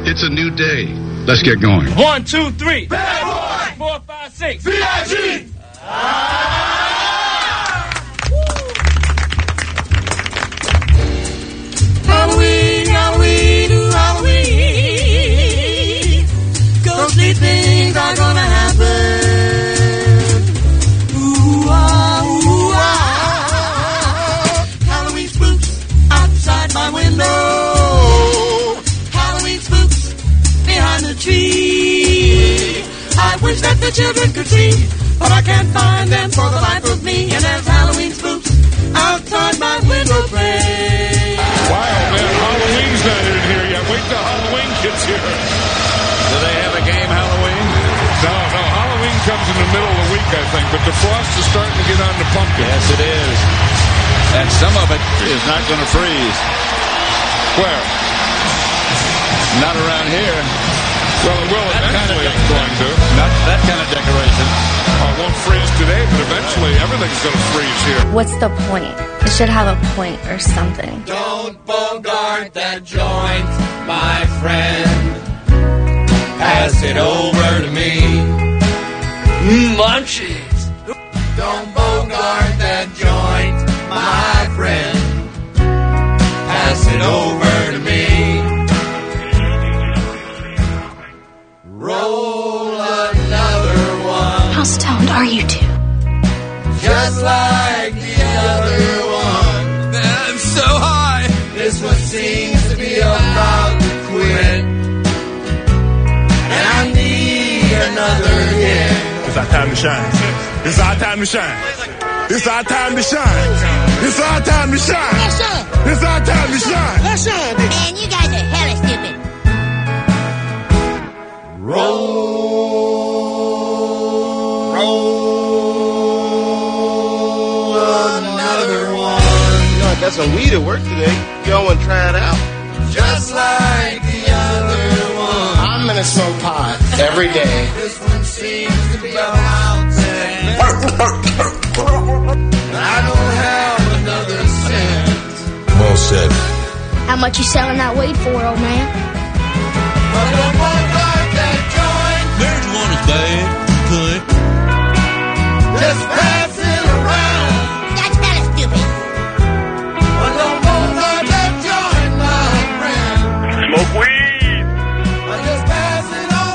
It's a new day. Let's get going. 1, 2, 3. Bad boy. 4, 5, 6. B.I.G. Halloween, Halloween, ooh, Halloween. Ghostly things are gonna happen. Ooh, ooh, Halloween spooks outside my window. Halloween spooks behind the tree. I wish that the children could see, but I can't find them for the life of me. And as Halloween spooks outside my window play. Wow, man, Halloween's not in here yet. Wait till Halloween gets here. Do they have a game Halloween? No, Halloween comes in the middle of the week, I think. But the frost is starting to get on the pumpkin. Yes, it is. And some of it is not going to freeze. Where? Not around here. Well, it will eventually. It's going to. Not that kind of decoration. Oh, it won't freeze today, but eventually everything's going to freeze here. What's the point? It should have a point or something. Don't bogart that joint, my friend. Pass it over to me. Munchies. Don't bogart that joint, my friend. Pass it over to me. Roll another one. How stoned are you two? Just like the other one. I'm so high. This one seems to be about to quit. And I need another hit. It's our time to shine. It's our time to shine. It's our time to shine. It's our time to shine. It's our time to shine. Let's shine. Man, you guys are hella stupid. Roll another one. I got some weed at work today. Y'all want to try it out? Just like the other one. I'm gonna smoke pot every day. This one seems to be about to end. I don't have another cent. Well said. How much you selling that weed for, old man? But don't bogart that joint. Marijuana is bad. Good. Just pass it around. That's hella stupid. But don't bogart that joint, my friend. Smoke weed. But just pass it on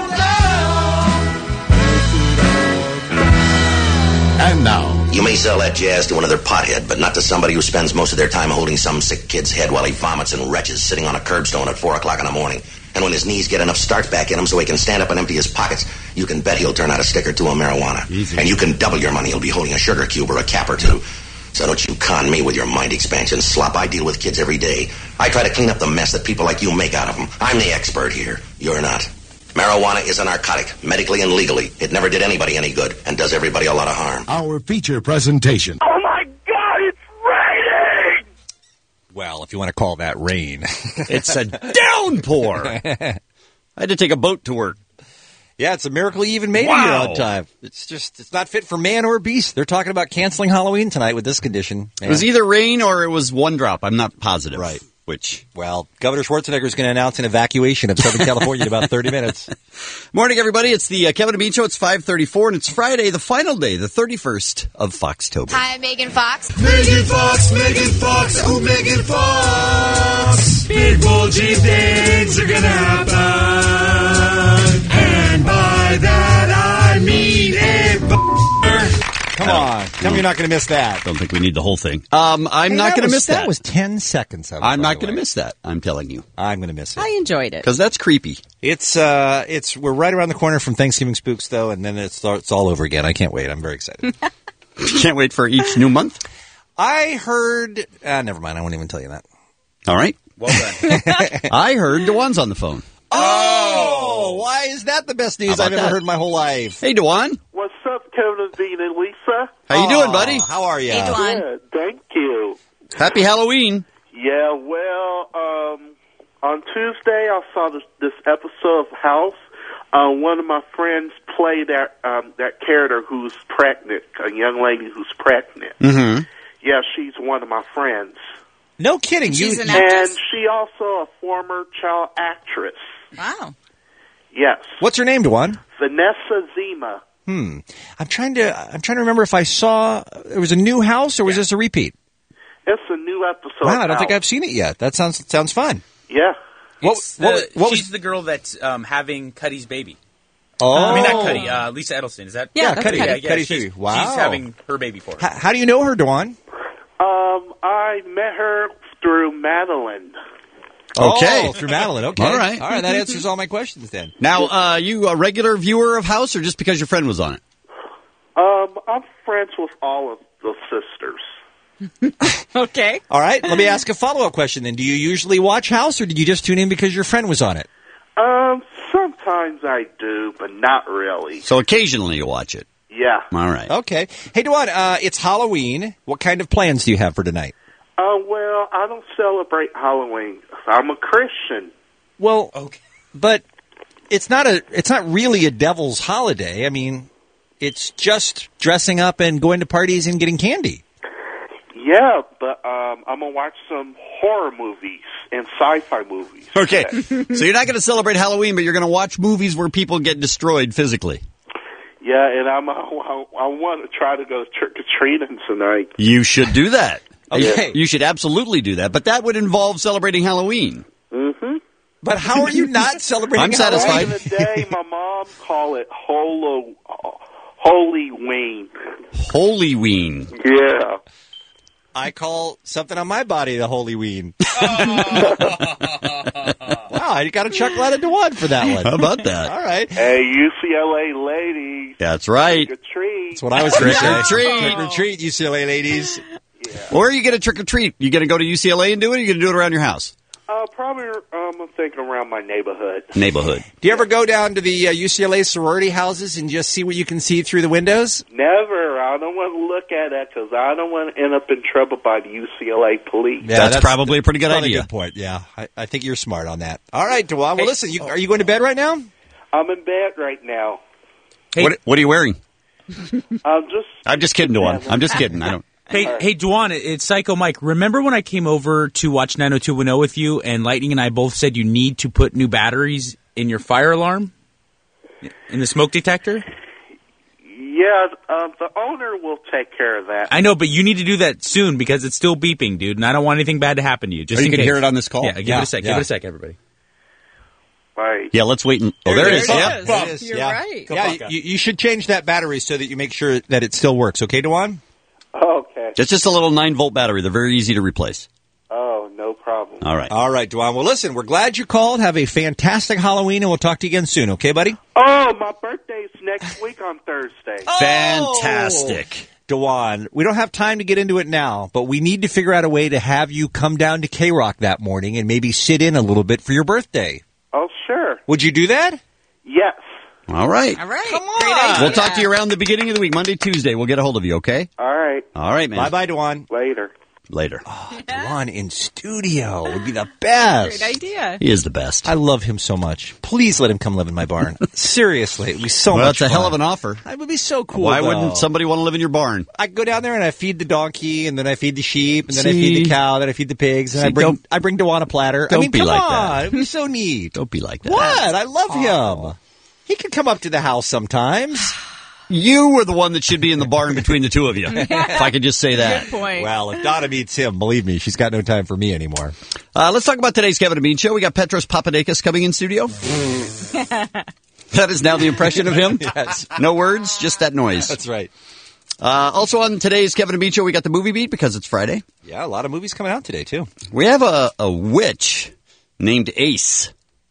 down. And now, you may sell that jazz to another pothead, but not to somebody who spends most of their time holding some sick kid's head while he vomits and retches sitting on a curbstone at 4 o'clock in the morning. And when his knees get enough starch back in him so he can stand up and empty his pockets, you can bet he'll turn out a stick or two of marijuana. Easy. And you can double your money. He'll be holding a sugar cube or a cap or two. So don't you con me with your mind expansion slop. I deal with kids every day. I try to clean up the mess that people like you make out of them. I'm the expert here. You're not. Marijuana is a narcotic, medically and legally. It never did anybody any good and does everybody a lot of harm. Our feature presentation. Oh my God, it's raining! Well, if you want to call that rain. It's a downpour. I had to take a boat to work. Yeah, it's a miracle you even made it here on time. It's not fit for man or beast. They're talking about canceling Halloween tonight with this condition. It was either rain or it was one drop. I'm not positive. Right. Which? Well, Governor Schwarzenegger is going to announce an evacuation of Southern California in about 30 minutes. Morning, everybody. It's the Kevin and Bean Show. It's 5:34, and it's Friday, the final day, the 31st of Foxtober. Hi, I'm Megan Fox. Megan Fox, oh Megan Fox. Big bulgy things are gonna happen. And by that I mean a Come on. Tell me you're not going to miss that. Don't think we need the whole thing. I'm not going to miss that. That was 10 seconds of it. I'm not going to miss that. I'm telling you. I'm going to miss it. I enjoyed it. Because that's creepy. We're right around the corner from Thanksgiving Spooks, though, and then it's all over again. I can't wait. I'm very excited. Can't wait for each new month? I heard... never mind. I won't even tell you that. All right. Well done. I heard DeJuan's on the phone. Oh! Why is that the best news I've ever heard in my whole life? Hey, DeJuan. What's up, Kevin, Bean, and Lisa? How you doing, buddy? How are you? Hey, DeJuan. Good, thank you. Happy Halloween. Yeah, well, on Tuesday I saw this episode of House. One of my friends played that character who's pregnant, a young lady who's pregnant. Mm-hmm. Yeah, she's one of my friends. No kidding. She's an actress? And she also a former child actress. Wow. Yes. What's her name, Dewan? Vanessa Zima. I'm trying to remember if I saw it was a new house or was this a repeat? It's a new episode. Wow, I don't think out. I've seen it yet. That sounds fun. Yeah. She's was the girl that's having Cuddy's baby. Oh, I mean, not Cuddy. Lisa Edelstein. Is that? Yeah, Cuddy. Yeah, Cuddy's she's, baby. Wow. She's having her baby for her. How do you know her, Dewan? I met her through Madeline. Okay. Oh, through Madeline. Okay. All right. That answers all my questions then. Now, you a regular viewer of House or just because your friend was on it? I'm friends with all of the sisters. Okay. All right. Let me ask a follow-up question then. Do you usually watch House or did you just tune in because your friend was on it? Sometimes I do, but not really. So occasionally you watch it. Yeah. All right. Okay. Hey, Dewan, it's Halloween. What kind of plans do you have for tonight? Well, I don't celebrate Halloween. I'm a Christian. Well, okay. But it's not really a devil's holiday. I mean, it's just dressing up and going to parties and getting candy. Yeah, but I'm going to watch some horror movies and sci-fi movies. Okay. So you're not going to celebrate Halloween, but you're going to watch movies where people get destroyed physically. Yeah, and I want to try to go trick-or-treating tonight. You should do that. Okay. You should absolutely do that, but that would involve celebrating Halloween. Mm-hmm. But how are you not celebrating I'm satisfied. Back in the day, my mom called it Holy-ween. Holy-ween. Yeah. I call something on my body the Holy Ween. Wow, I got a chuckle out of Dewan for that one. How about that? All right. Hey, UCLA ladies. That's right. Trick-or-treat. That's what I was going to say. Trick-or-treat. Trick-or-treat, UCLA ladies. Yeah. Or you get a trick-or-treat. You going to go to UCLA and do it, or you going to do it around your house? Probably, I'm thinking around my neighborhood. Do you ever go down to the UCLA sorority houses and just see what you can see through the windows? Never. I don't want to look at that because I don't want to end up in trouble by the UCLA police. Yeah, that's probably a pretty good idea. idea. A good point, yeah. I think you're smart on that. All right, Dewan. Well, listen, are you going to bed right now? I'm in bed right now. Hey. What are you wearing? I'm just kidding, Dewan. I'm just kidding. I don't. Hey, Dewan, it's Psycho Mike. Remember when I came over to watch 90210 with you, and Lightning and I both said you need to put new batteries in your fire alarm? In the smoke detector? Yeah, the owner will take care of that. I know, but you need to do that soon because it's still beeping, dude, and I don't want anything bad to happen to you. Just you in can case. hear it on this call? Yeah, give it a sec. Give it a sec, everybody. Right. Yeah, let's wait. There it is. Yeah, It is. You're right. Yeah, you should change that battery so that you make sure that it still works. Okay, Dewan? Okay. It's just a little 9-volt battery. They're very easy to replace. Oh, no problem. All right. All right, Dewan. Well, listen, we're glad you called. Have a fantastic Halloween, and we'll talk to you again soon. Okay, buddy? Oh, my birthday's next week on Thursday. Fantastic. Dewan, we don't have time to get into it now, but we need to figure out a way to have you come down to K-Rock that morning and maybe sit in a little bit for your birthday. Oh, sure. Would you do that? Yes. All right. All right. Come on. Great idea. We'll talk to you around the beginning of the week, Monday, Tuesday. We'll get a hold of you, okay? All right. All right, man. Bye-bye, Dewan. Later. Oh, Dewan in studio would be the best. Great idea. He is the best. I love him so much. Please let him come live in my barn. Seriously, it would be so Well, much that's a fun. hell of an offer. It would be so cool. Why though. wouldn't somebody want to live in your barn? I go down there and I feed the donkey, and then I feed the sheep, and then I feed the cow, then I feed the pigs, and See, I bring Dewan a platter. don't I mean, be come like on, that. it'd be so neat. Don't be like that. What? I love him. He could come up to the house sometimes. You were the one that should be in the barn between the two of you, if I could just say that. Good point. Well, if Donna meets him, believe me, she's got no time for me anymore. Let's talk about today's Kevin and Bean Show. We got Petros Papadakis coming in studio. That is now the impression of him? Yes. No words, just that noise. That's right. Also on today's Kevin and Bean Show, we got the movie beat because it's Friday. Yeah, a lot of movies coming out today, too. We have a witch named Ace.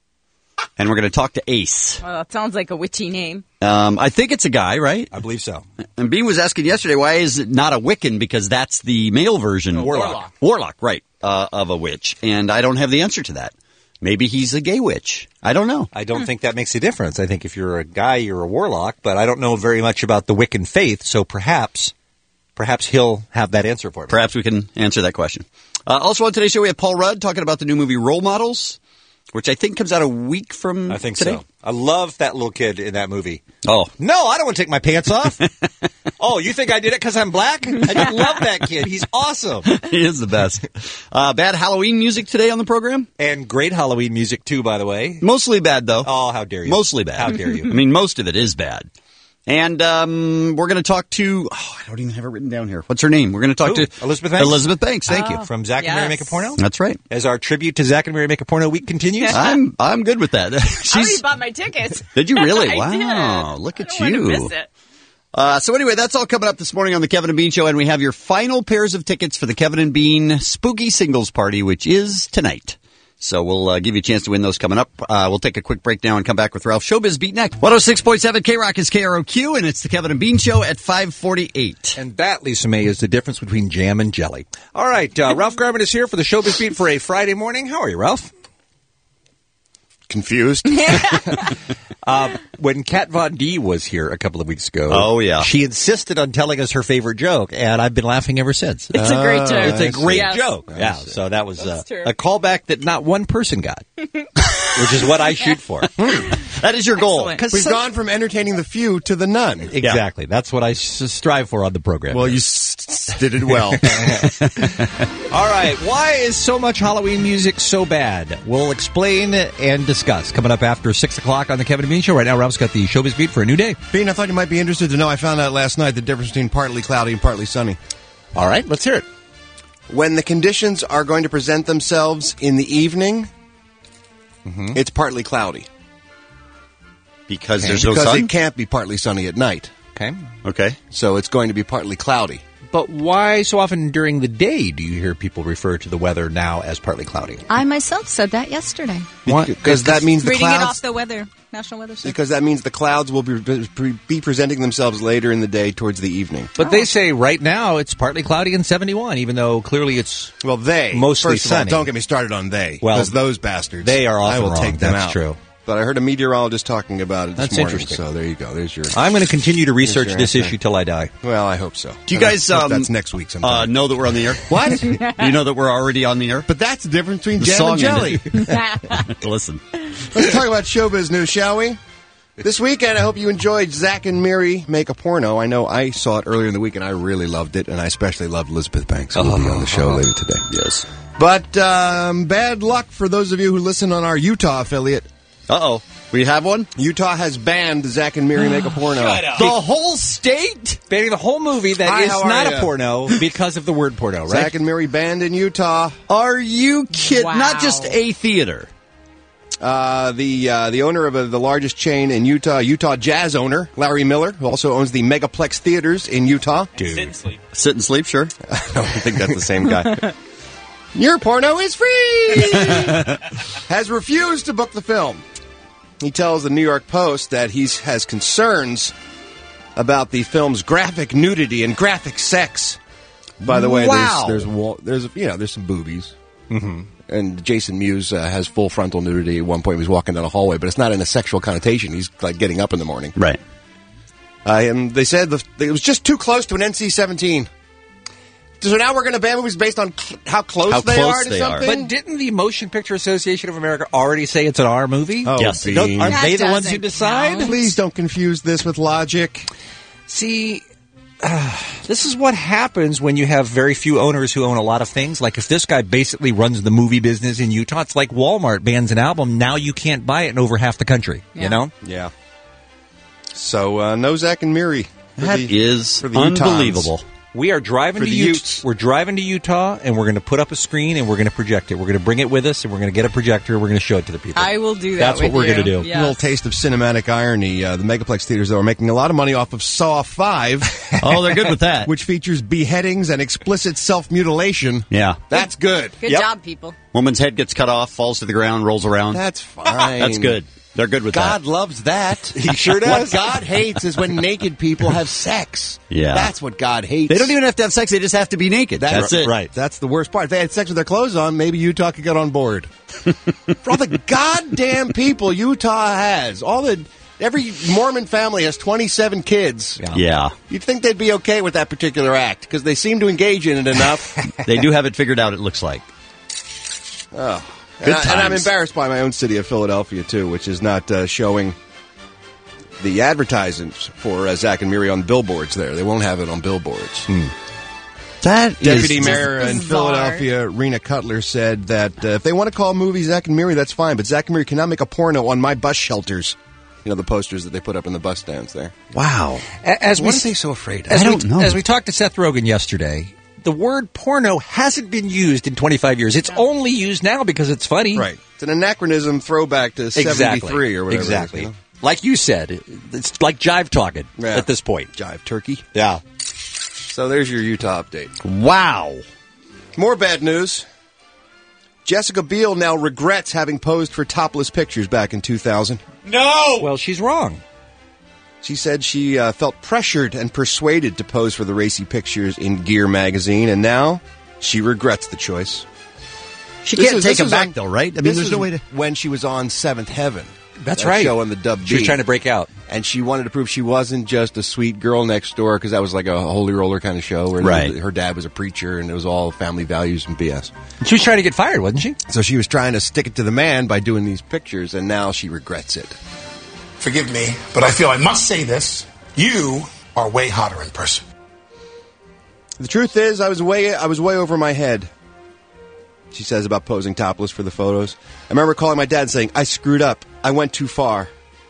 And we're going to talk to Ace. Well, that sounds like a witchy name. I think it's a guy, right? I believe so. And Bean was asking yesterday, why is it not a Wiccan? Because that's the male version. Warlock. Warlock, right, of a witch. And I don't have the answer to that. Maybe he's a gay witch. I don't know. I don't think that makes a difference. I think if you're a guy, you're a warlock, but I don't know very much about the Wiccan faith, so perhaps he'll have that answer for me. Perhaps we can answer that question. Also on today's show, we have Paul Rudd talking about the new movie Role Models. which I think comes out a week from I think today. so. I love that little kid in that movie. Oh. No, I don't want to take my pants off. Oh, you think I did it because I'm black? I just love that kid. He's awesome. He is the best. Bad Halloween music today on the program? And great Halloween music, too, by the way. Mostly bad, though. Oh, how dare you. Mostly bad. How dare you. I mean, most of it is bad. And we're going to talk to, I don't even have it written down here. What's her name? We're going to talk to Elizabeth Banks. Elizabeth Banks, thank you. From Zach and Mary Make a Porno? That's right. As our tribute to Zach and Mary Make a Porno week continues. I'm good with that. I already bought my tickets. Did you really? I Wow, did. look at I don't you. want to miss it. So anyway, that's all coming up this morning on the Kevin and Bean Show, and we have your final pairs of tickets for the Kevin and Bean Spooky Singles Party, which is tonight. So we'll give you a chance to win those coming up. We'll take a quick break now and come back with Ralph Showbiz Beat next. 106.7 K-Rock is KROQ, and it's the Kevin and Bean Show at 5:48. And that, Lisa May, is the difference between jam and jelly. All right, Ralph Garman is here for the Showbiz Beat for a Friday morning. How are you, Ralph? Confused. When Kat Von D was here a couple of weeks ago, oh yeah, she insisted on telling us her favorite joke, and I've been laughing ever since. It's a great joke. It's a great Yes. joke. Yeah, so that was a callback that not one person got, which is what I shoot for. That is your goal. We've gone from entertaining the few to the none. Exactly. That's what I strive for on the program. Well, you did it well. All right. Why is so much Halloween music so bad? We'll explain and discuss. Coming up after 6 o'clock on the Kevin and Bean Show. Right now, Ralph's got the Showbiz Beat for a new day. Bean, I thought you might be interested to know I found out last night the difference between partly cloudy and partly sunny. All right. Let's hear it. When the conditions are going to present themselves in the evening, it's partly cloudy. Because there's no because sun? it can't be partly sunny at night. Okay. So it's going to be partly cloudy. But why so often during the day do you hear people refer to the weather now as partly cloudy? I myself said that yesterday. Because that means the Reading it clouds. off the weather, National Weather Service. Because that means the clouds will be presenting themselves later in the day towards the evening. But they say right now it's partly cloudy and 71, even though clearly it's mostly first of all, sunny. don't get me started on they. Well, because those bastards. they are often I will wrong. take them That's out. true. But I heard a meteorologist talking about it this That's morning. interesting. So there you go. There's your. I'm going to continue to research your this answer. issue till I die. Well, I hope so. Do you guys I hope that's next week sometime. know that we're on the air? What? Do you know that we're already on the air? But that's the difference between The jam song and jelly. ended. Listen. Let's talk about showbiz news, shall we? This weekend, I hope you enjoyed Zach and Miri Make a Porno. I know I saw it earlier in the week, and I really loved it, and I especially loved Elizabeth Banks, who will be on the show later today. Yes. But bad luck for those of you who listen on our Utah affiliate. Uh-oh. We have one? Utah has banned Zach and Miri Make a Porno. The whole state? Banning the whole movie that Hi, is how are not ya? a porno because of the word porno, right? Zach and Miri banned in Utah. Are you kidding? Wow. Not just a theater. The owner of the largest chain in Utah, Utah Jazz owner, Larry Miller, who also owns the Megaplex Theaters in Utah. Sit and sleep. Sit and sleep, sure. I don't think that's the same guy. Your porno is free! Has refused to book the film. He tells the New York Post that he has concerns about the film's graphic nudity and graphic sex. By the way, Wow. there's some boobies. Mm-hmm. And Jason Mewes has full frontal nudity at one point. He was walking down a hallway, but it's not in a sexual connotation. He's like getting up in the morning. Right. And they said it was just too close to an NC-17. So now we're going to ban movies based on how close they are to something? But didn't the Motion Picture Association of America already say it's an R movie? Oh, Yes. Bean. Aren't they the That ones who doesn't decide? count. Please don't confuse this with logic. See, this is what happens when you have very few owners who own a lot of things. Like if this guy basically runs the movie business in Utah, it's like Walmart bans an album. Now you can't buy it in over half the country, you know? Yeah. So, no Zach and Miri. That is for the unbelievable. We are driving For to the Utah. Utes. We're driving to Utah, and we're going to put up a screen, and we're going to project it. We're going to bring it with us, and we're going to get a projector. We're going to show it to the people. I will do that. That's what with we're you. going to do. Yes. A little taste of cinematic irony. The Megaplex theaters, though, are making a lot of money off of Saw 5. Oh, they're good with that. Which features beheadings and explicit self-mutilation. Yeah. That's good. Good Yep. job, people. Woman's head gets cut off, falls to the ground, rolls around. That's fine. That's good. They're good with God that. loves that. He sure What does. God hates is when naked people have sex. Yeah. That's what God hates. They don't even have to have sex. They just have to be naked. That's it. Right. That's the worst part. If they had sex with their clothes on, maybe Utah could get on board. For all the goddamn people Utah has, every Mormon family has 27 kids. Yeah. You'd think they'd be okay with that particular act because they seem to engage in it enough. They do have it figured out, it looks like. Oh. And I'm embarrassed by my own city of Philadelphia, too, which is not showing the advertisements for Zach and Miri on billboards there. They won't have it on billboards. That Deputy is Mayor in Philadelphia, Rena Cutler, said that if they want to call a movie Zach and Miri, that's fine, but Zach and Miri cannot make a porno on my bus shelters. You know, the posters that they put up in the bus stands there. Wow. What are they so afraid of? I don't know. As we talked to Seth Rogen yesterday, the word porno hasn't been used in 25 years. It's only used now because it's funny. Right. It's an anachronism throwback to 73 or whatever. Exactly. It is, you know? Like you said, it's like jive talking at this point. Jive turkey. Yeah. So there's your Utah update. Wow. More bad news. Jessica Biel now regrets having posed for topless pictures back in 2000. No! Well, she's wrong. She said she felt pressured and persuaded to pose for the racy pictures in Gear magazine, and now she regrets the choice. She can't take them back, though, right? I mean, there's no way to... When she was on Seventh Heaven. That's that right. Show on the Dub She was trying to break out. And she wanted to prove she wasn't just a sweet girl next door, because that was like a holy roller kind of show where her dad was a preacher and it was all family values and BS. She was trying to get fired, wasn't she? So she was trying to stick it to the man by doing these pictures, and now she regrets it. Forgive me, but I feel I must say this. You are way hotter in person. The truth is, I was way over my head. She says about posing topless for the photos. I remember calling my dad and saying, I screwed up. I went too far.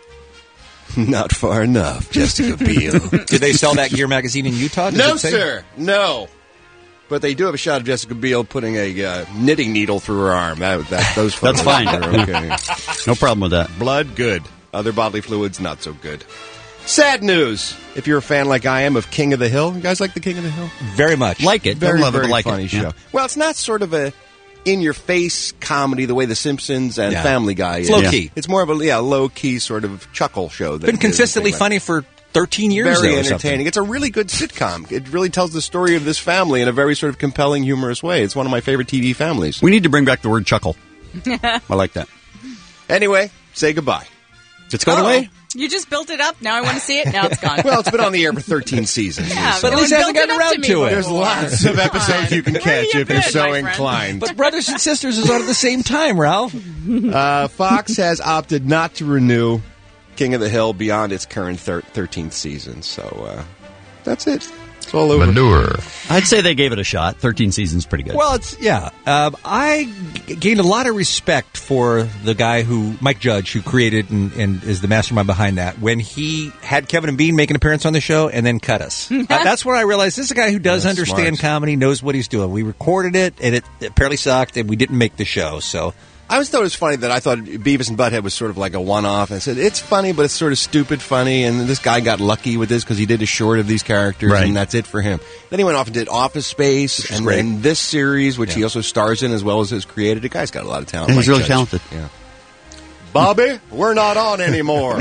Not far enough, Jessica Biel. Did they sell that Gear magazine in Utah? No, sir. No. But they do have a shot of Jessica Biel putting a knitting needle through her arm. Those That's photos fine. are okay. No problem with that. Blood, good. Other bodily fluids, not so good. Sad news. If you're a fan like I am of King of the Hill. You guys like the King of the Hill? Very much. Like it. Very, love very it, like funny it. show. Yeah. Well, it's not sort of a in-your-face comedy the way The Simpsons and Family Guy is. It's low-key. It's more of a low-key sort of chuckle show. Been consistently funny for 13 years. Very entertaining. It's a really good sitcom. It really tells the story of this family in a very sort of compelling, humorous way. It's one of my favorite TV families. We need to bring back the word chuckle. I like that. Anyway, say goodbye. It's gone away? You just built it up. Now I want to see it. Now it's gone. Well, it's been on the air for 13 seasons. Yeah, but at least I haven't gotten around to it. There's lots of episodes you can catch if you're so inclined. But Brothers and Sisters is on at the same time, Ralph. Fox has opted not to renew King of the Hill beyond its current 13th season. So that's it. It's all over. Manure. I'd say they gave it a shot. 13 seasons, pretty good. Well, I gained a lot of respect for the guy Mike Judge, who created and is the mastermind behind that, when he had Kevin and Bean make an appearance on the show and then cut us. That's when I realized this is a guy who does understand comedy, knows what he's doing. We recorded it, and it apparently sucked, and we didn't make the show, so... I always thought it was funny that I thought Beavis and Butthead was sort of like a one-off. I said, it's funny, but it's sort of stupid funny, and this guy got lucky with this because he did a short of these characters, and that's it for him. Then he went off and did Office Space, and then this series, which he also stars in as well as has created. The guy's got a lot of talent. And he's Mike really Judge. talented. Yeah. Bobby, we're not on anymore.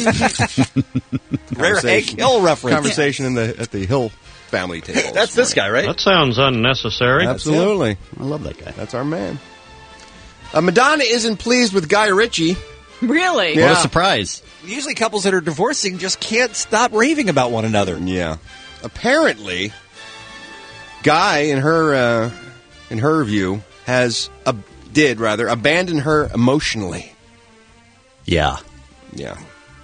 Rare Hank Hill reference. Conversation at the Hill family table. That's this guy, right? That sounds unnecessary. Absolutely. I love that guy. That's our man. Madonna isn't pleased with Guy Ritchie. Really? What a surprise. Usually couples that are divorcing just can't stop raving about one another. Yeah. Apparently, Guy, in her view, did abandon her emotionally. Yeah. Yeah.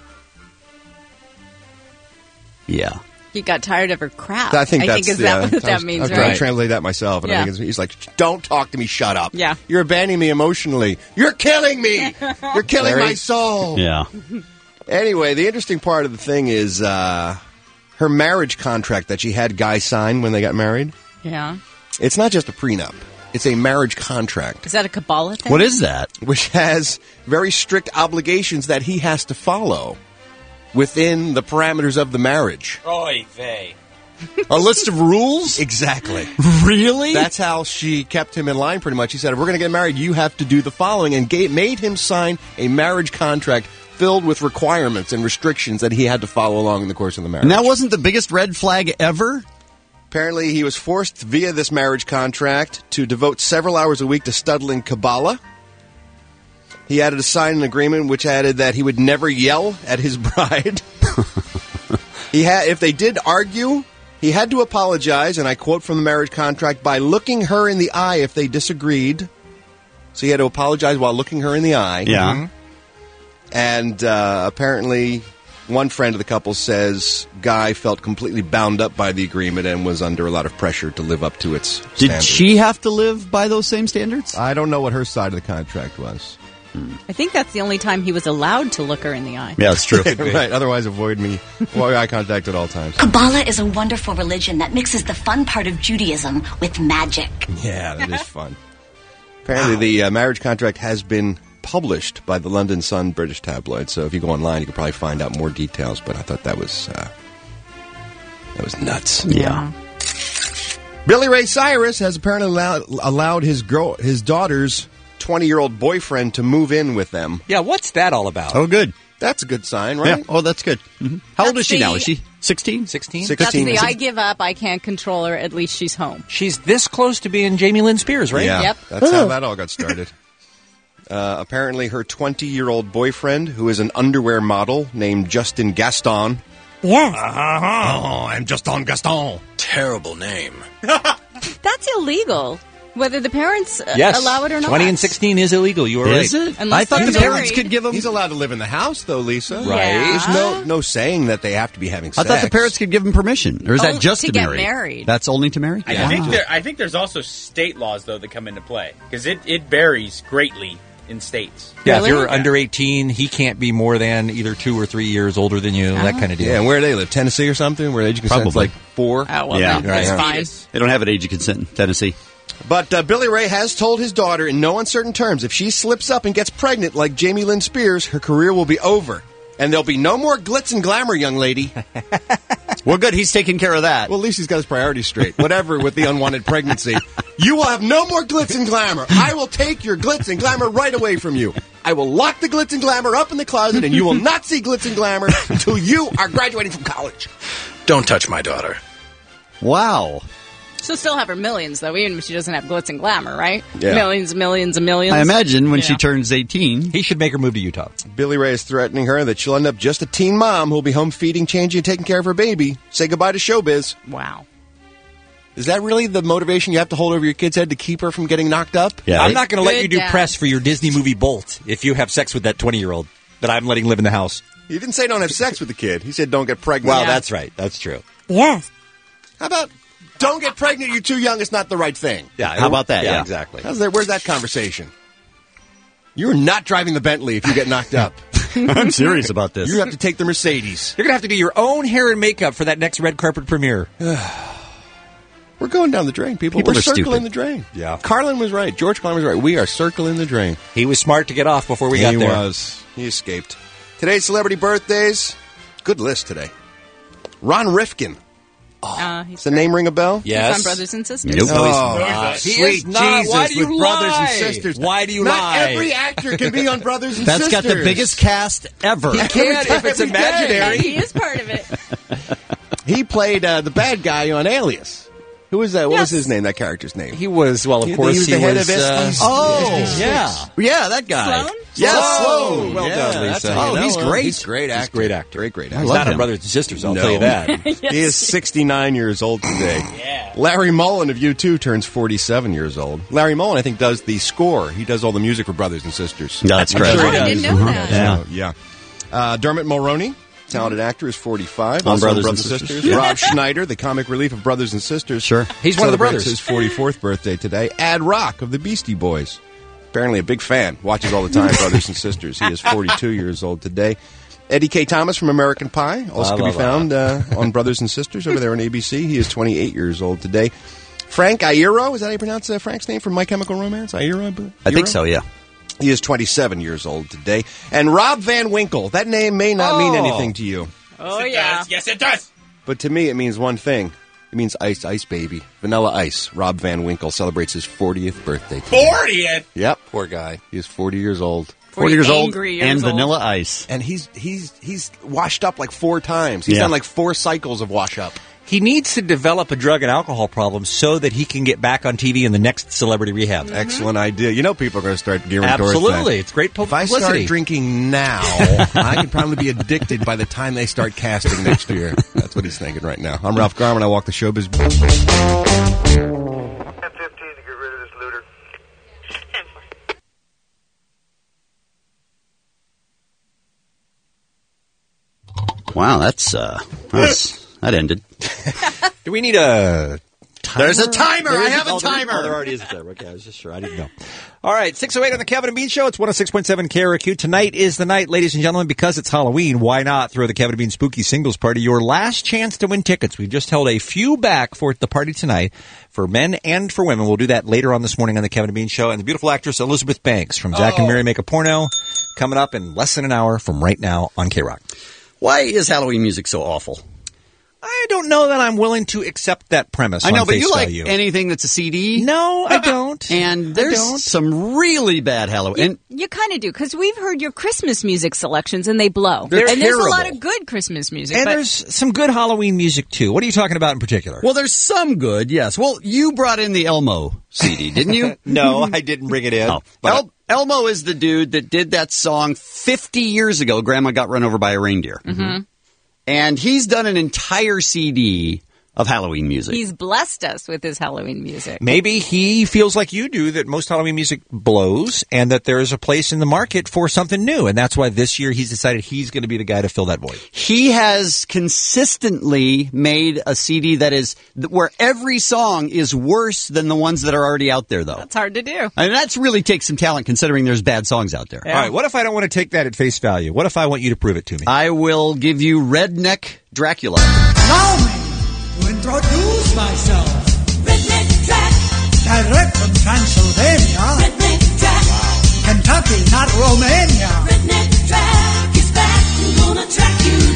Yeah. He got tired of her crap. I think is that what that means, I'm right? trying to translate that myself. And I think he's like, don't talk to me, shut up. Yeah. You're abandoning me emotionally. You're killing me. You're killing my soul. Yeah. Anyway, the interesting part of the thing is her marriage contract that she had Guy sign when they got married. Yeah. It's not just a prenup. It's a marriage contract. Is that a Kabbalah thing? What is that? Which has very strict obligations that he has to follow within the parameters of the marriage. Oy vey. A list of rules? Exactly. Really? That's how she kept him in line pretty much. She said, if we're going to get married, you have to do the following, and made him sign a marriage contract filled with requirements and restrictions that he had to follow along in the course of the marriage. And that wasn't the biggest red flag ever? Apparently, he was forced via this marriage contract to devote several hours a week to studying Kabbalah. He had to sign an agreement which added that he would never yell at his bride. If they did argue, he had to apologize, and I quote from the marriage contract, by looking her in the eye if they disagreed. So he had to apologize while looking her in the eye. Yeah. And apparently, one friend of the couple says Guy felt completely bound up by the agreement and was under a lot of pressure to live up to its Did standards. she have to live by those same standards? I don't know what her side of the contract was. I think that's the only time he was allowed to look her in the eye. Yeah, it's true. Right. Otherwise, avoid eye contact at all times. Kabbalah is a wonderful religion that mixes the fun part of Judaism with magic. Yeah, that is fun. Apparently, the marriage contract has been published by the London Sun British tabloid. So if you go online, you can probably find out more details. But I thought that was nuts. Yeah. Billy Ray Cyrus has apparently allowed his daughter's 20-year-old boyfriend to move in with them. Yeah, what's that all about? Oh, good. That's a good sign, right? Yeah. Oh, that's good. Mm-hmm. How old is she now? Is she 16? 16? That's the I give up, I can't control her, at least she's home. She's this close to being Jamie Lynn Spears, right? Yeah, Yep. that's how that all got started. Apparently, her 20-year-old boyfriend, who is an underwear model named Justin Gaston. Yes. Oh, I'm Justin Gaston. Terrible name. That's illegal, whether the parents Yes. allow it or not. 20 and 16 is illegal. You are right. Is it? Unless I thought they're the parents married. could give him... He's allowed to live in the house, though, Lisa. Right. Yeah. There's no saying that they have to be having I sex. thought the parents could give him permission. Or is that Oh, just to to get marry? married. That's only to marry? I think there's also state laws, though, that come into play. Because it varies greatly in states. Yeah, Really? if you're under 18, he can't be more than either 2 or 3 years older than you, that kind of deal. Yeah, and where do they live? Tennessee or something? Where age of consent's Probably. like 4? Oh, well, Yeah. that's Right. fine. They don't have an age of consent in Tennessee. But Billy Ray has told his daughter in no uncertain terms, if she slips up and gets pregnant like Jamie Lynn Spears, her career will be over. And there'll be no more glitz and glamour, young lady. Well, good. He's taking care of that. Well, at least he's got his priorities straight. Whatever with the unwanted pregnancy. You will have no more glitz and glamour. I will take your glitz and glamour right away from you. I will lock the glitz and glamour up in the closet, and you will not see glitz and glamour until you are graduating from college. Don't touch my daughter. Wow. She'll still have her millions, though, even if she doesn't have glitz and glamour, right? Yeah. Millions, millions, and millions. I imagine when You she know. turns 18. He should make her move to Utah. Billy Ray is threatening her that she'll end up just a teen mom who'll be home feeding, changing, and taking care of her baby. Say goodbye to showbiz. Wow. Is that really the motivation you have to hold over your kid's head to keep her from getting knocked up? Yeah. I'm not going to let you do Good dad. press for your Disney movie Bolt if you have sex with that 20-year-old that I'm letting live in the house. He didn't say don't have sex with the kid. He said don't get pregnant. Well, that's right. That's true. Yes. How about don't get pregnant, you're too young, it's not the right thing? Yeah. How about that? Yeah. exactly. Where's that conversation? You're not driving the Bentley if you get knocked up. I'm serious about this. You have to take the Mercedes. You're going to have to do your own hair and makeup for that next red carpet premiere. We're going down the drain, people. People We're are circling stupid. the drain. Yeah. Carlin was right. George Carlin was right. We are circling the drain. He was smart to get off before we got He there. was. He escaped. Today's celebrity birthdays. Good list today. Ron Rifkin. He's Does the name ring a bell? Yes. on Brothers and Sisters. Nope. Oh, He sweet is not. Jesus Why do you with brothers and lie? sisters. Why do you Not lie? every actor can be on Brothers and That's Sisters. got the biggest cast ever. He can if it's imaginary. He is part of it. He played the bad guy on Alias. Who was that? What was Yes. his name? That character's name? He was, well, of He course, was the head of Estes. Oh, yeah. Yeah, that guy. Sloan? Yes, Sloan. Sloan. Well Yeah, done, that's Lisa. how you Oh, he's know him. great. He's a great actor. He's a great actor. Great I actor. He's love not on him. Brothers and Sisters, I'll No. tell you that. He is 69 years old today. Yeah. Larry Mullen of U2 turns 47 years old. Larry Mullen, I think, does the score. He does all the music for Brothers and Sisters. That's I'm correct. sure Oh, he I does. didn't know that. Yeah. Yeah. Dermot Mulroney, talented actor, is 45. On Also Brothers on and Sisters. Yeah. Rob Schneider, the comic relief of Brothers and Sisters. Sure. He's one of the celebrates brothers. his 44th birthday today. Ad Rock of the Beastie Boys. Apparently a big fan. Watches all the time, Brothers and Sisters. He is 42 years old today. Eddie K. Thomas from American Pie. Also can be found on Brothers and Sisters over there on ABC. He is 28 years old today. Frank Iero, is that how you pronounce Frank's name from My Chemical Romance? Iero? I think so, yeah. He is 27 years old today. And Rob Van Winkle. That name may not mean anything to you. Oh, Yes, it yeah. does. Yes, it does. But to me, it means one thing. It means ice, ice baby. Vanilla Ice. Rob Van Winkle celebrates his 40th birthday today. 40th. Yep. Poor guy. He is 40 years old. 40 years old angry years and old. Vanilla Ice. And he's washed up like 4 times. He's Yeah. done like 4 cycles of wash up. He needs to develop a drug and alcohol problem so that he can get back on TV in the next celebrity rehab. Excellent idea. You know people are going to start gearing towards that. Absolutely. It's great If I publicity. start drinking now, I could probably be addicted by the time they start casting next year. That's what he's thinking right now. I'm Ralph Garman. I walk the showbiz. Wow, that ended. Do we need a timer? There's a timer. I have a Oh, timer. there already is a timer. Okay, I was just sure. I didn't know. All right, 6:08 on the Kevin and Bean Show. It's 106.7 KRQ. Tonight is the night, ladies and gentlemen, because it's Halloween. Why not throw the Kevin and Bean Spooky Singles Party? Your last chance to win tickets. We've just held a few back for the party tonight for men and for women. We'll do that later on this morning on the Kevin and Bean Show. And the beautiful actress Elizabeth Banks from Zack and Mary Make a Porno coming up in less than an hour from right now on K-Rock. Why is Halloween music so awful? I don't know that I'm willing to accept that premise. I know, on but face you like value. anything that's a CD? No, I don't. And there's some really bad Halloween. You kind of do, because we've heard your Christmas music selections, and they blow. They're and there's a lot terrible. of good Christmas music. And but there's some good Halloween music, too. What are you talking about in particular? Well, there's some good, yes. Well, you brought in the Elmo CD, didn't you? No, I didn't bring it in. Oh. But Elmo is the dude that did that song 50 years ago, Grandma Got Run Over by a Reindeer. Mhm. And he's done an entire CD of Halloween music. He's blessed us with his Halloween music. maybe he feels like you do, that most Halloween music blows and that there is a place in the market for something new. And that's why this year he's decided he's going to be the guy to fill that void. He has consistently made a CD that is where every song is worse than the ones that are already out there, though. That's hard to do. I mean, that's really takes some talent considering there's bad songs out there. All right, what if I don't want to take that at face value? What if I want you to prove it to me? I will give you Redneck Dracula. Allow me to introduce myself. Redneck Jack. Direct from Transylvania. Redneck Jack. Kentucky, not Romania. Redneck Jack is back. I'm gonna track you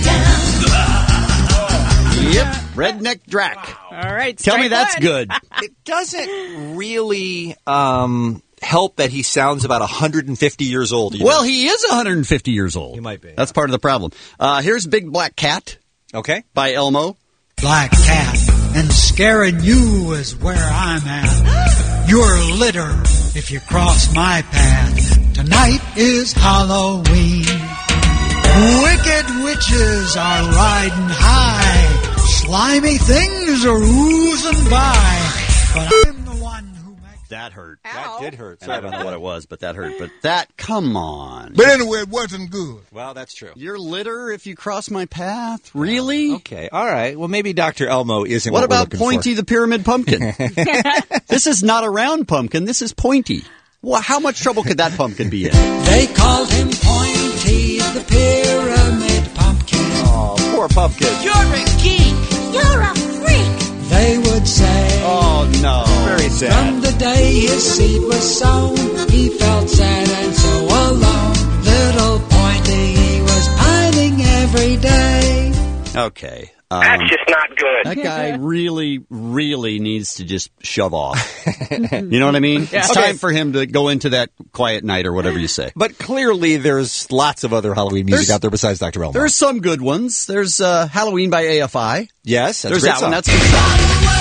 down. Yep, Redneck Drac. All right. Tell me strike that's one. good. It doesn't really help that he sounds about 150 years old. either. Well, he is 150 years old. He might be. That's part of the problem. Here's Big Black Cat Okay. by Elmo. Black cat, and scaring you is where I'm at. You're litter if you cross my path. Tonight is Halloween. Wicked witches are riding high. Slimy things are oozing by. But I'm the one who makes... That hurt. That did hurt. And I don't know what it was, but that hurt. But that, come on. But anyway, it wasn't good. Well, that's true. You're litter if you cross my path? Really? Okay. All right. Well, maybe Dr. Elmo isn't What what we're about looking Pointy for. the Pyramid Pumpkin? This is not a round pumpkin. This is Pointy. Well, how much trouble could that pumpkin be in? They called him Pointy the Pyramid Pumpkin. Oh, poor pumpkin. You're a geek. You're a freak. They would say... Oh, no. Very sad. From the day his seed was sown, he felt sad and so alone. Little Pointy, he was pining every day. Okay. That's just not good. That guy really, really needs to just shove off. You know what I mean? It's Okay. time for him to go into that quiet night or whatever you say. But clearly there's lots of other Halloween music There's- out there besides Dr. Elmo. There's some good ones. There's Halloween by AFI. Yes, that's There's a great that song. one. That's a good song.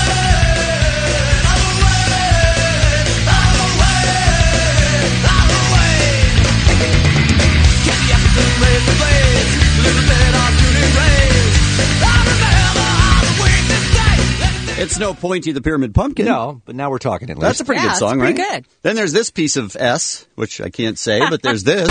It's no Pointy the Pyramid Pumpkin. No, but now we're talking at least. That's a pretty Yeah, good it's song, pretty right? good. Then there's this piece of S, which I can't say, but there's this.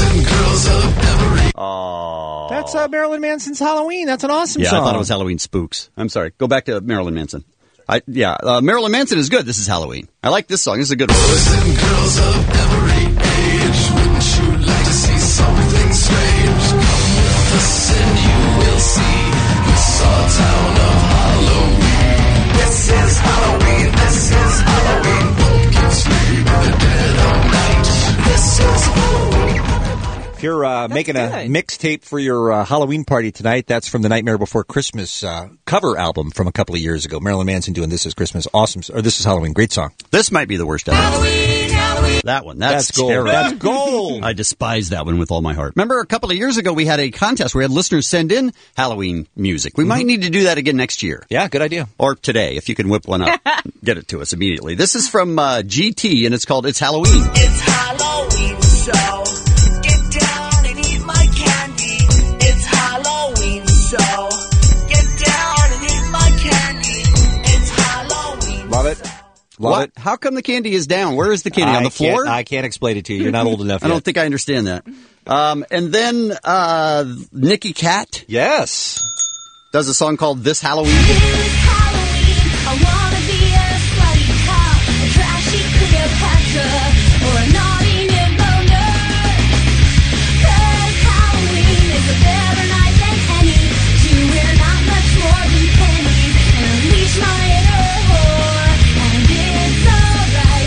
Oh. That's Marilyn Manson's Halloween. That's an awesome Yeah, song. I thought it was Halloween Spooks. I'm sorry. Go back to Marilyn Manson. Marilyn Manson is good. This is Halloween. I like this song. This is a good one. Girls of every age, wouldn't you like to see something strange? Come with us and you will see. It's our town of Halloween. This is Halloween. This is Halloween. Pumpkins leave the dead of night. This is Halloween. If you're making a mixtape for your Halloween party tonight, that's from the Nightmare Before Christmas cover album from a couple of years ago. Marilyn Manson doing This Is Christmas. Awesome. Or This Is Halloween. Great song. This might be the worst ever. Halloween, Halloween. That one. That's gold. terrible. That's gold. I despise that one with all my heart. Remember a couple of years ago we had a contest where we had listeners send in Halloween music. We might need to do that again next year. Yeah, good idea. Or today, if you can whip one up. Get it to us immediately. This is from GT, and it's called It's Halloween. It's Halloween, so get down and eat my candy. It's Halloween, so get down and eat my candy. It's Halloween. Love it. Love What? it. How come the candy is down? Where is the candy? On the floor? I can't explain it to you. You're not old enough I yet. don't think I understand that. And then Nicky Cat. Yes. Does a song called This Halloween. I wanna be a slutty cop, a trashy Cleopatra, or a naughty Nirvana. 'Cause Halloween is a better night than any to wear not much more than pennies and unleash my inner whore. And it's alright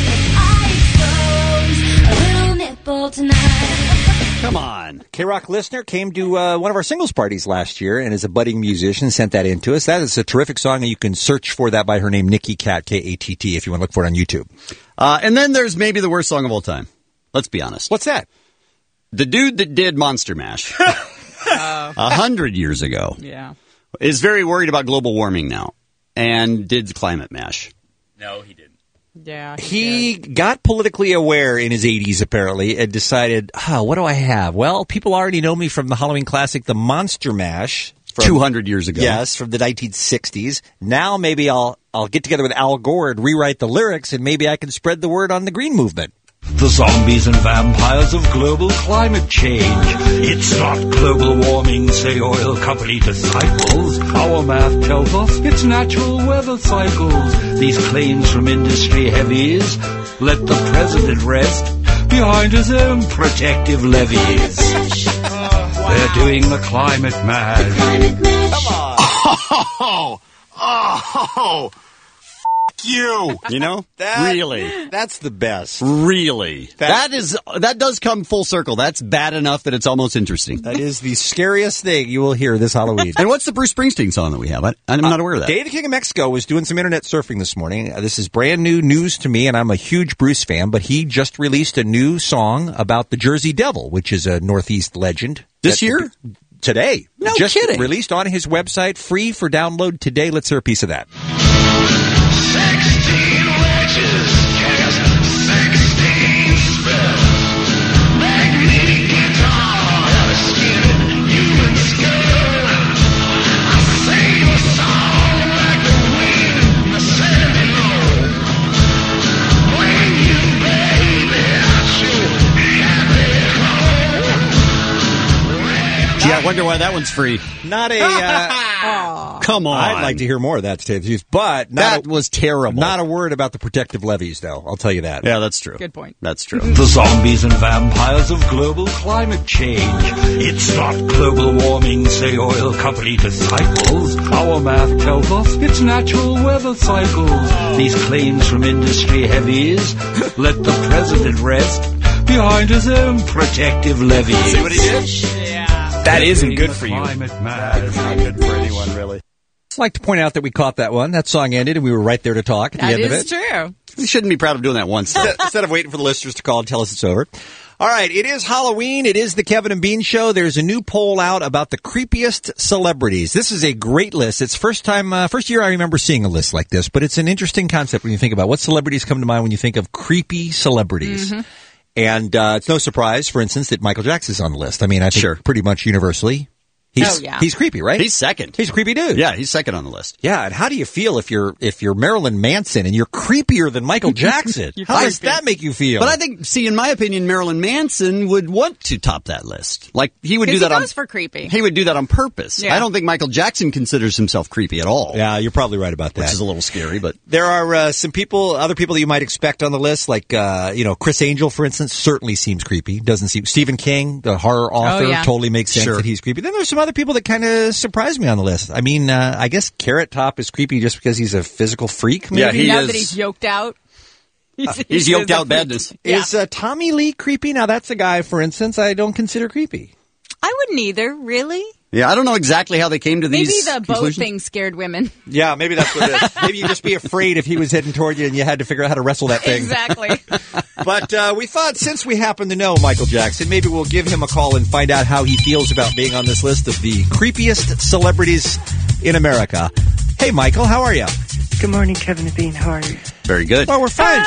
if I expose a little nipple tonight. Come on. K-Rock listener came to one of our singles parties last year and is a budding musician, sent that in to us. That is a terrific song, and you can search for that by her name, Nicky Cat, K-A-T-T, if you want to look for it on YouTube. And then there's maybe the worst song of all time. Let's be honest. What's that? The dude that did Monster Mash 100 years ago Yeah. is very worried about global warming now and did Climate Mash. No, he didn't. Yeah. He got politically aware in his 80s, apparently, and decided, what do I have? Well, people already know me from the Halloween classic, The Monster Mash. From, 200 years ago. Yes, from the 1960s. Now maybe I'll get together with Al Gore and rewrite the lyrics, and maybe I can spread the word on the Green Movement. The zombies and vampires of global climate change. It's not global warming, say oil company disciples. Our math tells us it's natural weather cycles. These claims from industry heavies let the president rest behind his own protective levees. They're doing the climate mash. Oh, you. You know? Really? That's the best. Really. That does come full circle. That's bad enough that it's almost interesting. That is the scariest thing you will hear this Halloween. And what's the Bruce Springsteen song that we have? I'm not aware of that. Dave the King of Mexico was doing some internet surfing this morning. This is brand new news to me, and I'm a huge Bruce fan, but he just released a new song about the Jersey Devil, which is a Northeast legend. This year? Today. No just kidding. Released on his website, free for download today. Let's hear a piece of that. 16 witches cast 16 spells. Magnetic guitar out of skin, human skull. I sing a song like the wind, the Seminole. When you baby, I should have it home. Gee, I wonder why that one's free. Not a... Come on. I'd like to hear more of that, to tell you the truth, but that was terrible. Not a word about the protective levees, though. I'll tell you that. Yeah, that's true. Good point. That's true. The zombies and vampires of global climate change. It's not global warming, say oil company disciples. Our math tells us it's natural weather cycles. These claims from industry heavies let the president rest behind his own protective levees. See what he did? Yeah. That isn't good for you. That is not good for anyone, really. I'd like to point out that we caught that one. That song ended, and we were right there to talk at the end of it. That is true. We shouldn't be proud of doing that once. Instead of waiting for the listeners to call and tell us it's over. All right, it is Halloween. It is the Kevin and Bean Show. There's a new poll out about the creepiest celebrities. This is a great list. It's first year I remember seeing a list like this, but it's an interesting concept when you think about what celebrities come to mind when you think of creepy celebrities. Mm-hmm. And it's no surprise, for instance, that Michael Jackson's on the list. I mean, I think pretty much universally. He's creepy, right? He's second. He's a creepy dude. Yeah, he's second on the list. Yeah, and how do you feel if you're Marilyn Manson and you're creepier than Michael Jackson? How does that make you feel? But I think, in my opinion, Marilyn Manson would want to top that list. Like he would do that. He goes for creepy. He would do that on purpose. Yeah. I don't think Michael Jackson considers himself creepy at all. Yeah, you're probably right about that. Which is a little scary, but there are other people that you might expect on the list, like Chris Angel, for instance, certainly seems creepy. Doesn't seem Stephen King, the horror author, totally makes sense that he's creepy. Then there's some other people that kind of surprised me on the list. I mean, I guess Carrot Top is creepy just because he's a physical freak. Maybe? Yeah, he now is. that he's yoked out. He's yoked out badness. Yeah. Is Tommy Lee creepy? Now, that's a guy, for instance, I don't consider creepy. I wouldn't either, really. Yeah, I don't know exactly how they came to these Maybe the boat conclusions. thing scared women. Yeah, maybe that's what it is. Maybe you'd just be afraid if he was heading toward you and you had to figure out how to wrestle that thing. Exactly. But we thought since we happen to know Michael Jackson, maybe we'll give him a call and find out how he feels about being on this list of the creepiest celebrities in America. Hey, Michael, how are you? Good morning, Kevin and Bean. How are you? Very good. Well, we're fine.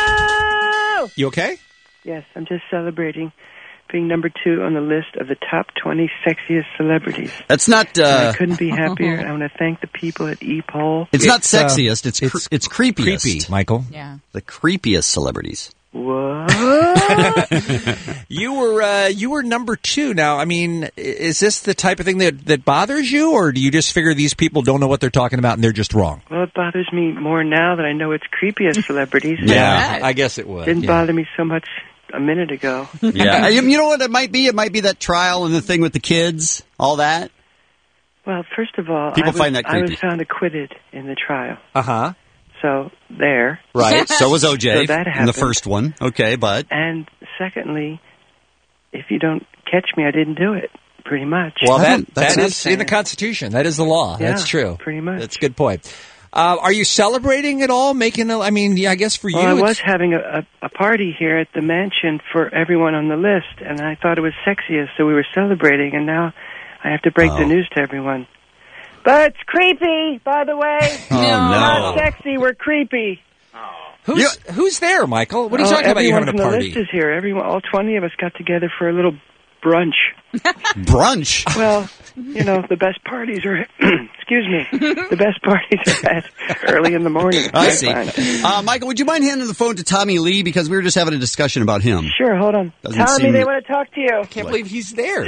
Oh! You okay? Yes, I'm just celebrating being number 2 on the list of the top 20 sexiest celebrities. That's not... I couldn't be happier. I want to thank the people at E-Poll. It's not sexiest. It's creepiest. Creepy, Michael. Yeah. The creepiest celebrities. What? You were number 2. Now, I mean, is this the type of thing that bothers you, or do you just figure these people don't know what they're talking about and they're just wrong? Well, it bothers me more now that I know it's creepy as celebrities. Yeah, I guess it would. Didn't bother me so much a minute ago. Yeah, you know what it might be? It might be that trial and the thing with the kids, all that. Well, first of all, People find that I creepy. was found acquitted in the trial. Uh-huh. So, there. Right, so was OJ So that in the happened. first one. Okay, but... And secondly, if you don't catch me, I didn't do it, pretty much. Well, that That's what I'm is in the saying. Constitution. That is the law. Yeah, That's true. pretty much. That's a good point. Are you celebrating at all? I guess for you... Well, I it's- was having a party here at the mansion for everyone on the list, and I thought it was sexiest, so we were celebrating, and now I have to break the news to everyone. But it's creepy, by the way. Oh, no. Not sexy, we're creepy. Who's there, Michael? What are you talking about? You Everyone having a from the party? list is here. All 20 of us got together for a little brunch. Brunch? Well, the best parties are... excuse me. The best parties are at early in the morning. I see. find. Michael, would you mind handing the phone to Tommy Lee? Because we were just having a discussion about him. Sure, hold on. Doesn't Tommy, seem- they want to talk to you. I can't believe he's there.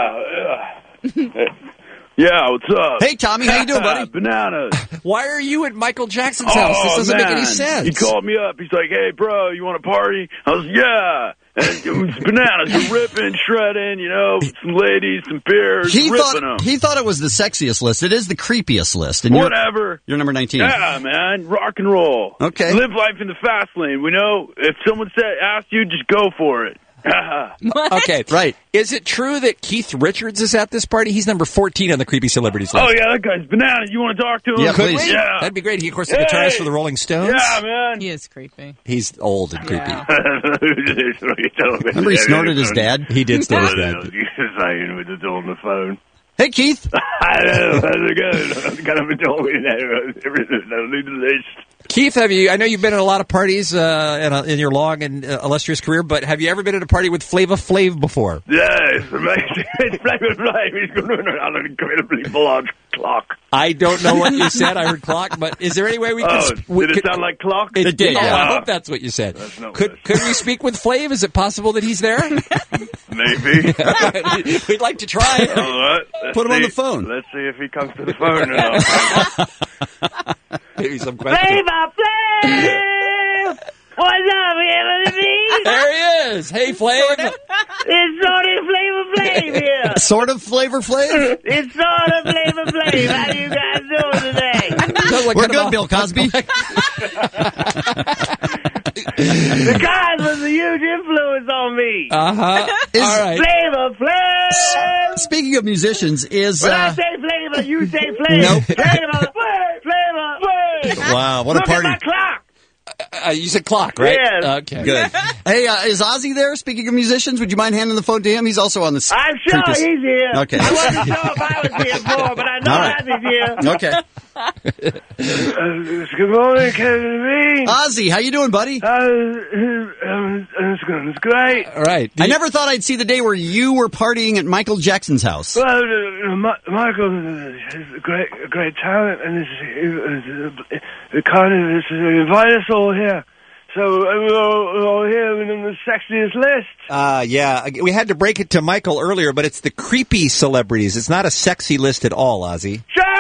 Yeah, what's up? Hey, Tommy, how you doing, buddy? Bananas. Why are you at Michael Jackson's house? This doesn't make any man. sense. He called me up. He's like, hey, bro, you want a party? I was, yeah. And it was bananas. We're ripping, shredding, some ladies, some beers, He ripping them. thought it was the sexiest list. It is the creepiest list. And Whatever. You're number 19. Yeah, man. Rock and roll. Okay. Live life in the fast lane. We know if someone asks you, just go for it. Okay, right. Is it true that Keith Richards is at this party? He's number 14 on the creepy celebrities list. Oh, yeah, that guy's bananas. You want to talk to him? Yeah, Could please. we? Yeah. That'd be great. He, of course, the guitarist for the Rolling Stones. Yeah, man. He is creepy. He's old and creepy. Remember he snorted his dad? He did snort his dad. Saying with the on the phone. Hey, Keith. I know. How's it going? I'm kind of enjoying everything. I need the list. Keith, I know you've been at a lot of parties in your long and illustrious career, but have you ever been at a party with Flava Flav before? Yeah, it's amazing. It's Flava Flav. He's going on an incredibly large clock. I don't know what you said. I heard clock, but is there any way we could... Did it sound like clock? It did. Oh, I hope that's what you said. Could we speak with Flav? Is it possible that he's there? Maybe. We'd like to try. All right. Put him on the phone. Let's see if he comes to the phone or not. Maybe some question. Flava Flav! What's up, everybody? There he is. Hey, Flav. It's sort of Flava Flav here. Sort of Flavor Flav? It's sort of Flava Flav. How you guys doing today? We're good, Bill Cosby. The guys was a huge influence on me. Uh-huh. All right. Flava Flav! Speaking of musicians, is... When I say flavor, you say flavor. Nope. Flavor, flavor, flavor. Wow, what a Look party. at my clock. You said clock, right? Yes. Okay. Good. Hey, is Ozzy there? Speaking of musicians, would you mind handing the phone to him? He's also on the... I'm sure creepiest- he's here. Okay. I wasn't sure if I was here for, but I know All right. Ozzy's here. Okay. Good morning, Kevin Bean. Ozzy, how you doing, buddy? It's great. All right. I never thought I'd see the day where you were partying at Michael Jackson's house. Well, Michael is a great talent, and it kind of invite us all here. So we're all here in the sexiest list. Yeah. We had to break it to Michael earlier, but it's the creepy celebrities. It's not a sexy list at all, Ozzy.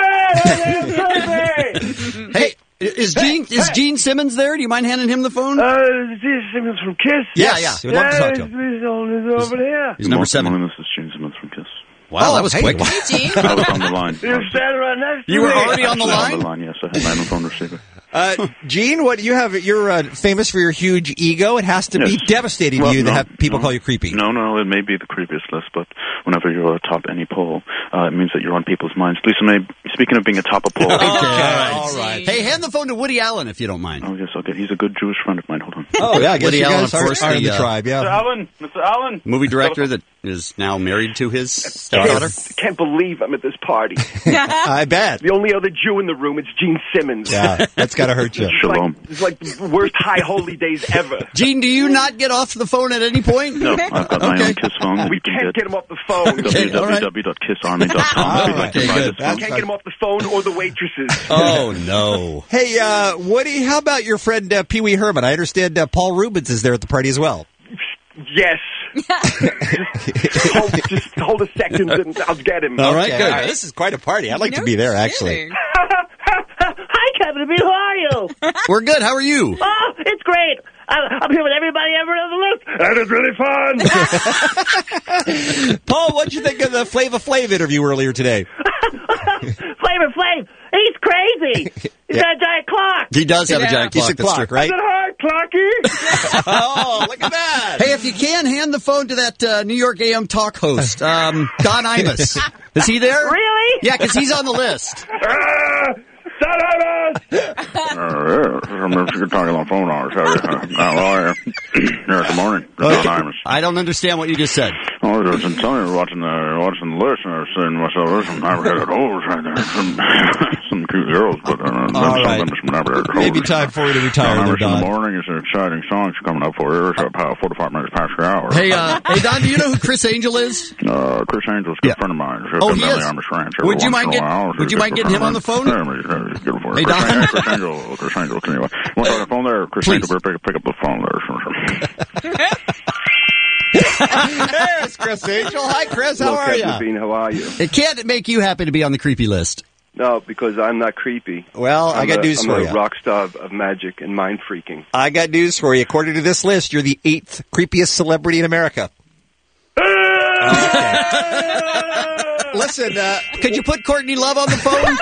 Hey, is Gene Simmons there? Do you mind handing him the phone? Gene Simmons from Kiss. Yes. We'd love to talk to him. He's over here. He's number 7. This is Gene Simmons from Kiss. Wow, that was quick. Hey, Gene. I was on the line. You're standing right next to You me. were already on the line? Yes. I had my own phone receiver. Gene, what you have? You're famous for your huge ego. It has to be devastating to you to have people call you creepy. No, it may be the creepiest list, but whenever you're atop any poll, it means that you're on people's minds. Lisa May, speaking of being atop a poll. Okay, all right. Hey, hand the phone to Woody Allen if you don't mind. Oh, yes, I'll get. He's a good Jewish friend of mine. Hold on. Oh, yeah, I guess Woody you Allen, guys of course, are in the tribe, yeah. Mr. Allen. Movie director that is now married to his stepdaughter. Can't believe I'm at this party. I bet. The only other Jew in the room is Gene Simmons. Yeah, that's got to hurt you. It's like the worst high holy days ever. Gene, do you not get off the phone at any point? No, I've got my own Kiss phone. We can't get him off the phone. www.kissarmy.com. Okay, good. We can't get him off the phone or the waitresses. Oh, no. Hey, Woody, how about your friend Pee Wee Herman? I understand said Paul Rubens is there at the party as well. Yes. just hold a second and I'll get him. All right, good. All right, this is quite a party. I'd like to be there, actually. Hi, Kevin. How are you? We're good. How are you? Oh, it's great. I'm here with everybody ever on the list. That is really fun. Paul, what'd you think of the Flava Flav interview earlier today? Flavor Flav. He's crazy. He's got a giant clock. He does have a giant clock. He's a clock, right? Is it hard, Clocky? Oh, look at that. Hey, if you can, hand the phone to that New York AM talk host, Don Imus. Is he there? Really? Yeah, because he's on the list. If you could talk on the phone, I'll tell you. Good morning. Don Imus. I don't understand what you just said. Oh, I was telling you, watching the list, and I was saying to myself, listen, Navigator Holes right there. Some cute girls, but all right. some Navigator Holes. Maybe time for you to retire there, In the Don. morning, it's an exciting song coming up for you. It's about 45 minutes past the hour. Hey, Don, do you know who Chris Angel is? Chris Angel's a good friend of mine. Oh, he is? Would you mind getting him on the phone? Hey, Don. Chris Angel, can you want to talk on the phone there? Chris Angel, pick up the phone there. There's Chris Angel. Hi, Chris. How are you? Bean, how are you? It can't make you happy to be on the creepy list. No, because I'm not creepy. Well, I got news for you. I'm a rock star of magic and mind freaking. I got news for you. According to this list, you're the 8th creepiest celebrity in America. Okay. Listen, could you put Courtney Love on the phone?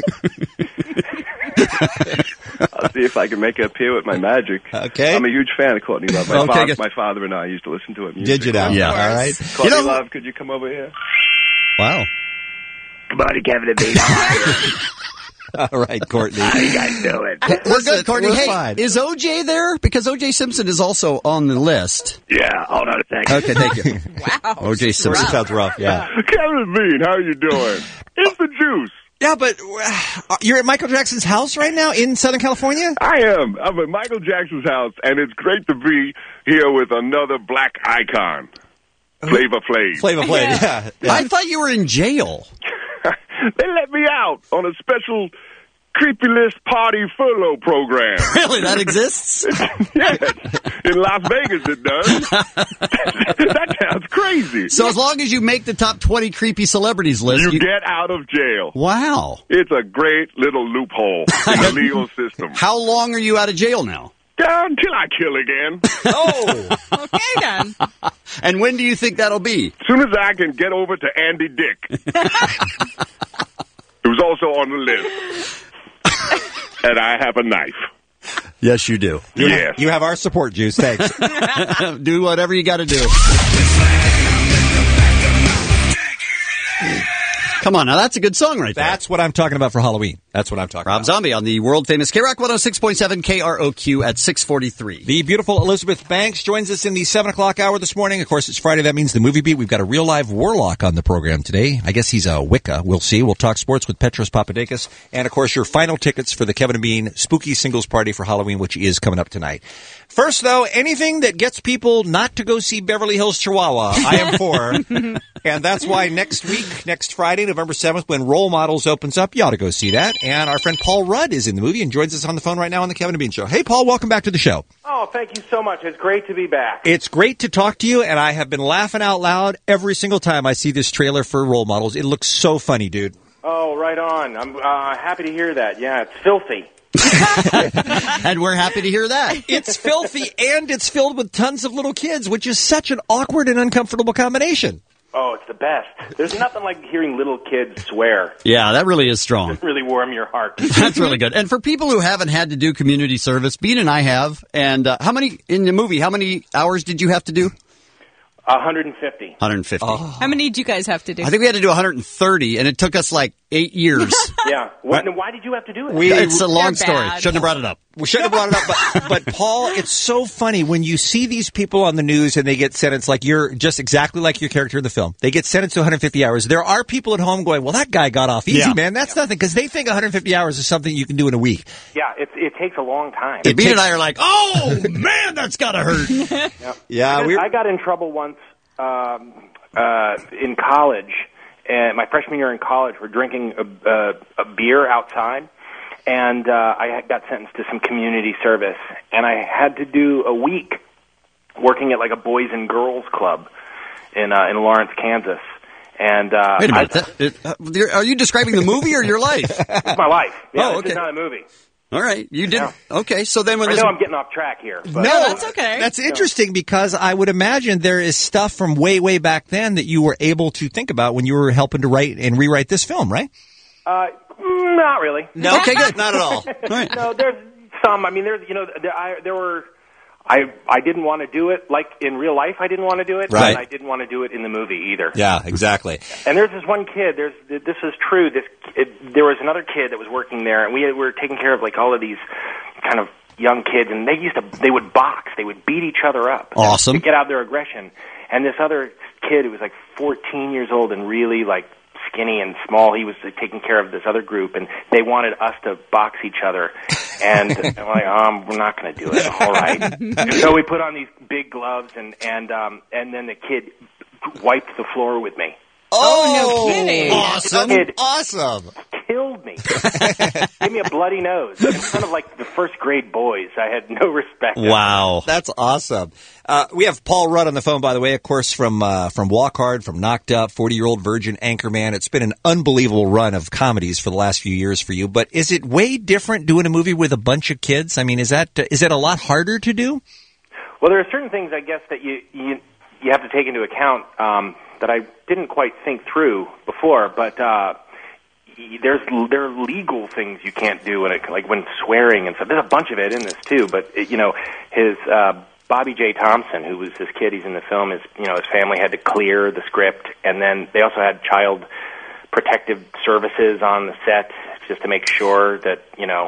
I'll see if I can make it appear with my magic. Okay. I'm a huge fan of Courtney Love. My father and I used to listen to it. Did you now? Yeah. All right. Courtney Love, could you come over here? Wow. Good morning, Kevin and Bean. All right, Courtney. How you guys doing? We're good, Courtney. We're Hey, fine. is OJ there? Because OJ Simpson is also on the list. Yeah, hold on a second. Okay, thank you. Wow. OJ Simpson sounds rough, yeah. Kevin and Bean, how you doing? It's the juice. Yeah, but you're at Michael Jackson's house right now in Southern California? I am. I'm at Michael Jackson's house, and it's great to be here with another black icon, Flava Flav. Flava Flav, yeah. I thought you were in jail. They let me out on a special creepy list party furlough program. Really? That exists? Yes. In Las Vegas it does. That sounds crazy. So as long as you make the top 20 creepy celebrities list, You get out of jail. Wow. It's a great little loophole in the legal system. How long are you out of jail now? Until I kill again. Oh. Okay, then. And when do you think that'll be? As soon as I can get over to Andy Dick. It was also on the list. And I have a knife. Yes, you do. Yes. You have our support, Juice. Thanks. Do whatever you got to do. Come on, now that's a good song right there. That's what I'm talking about for Halloween. That's what I'm talking Rob about. Zombie on the world-famous K-Rock 106.7 KROQ at 6:43. The beautiful Elizabeth Banks joins us in the 7 o'clock hour this morning. Of course, it's Friday. That means the movie beat. We've got a real-live warlock on the program today. I guess he's a Wicca. We'll see. We'll talk sports with Petros Papadakis. And, of course, your final tickets for the Kevin and Bean Spooky Singles Party for Halloween, which is coming up tonight. First, though, anything that gets people not to go see Beverly Hills Chihuahua, I am for. And that's why next week, next Friday, November 7th, when Role Models opens up, you ought to go see that. And our friend Paul Rudd is in the movie and joins us on the phone right now on the Kevin and Bean Show. Hey, Paul, welcome back to the show. Oh, thank you so much. It's great to be back. It's great to talk to you, and I have been laughing out loud every single time I see this trailer for Role Models. It looks so funny, dude. Oh, right on. I'm happy to hear that. Yeah, it's filthy. And we're happy to hear that. It's filthy, and it's filled with tons of little kids, which is such an awkward and uncomfortable combination. Oh, it's the best. There's nothing like hearing little kids swear. Yeah, that really is strong. It really warm your heart. That's really good. And for people who haven't had to do community service, Bean and I have. And how many hours did you have to do? 150. 150. How many did you guys have to do? I think we had to do 130, and it took us like 8 years. Yeah. Why did you have to do it? It's a long story. Shouldn't have brought it up. We shouldn't have brought it up, but Paul, it's so funny when you see these people on the news and they get sentenced like you're just exactly like your character in the film. They get sentenced to 150 hours. There are people at home going, well, that guy got off easy, man. That's nothing, because they think 150 hours is something you can do in a week. Yeah, it takes a long time. Bean and I are like, oh, man, that's got to hurt. Yeah, I got in trouble once in college, and my freshman year in college, we're drinking a beer outside, and I got sentenced to some community service, and I had to do a week working at like a boys and girls club in Lawrence, Kansas. And wait a minute, are you describing the movie or your life? It's my life. Yeah, okay. This is not a movie. All right, you did. Yeah. Okay, so then when I know I'm getting off track here. But. No, that's okay. That's interesting because I would imagine there is stuff from way, way back then that you were able to think about when you were helping to write and rewrite this film, right? Not really. No, okay, good. Not at all. Right. No, there's some. I mean, there were. I didn't want to do it like in real life. I didn't want to do it, right. And I didn't want to do it in the movie either. Yeah, exactly. And there's this one kid. This is true. There was another kid that was working there, and we were taking care of like all of these kind of young kids, and they would box. They would beat each other up. Awesome. To get out their aggression. And this other kid who was like 14 years old and really like skinny and small, he was taking care of this other group, and they wanted us to box each other. And I'm like, we're not going to do it. All right. And so we put on these big gloves, and then the kid wiped the floor with me. Oh, no kidding. Awesome. Awesome. Killed me. Gave me a bloody nose. In front of like the first grade boys. I had no respect. Wow. That's awesome. We have Paul Rudd on the phone, by the way, of course, from Walk Hard, from Knocked Up, 40-Year-Old Virgin, Anchorman. It's been an unbelievable run of comedies for the last few years for you. But is it way different doing a movie with a bunch of kids? I mean, is it a lot harder to do? Well, there are certain things, I guess, that you have to take into account that I didn't quite think through before, but there are legal things you can't do, like when swearing and stuff. There's a bunch of it in this too, but his Bobby J. Thompson, who was this kid, he's in the film. His family had to clear the script, and then they also had child protective services on the set just to make sure that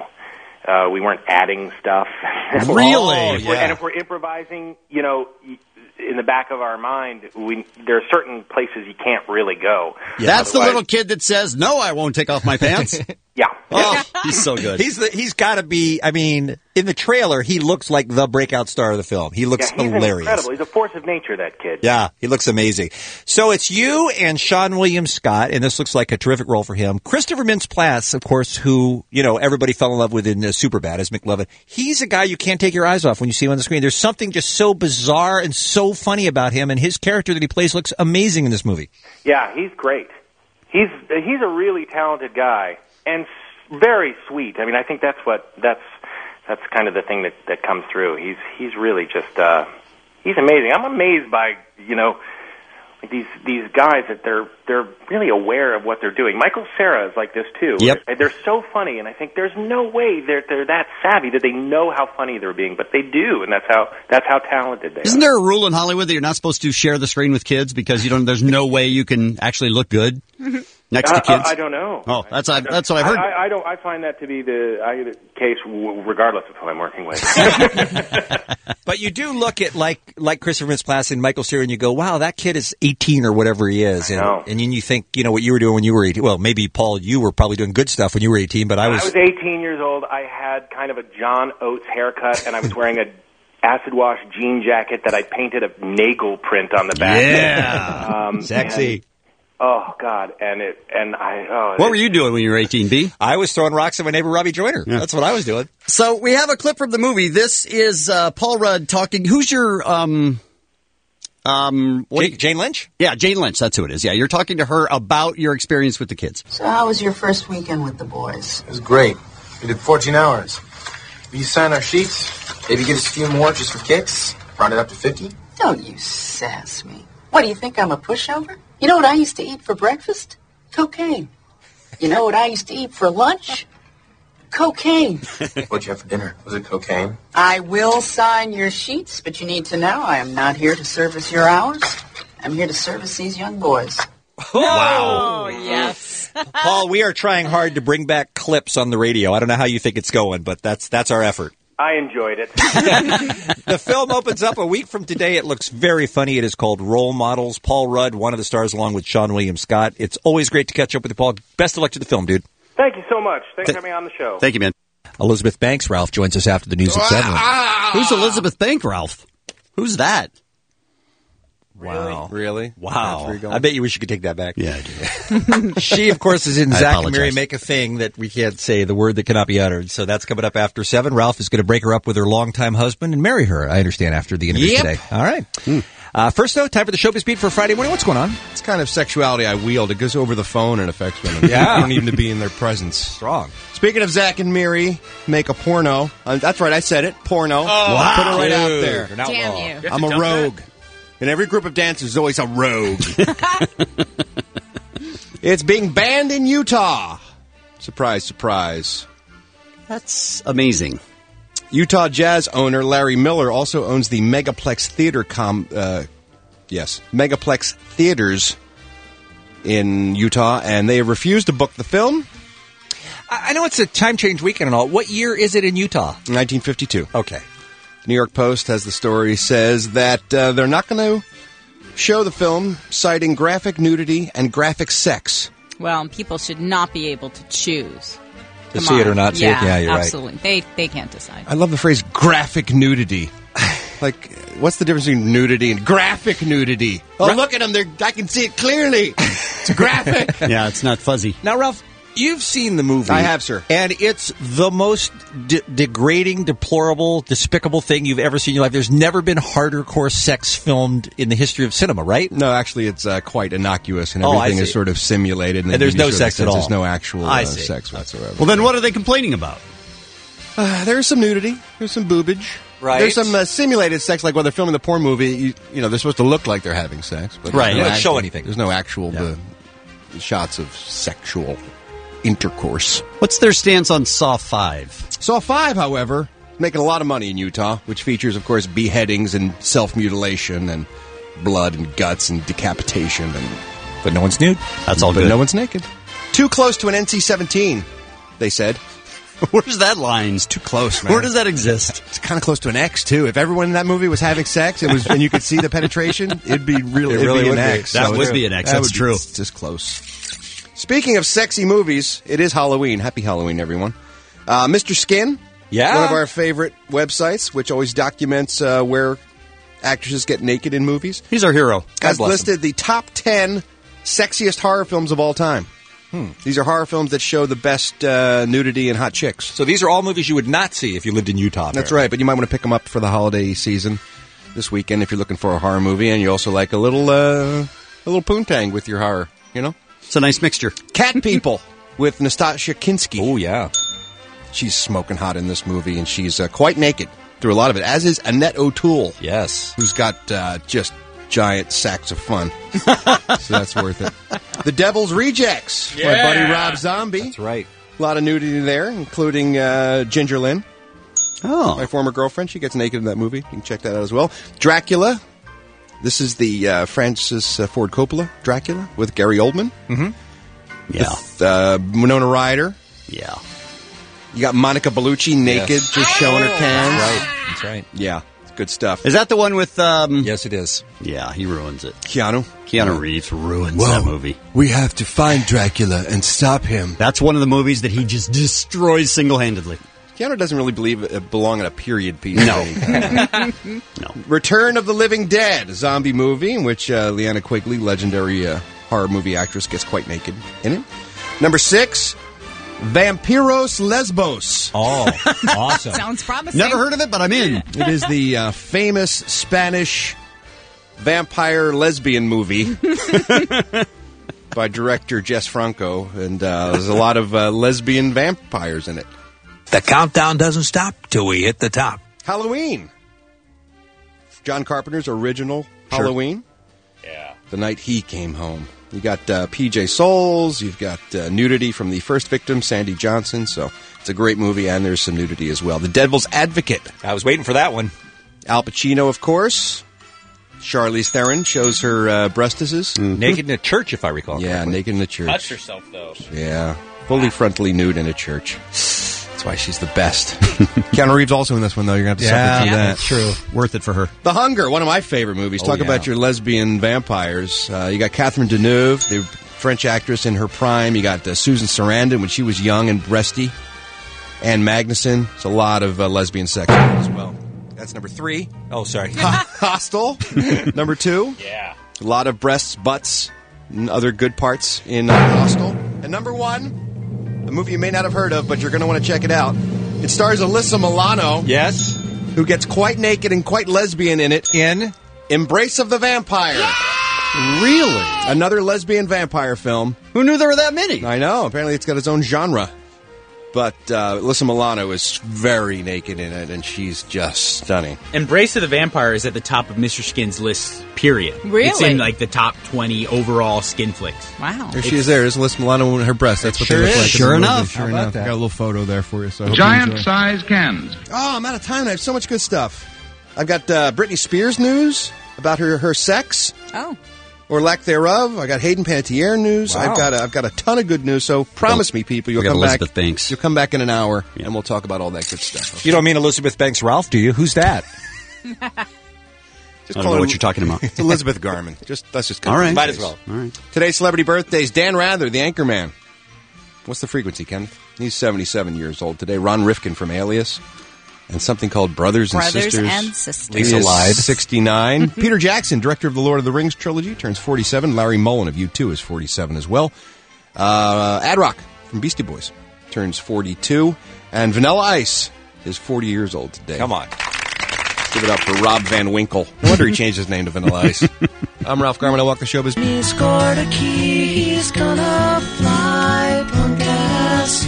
we weren't adding stuff. Really? And if we're improvising, in the back of our mind, there are certain places you can't really go. Yeah. That's the little kid that says, "No, I won't take off my pants." Yeah. Oh, he's so good. He's got to be. I mean, in the trailer, he looks like the breakout star of the film. He looks he's hilarious. Incredible. He's a force of nature, that kid. Yeah, he looks amazing. So it's you and Sean William Scott, and this looks like a terrific role for him. Christopher Mintz-Plasse, of course, who everybody fell in love with in Superbad as McLovin. He's a guy you can't take your eyes off when you see him on the screen. There's something just so bizarre and so funny about him, and his character that he plays looks amazing in this movie. Yeah, he's great. He's a really talented guy and very sweet. I mean, I think that's kind of the thing that comes through. He's really just he's amazing. I'm amazed by like these guys that they're really aware of what they're doing. Michael Cera is like this too. Yep. They're so funny, and I think there's no way they're that savvy that they know how funny they're being, but they do, and that's how talented they are. Isn't there a rule in Hollywood that you're not supposed to share the screen with kids because there's no way you can actually look good next to kids? I don't know. Oh, that's what I've heard. I find that to be the case regardless of who I'm working with. But you do look at like Christopher Mintz-Plasse and Michael Cera, and you go, "Wow, that kid is 18 or whatever he is." And then you think, what you were doing when you were 18. Well, maybe Paul, you were probably doing good stuff when you were 18, but I was 18 years old. I had kind of a John Oates haircut, and I was wearing a acid wash jean jacket that I painted a Nagel print on the back. Yeah, sexy. Oh God! What were you doing when you were 18, B? I was throwing rocks at my neighbor Robbie Joyner. Yeah. That's what I was doing. So we have a clip from the movie. This is Paul Rudd talking. Who's your Jane Lynch? Yeah, Jane Lynch. That's who it is. Yeah, you're talking to her about your experience with the kids. So how was your first weekend with the boys? It was great. We did 14 hours. We signed our sheets. Maybe give us a few more just for kicks. Round it up to 50. Don't you sass me. What, do you think I'm a pushover? You know what I used to eat for breakfast? Cocaine. You know what I used to eat for lunch? Cocaine. What'd you have for dinner? Was it cocaine? I will sign your sheets, but you need to know I am not here to service your hours. I'm here to service these young boys. Wow. Oh, yes. Paul, we are trying hard to bring back clips on the radio. I don't know how you think it's going, but that's our effort. I enjoyed it. The film opens up a week from today. It looks very funny. It is called Role Models. Paul Rudd, one of the stars, along with Sean William Scott. It's always great to catch up with you, Paul. Best of luck to the film, dude. Thank you so much. Thanks for having me on the show. Thank you, man. Elizabeth Banks, Ralph, joins us after the news at 7. Who's Elizabeth Banks, Ralph? Who's that? Wow. Really? Wow. That's where you're going? I bet you wish you could take that back. Yeah, I do. She, of course, is in I Zack and apologize. Miri Make a Thing that we can't say, the word that cannot be uttered. So that's coming up after 7. Ralph is going to break her up with her longtime husband and marry her, I understand, after the interview Yep. today. All right. First, though, time for the Showbiz Beat for Friday morning. What's going on? It's kind of sexuality I wield. It goes over the phone and affects women. Yeah. I don't even to be in their presence. Strong. Speaking of Zack and Miri, make a porno. That's right, I said it. Porno. Wow. Put it right out Dude, there. you're an outlaw. Damn you. I'm a rogue. In every group of dancers, there's always a rogue. It's being banned in Utah. Surprise, surprise. That's amazing. Utah Jazz owner Larry Miller also owns the Megaplex Theater Megaplex Theaters in Utah, and they have refused to book the film. I know it's a time change weekend and all. What year is it in Utah? 1952. Okay. New York Post, as the story says, that they're not going to show the film, citing graphic nudity and graphic sex. Well, people should not be able to choose. To Come see on. it or not see it? Yeah, you're right. absolutely. They can't decide. I love the phrase graphic nudity. Like, what's the difference between nudity and graphic nudity? Oh, look at them. I can see it clearly. It's graphic. Yeah, it's not fuzzy. Now, Ralph, you've seen the movie. I have, sir. And it's the most degrading, deplorable, despicable thing you've ever seen in your life. There's never been hardcore sex filmed in the history of cinema, right? No, actually, it's quite innocuous, and Oh, I everything is see. sort of simulated. And there's give you no sort of sex sense at all. There's no actual I see. sex whatsoever. Well, then what are they complaining about? There's some nudity. There's some boobage. Right. There's some simulated sex, like when they're filming the porn movie. You know, they're supposed to look like they're having sex, but Right. there's They don't actual- show anything. There's no actual shots of sexual intercourse. What's their stance on Saw 5? Saw 5, however, making a lot of money in Utah, which features, of course, beheadings and self-mutilation and blood and guts and decapitation. But no one's nude. That's all But good. no one's naked. Too close to an NC-17, they said. Where's that line? It's too close, man. Where does that exist? It's kind of close to an X, too. If everyone in that movie was having sex, and you could see the penetration, it'd be really, It really it'd be would an be. X. That So would it's- be an X. that That's would be- true. It's just close. Speaking of sexy movies, it is Halloween. Happy Halloween, everyone. Mr. Skin, Yeah. one of our favorite websites, which always documents where actresses get naked in movies, He's our hero. has bless listed the top 10 sexiest horror films of all time. These are horror films that show the best nudity and hot chicks. So these are all movies you would not see if you lived in Utah. That's right, but you might want to pick them up for the holiday season this weekend if you're looking for a horror movie, and you also like a little poontang with your horror, you know? It's a nice mixture. Cat People with Nastasia Kinski. Oh, yeah. She's smoking hot in this movie, and she's quite naked through a lot of it, as is Annette O'Toole. Yes. Who's got just giant sacks of fun. So that's worth it. The Devil's Rejects. My buddy Rob Zombie. That's right. A lot of nudity there, including Ginger Lynn. Oh. My former girlfriend. She gets naked in that movie. You can check that out as well. Dracula. This is the Francis Ford Coppola Dracula with Gary Oldman. Yeah. With, Winona Ryder. Yeah. You got Monica Bellucci naked, Yes. just showing her cans. That's right. That's right. Yeah, it's good stuff. Is that the one with, Yes, it is. Yeah, he ruins it. Keanu? Keanu Reeves ruins that movie. We have to find Dracula and stop him. That's one of the movies that he just destroys single-handedly. Keanu doesn't really believe it belong in a period piece. No. No. Return of the Living Dead, a zombie movie in which Leanna Quigley, legendary horror movie actress, gets quite naked in it. Number 6, Vampiros Lesbos. Oh, awesome. Sounds promising. Never heard of it, but I'm in. It is the famous Spanish vampire lesbian movie by director Jess Franco, and there's a lot of lesbian vampires in it. The countdown doesn't stop till we hit the top. Halloween. John Carpenter's original Halloween. Yeah. The Night He Came Home. You got P.J. Souls. You've got nudity from the first victim, Sandy Johnson. So it's a great movie, and there's some nudity as well. The Devil's Advocate. I was waiting for that one. Al Pacino, of course. Charlize Theron shows her breastises. Naked in a church, if I recall. Yeah, correctly. naked in a church. Touch yourself, though. Yeah, fully frontally nude in a church. That's why she's the best. Keanu Reeves also in this one, though. You're going to have to suffer through that. That's true. Worth it for her. The Hunger, one of my favorite movies. Talk yeah. about your lesbian vampires. You got Catherine Deneuve, the French actress in her prime. You got Susan Sarandon when she was young and breasty. Anne Magnuson. It's a lot of lesbian sex as well. That's number 3. Oh, sorry. Hostel, number 2. Yeah. A lot of breasts, butts, and other good parts in Hostel. And number 1, a movie you may not have heard of, but you're going to want to check it out. It stars Alyssa Milano. Yes. Who gets quite naked and quite lesbian in it. In Embrace of the Vampire. Yeah! Really? Another lesbian vampire film. Who knew there were that many? I know. Apparently it's got its own genre. But Alyssa Milano is very naked in it, and she's just stunning. Embrace of the Vampire is at the top of Mr. Skin's list, period. Really? It's in, like, the top 20 overall skin flicks. Wow. There she is there. There's Alyssa Milano and her breasts. That's what Sure they look is. like. Sure in the movie. enough. Sure How about enough. that? Got a little photo there for you. So I hope you enjoy. Giant-sized cans. Oh, I'm out of time. I have so much good stuff. I've got Britney Spears news about her sex. Oh. Or lack thereof. I got Hayden Panettiere news. Wow. I've got a ton of good news. So promise me, people, you'll We got come Elizabeth back. Banks. You'll come back in an hour, and we'll talk about all that good stuff. You don't mean Elizabeth Banks Ralph, do you? Who's that? Just I don't call know her- what you're talking about. It's Elizabeth Garman. Let's just All right. Might as well. All right. Today's celebrity birthdays. Dan Rather, the Anchorman. What's the frequency, Ken? He's 77 years old today. Ron Rifkin from Alias. And something called Brothers and Sisters. and Sisters. Lisa He is lied. 69. Peter Jackson, director of the Lord of the Rings trilogy, turns 47. Larry Mullen of U2 is 47 as well. Ad Rock from Beastie Boys turns 42. And Vanilla Ice is 40 years old today. Come on. Give it up for Rob Van Winkle. No wonder he changed his name to Vanilla Ice. I'm Ralph Garman. I walk the showbiz. He scored a key, he's gonna fly, punk ass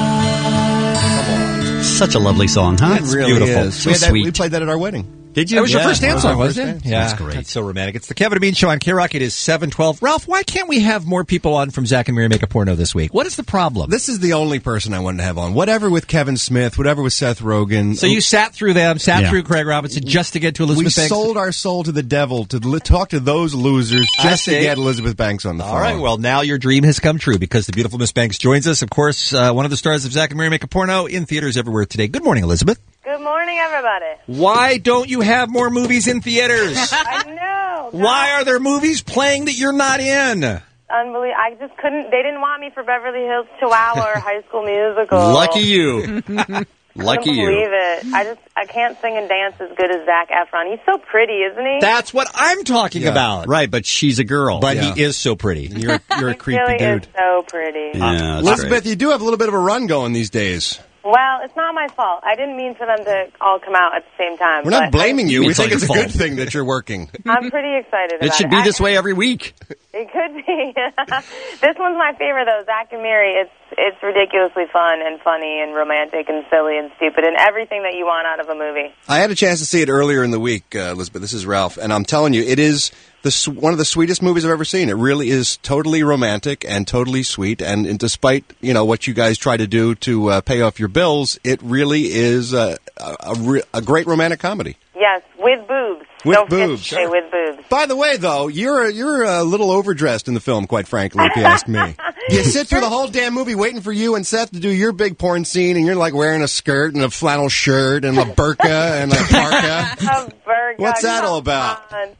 fly. Such a lovely song, huh? It really Beautiful. is. So We sweet. played that at our wedding. Did you? That was your Yeah. first dance Wow. song, wasn't it? Yeah, That's great. That's so romantic. It's the Kevin and Bean Show on K-Rock. It is 7:12. Ralph, why can't we have more people on from Zach and Mary Make a Porno this week? What is the problem? This is the only person I wanted to have on. Whatever with Kevin Smith, whatever with Seth Rogen. So you sat through them, Yeah. through Craig Robinson just to get to Elizabeth We Banks? sold our soul to the devil to talk to those losers I just to see. get Elizabeth Banks on the phone. All right, well, now your dream has come true because the beautiful Miss Banks joins us. Of course, one of the stars of Zach and Mary Make a Porno in theaters everywhere today. Good morning, Elizabeth. Good morning, everybody. Why don't you have more movies in theaters? I know. Why are there movies playing that you're not in? Unbelievable. I just couldn't. They didn't want me for Beverly Hills Chihuahua or High School Musical. Lucky you. Lucky I you. believe it. I can't sing and dance as good as Zac Efron. He's so pretty, isn't he? That's what I'm talking Yeah. about. Right, but she's a girl. But Yeah. he is so pretty. You're a He creepy really dude. is so pretty. Yeah, that's Elizabeth, great. you do have a little bit of a run going these days. Well, it's not my fault. I didn't mean for them to all come out at the same time. We're not but blaming you. We It's think all it's a your good fault. thing that you're working. I'm pretty excited about it. It should be this way every week. It could be. This one's my favorite, though. Zac and Mary. It's ridiculously fun and funny and romantic and silly and stupid and everything that you want out of a movie. I had a chance to see it earlier in the week, Elizabeth. This is Ralph, and I'm telling you, it is one of the sweetest movies I've ever seen. It really is totally romantic and totally sweet. And despite what you guys try to do to pay off your bills, it really is a great romantic comedy. Yes, with boobs. With Don't forget boobs, to say sure. with boobs. By the way, though, you're a little overdressed in the film, quite frankly, if you ask me. You sit through the whole damn movie waiting for you and Seth to do your big porn scene, and you're like wearing a skirt and a flannel shirt and a burqa and a parka. A burger. What's that all about? Come on.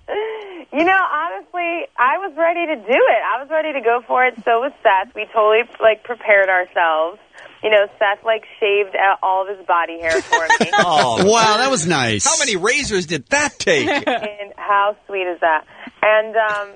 Honestly, I was ready to do it. I was ready to go for it. So was Seth. We totally prepared ourselves. Seth shaved out all of his body hair for me. Oh, wow, that was nice. How many razors did that take? And how sweet is that? And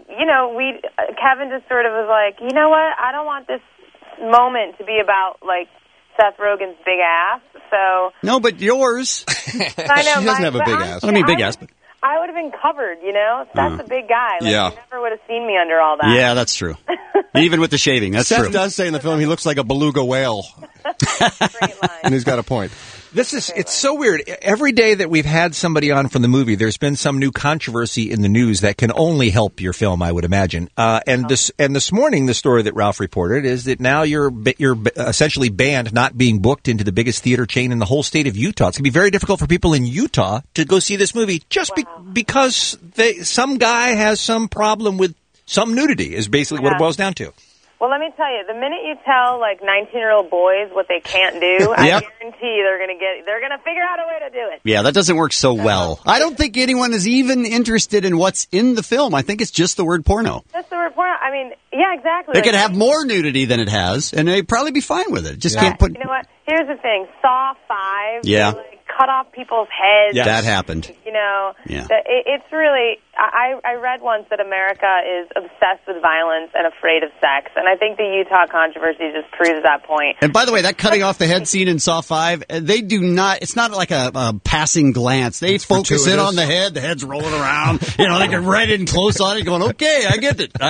Kevin just sort of was like, you know what? I don't want this moment to be about Seth Rogen's big ass. So No, but yours. I know She doesn't have a big ass. I don't mean big ass, but I would have been covered. Seth's a big guy. Yeah. You never would have seen me under all that. yeah, that's true. Even with the shaving, that's Seth true. does say in the film he looks like a beluga whale. Great line. And he's got a point. It's so weird. Every day that we've had somebody on from the movie, there's been some new controversy in the news that can only help your film, I would imagine. And this morning, the story that Ralph reported is that now you're essentially banned, not being booked into the biggest theater chain in the whole state of Utah. It's going to be very difficult for people in Utah to go see this movie just because some guy has some problem with some nudity is basically what it boils down to. Well, let me tell you, the minute you tell 19-year-old boys what they can't do, I Yep. guarantee they're gonna figure out a way to do it. Yeah, that doesn't work so well. I don't think anyone is even interested in what's in the film. I think it's just the word porno. That's the word porno. I mean, yeah, exactly. They could have more nudity than it has, and they'd probably be fine with it. Just can't put. You know what? Here's the thing. Saw 5. Yeah. They cut off people's heads. Yes. That happened. You know, Yeah. It's really. I read once that America is obsessed with violence and afraid of sex, and I think the Utah controversy just proves that point. And by the way, that cutting off the head scene in Saw 5, they do not, it's not like a passing glance. They focus in on the head's rolling around. You know, they get right in close on it going, okay, I get it.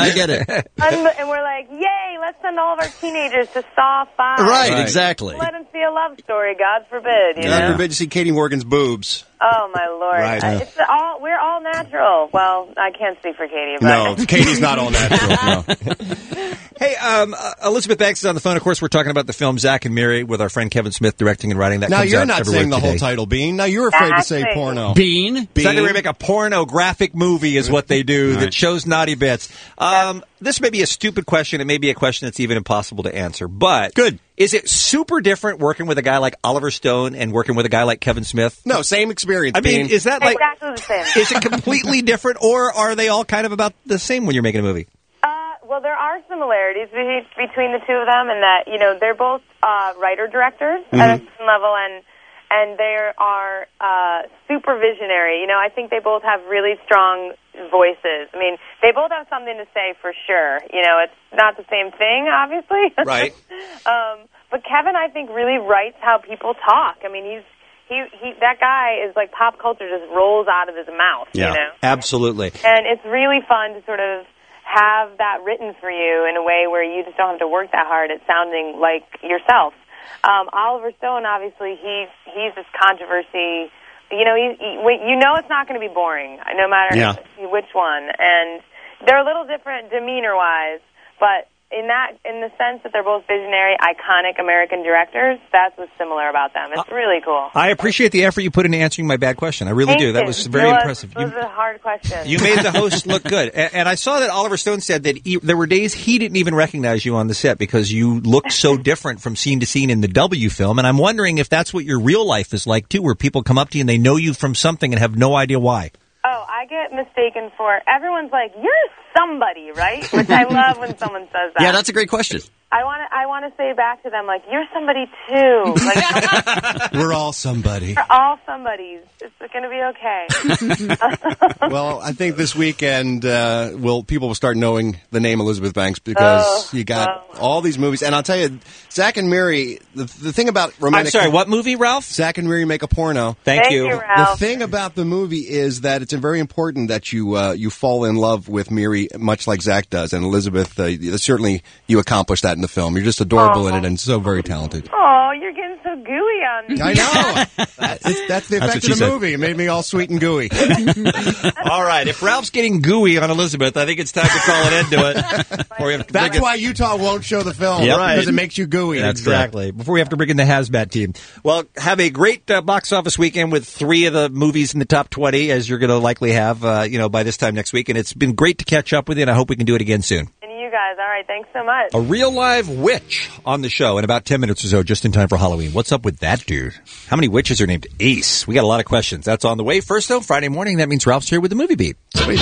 And we're like, yay, let's send all of our teenagers to Saw 5. Right, exactly. Let them see a love story, God forbid. You God know? forbid you see Katie Morgan's boobs. Oh, my Lord. Right. We're all natural. Well, I can't speak for Katie, but... No, Katie's not all natural. No. Hey, Elizabeth Banks is on the phone. Of course, we're talking about the film Zack and Miri with our friend Kevin Smith directing and writing. That Now, comes you're out not everywhere saying the today. whole title, Bean. Now, you're afraid to say porno. Bean? Zack and Miri make a pornographic movie is what they do that shows naughty bits. This may be a stupid question. It may be a question that's even impossible to answer. But good. Is it super different working with a guy like Oliver Stone and working with a guy like Kevin Smith? No, same experience, I mean, Bean. is that like... Exactly the same. Is it completely different, or are they all kind of about the same when you're making a movie? Well, there are similarities between the two of them in that, you know, they're both writer-directors at a certain level, and they are super visionary. You know, I think they both have really strong voices. I mean, they both have something to say for sure. You know, it's not the same thing, obviously. Right. But Kevin, I think, really writes how people talk. I mean, that guy is like pop culture just rolls out of his mouth, Yeah, you know? absolutely. And it's really fun to sort of have that written for you in a way where you just don't have to work that hard at sounding like yourself. Oliver Stone, obviously, he's this controversy. You know, you know it's not going to be boring, no matter which one. And they're a little different demeanor-wise, but in the sense that they're both visionary, iconic American directors, that's what's similar about them. It's really cool. I appreciate the effort you put into answering my bad question. I really do. That was very impressive. It was a hard question. You made the host look good. And I saw that Oliver Stone said that there were days he didn't even recognize you on the set because you looked so different from scene to scene in the W film. And I'm wondering if that's what your real life is like, too, where people come up to you and they know you from something and have no idea why. Oh, I get mistaken for... Everyone's like, you're somebody, right? Which I love when someone says that. Yeah, that's a great question. I want to say back to them, like, you're somebody too. Like, we're all somebody. We're all somebodies. It's going to be okay. Well, I think this weekend, people will start knowing the name Elizabeth Banks because you got all these movies. And I'll tell you, Zack and Miri, the thing about romantic... I'm sorry, what movie, Ralph? Zack and Miri Make a Porno. Thank you. The Ralph. thing about the movie is that it's very important that you fall in love with Miri much like Zack does. And Elizabeth, certainly you accomplished that in the film. You're just adorable in it and so very talented. Oh, you're getting so gooey on me. I know. That's the effect of the movie. It made me all sweet and gooey. All right. If Ralph's getting gooey on Elizabeth, I think it's time to call an end to it. That's why Utah won't show the film. Yep. Because it makes you gooey. Exactly. Before we have to bring in the hazmat team. Well, have a great box office weekend with 3 of the movies in the top 20, as you're going to likely have, by this time next week. And it's been great to catch up with you, and I hope we can do it again soon. Guys, all right, thanks so much. A real live witch on the show in about 10 minutes or so, just in time for Halloween. What's up with that dude? How many witches are named Ace? We got a lot of questions. That's on the way. First, though, Friday morning, that means Ralph's here with the Movie Beat.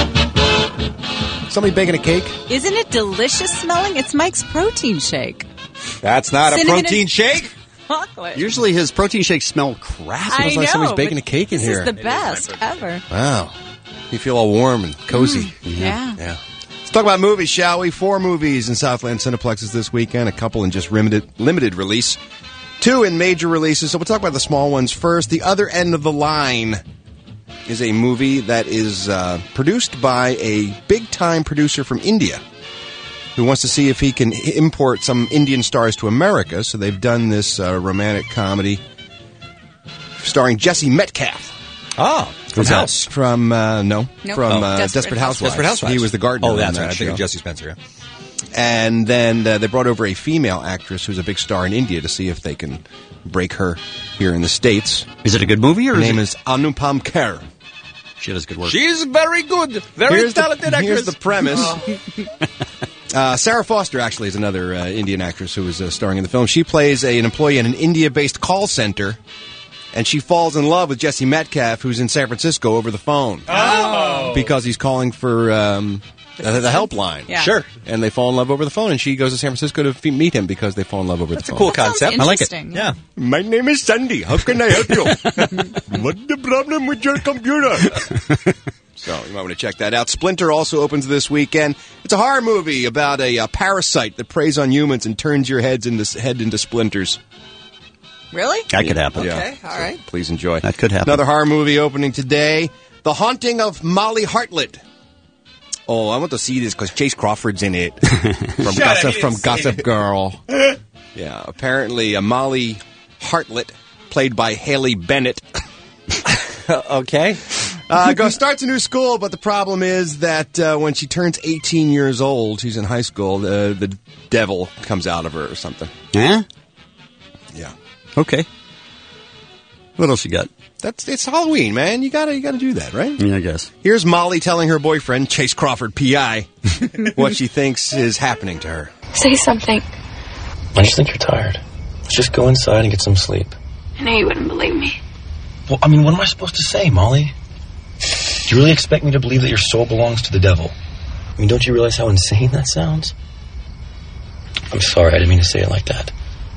Somebody baking a cake? Isn't it delicious smelling? It's Mike's protein shake. That's not a protein shake? Chocolate. Usually his protein shakes smell crappy. I It's like know, somebody's baking a cake in this here. Is the best ever. Wow. You feel all warm and cozy. Yeah. Let's talk about movies, shall we? 4 movies in Southland Cineplexes this weekend, a couple in just limited release, 2 in major releases. So we'll talk about the small ones first. The Other End of the Line is a movie that is produced by a big-time producer from India who wants to see if he can import some Indian stars to America. So they've done this romantic comedy starring Jesse Metcalfe. Oh, from House. From Desperate Housewives. He was the gardener. Oh, that's on right. that I think show. of Jesse Spencer. Yeah. And then they brought over a female actress who's a big star in India to see if they can break her here in the States. Is it a good movie? Or her name is Anupam Kher. She does good work. She's very good. Very talented actress. Here's the premise. Sarah Foster, actually, is another Indian actress who is starring in the film. She plays an employee in an India-based call center, and she falls in love with Jesse Metcalfe, who's in San Francisco over the phone. Oh! Because he's calling for The helpline. Yeah. Sure. And they fall in love over the phone, and she goes to San Francisco to meet him because they fall in love over the phone. That's a cool concept. I like it. interesting. Yeah. My name is Sandy. How can I help you? What's the problem with your computer? So you might want to check that out. Splinter also opens this weekend. It's a horror movie about a parasite that preys on humans and turns your head into splinters. Really? That could happen. Okay, all right. Please enjoy. That could happen. Another horror movie opening today. The Haunting of Molly Hartlett. Oh, I want to see this because Chase Crawford's in it from Gossip Girl. Yeah, apparently Molly Hartlett, played by Haley Bennett. Okay. Starts a new school, but the problem is that when she turns 18 years old, she's in high school, the devil comes out of her or something. Yeah? Yeah. Okay. What else you got? It's Halloween, man. You gotta do that, right? Yeah, I guess. Here's Molly telling her boyfriend, Chase Crawford, P.I., what she thinks is happening to her. Say something. I just think you're tired. Let's just go inside and get some sleep. I know you wouldn't believe me. Well, I mean, what am I supposed to say, Molly? Do you really expect me to believe that your soul belongs to the devil? I mean, don't you realize how insane that sounds? I'm sorry, I didn't mean to say it like that.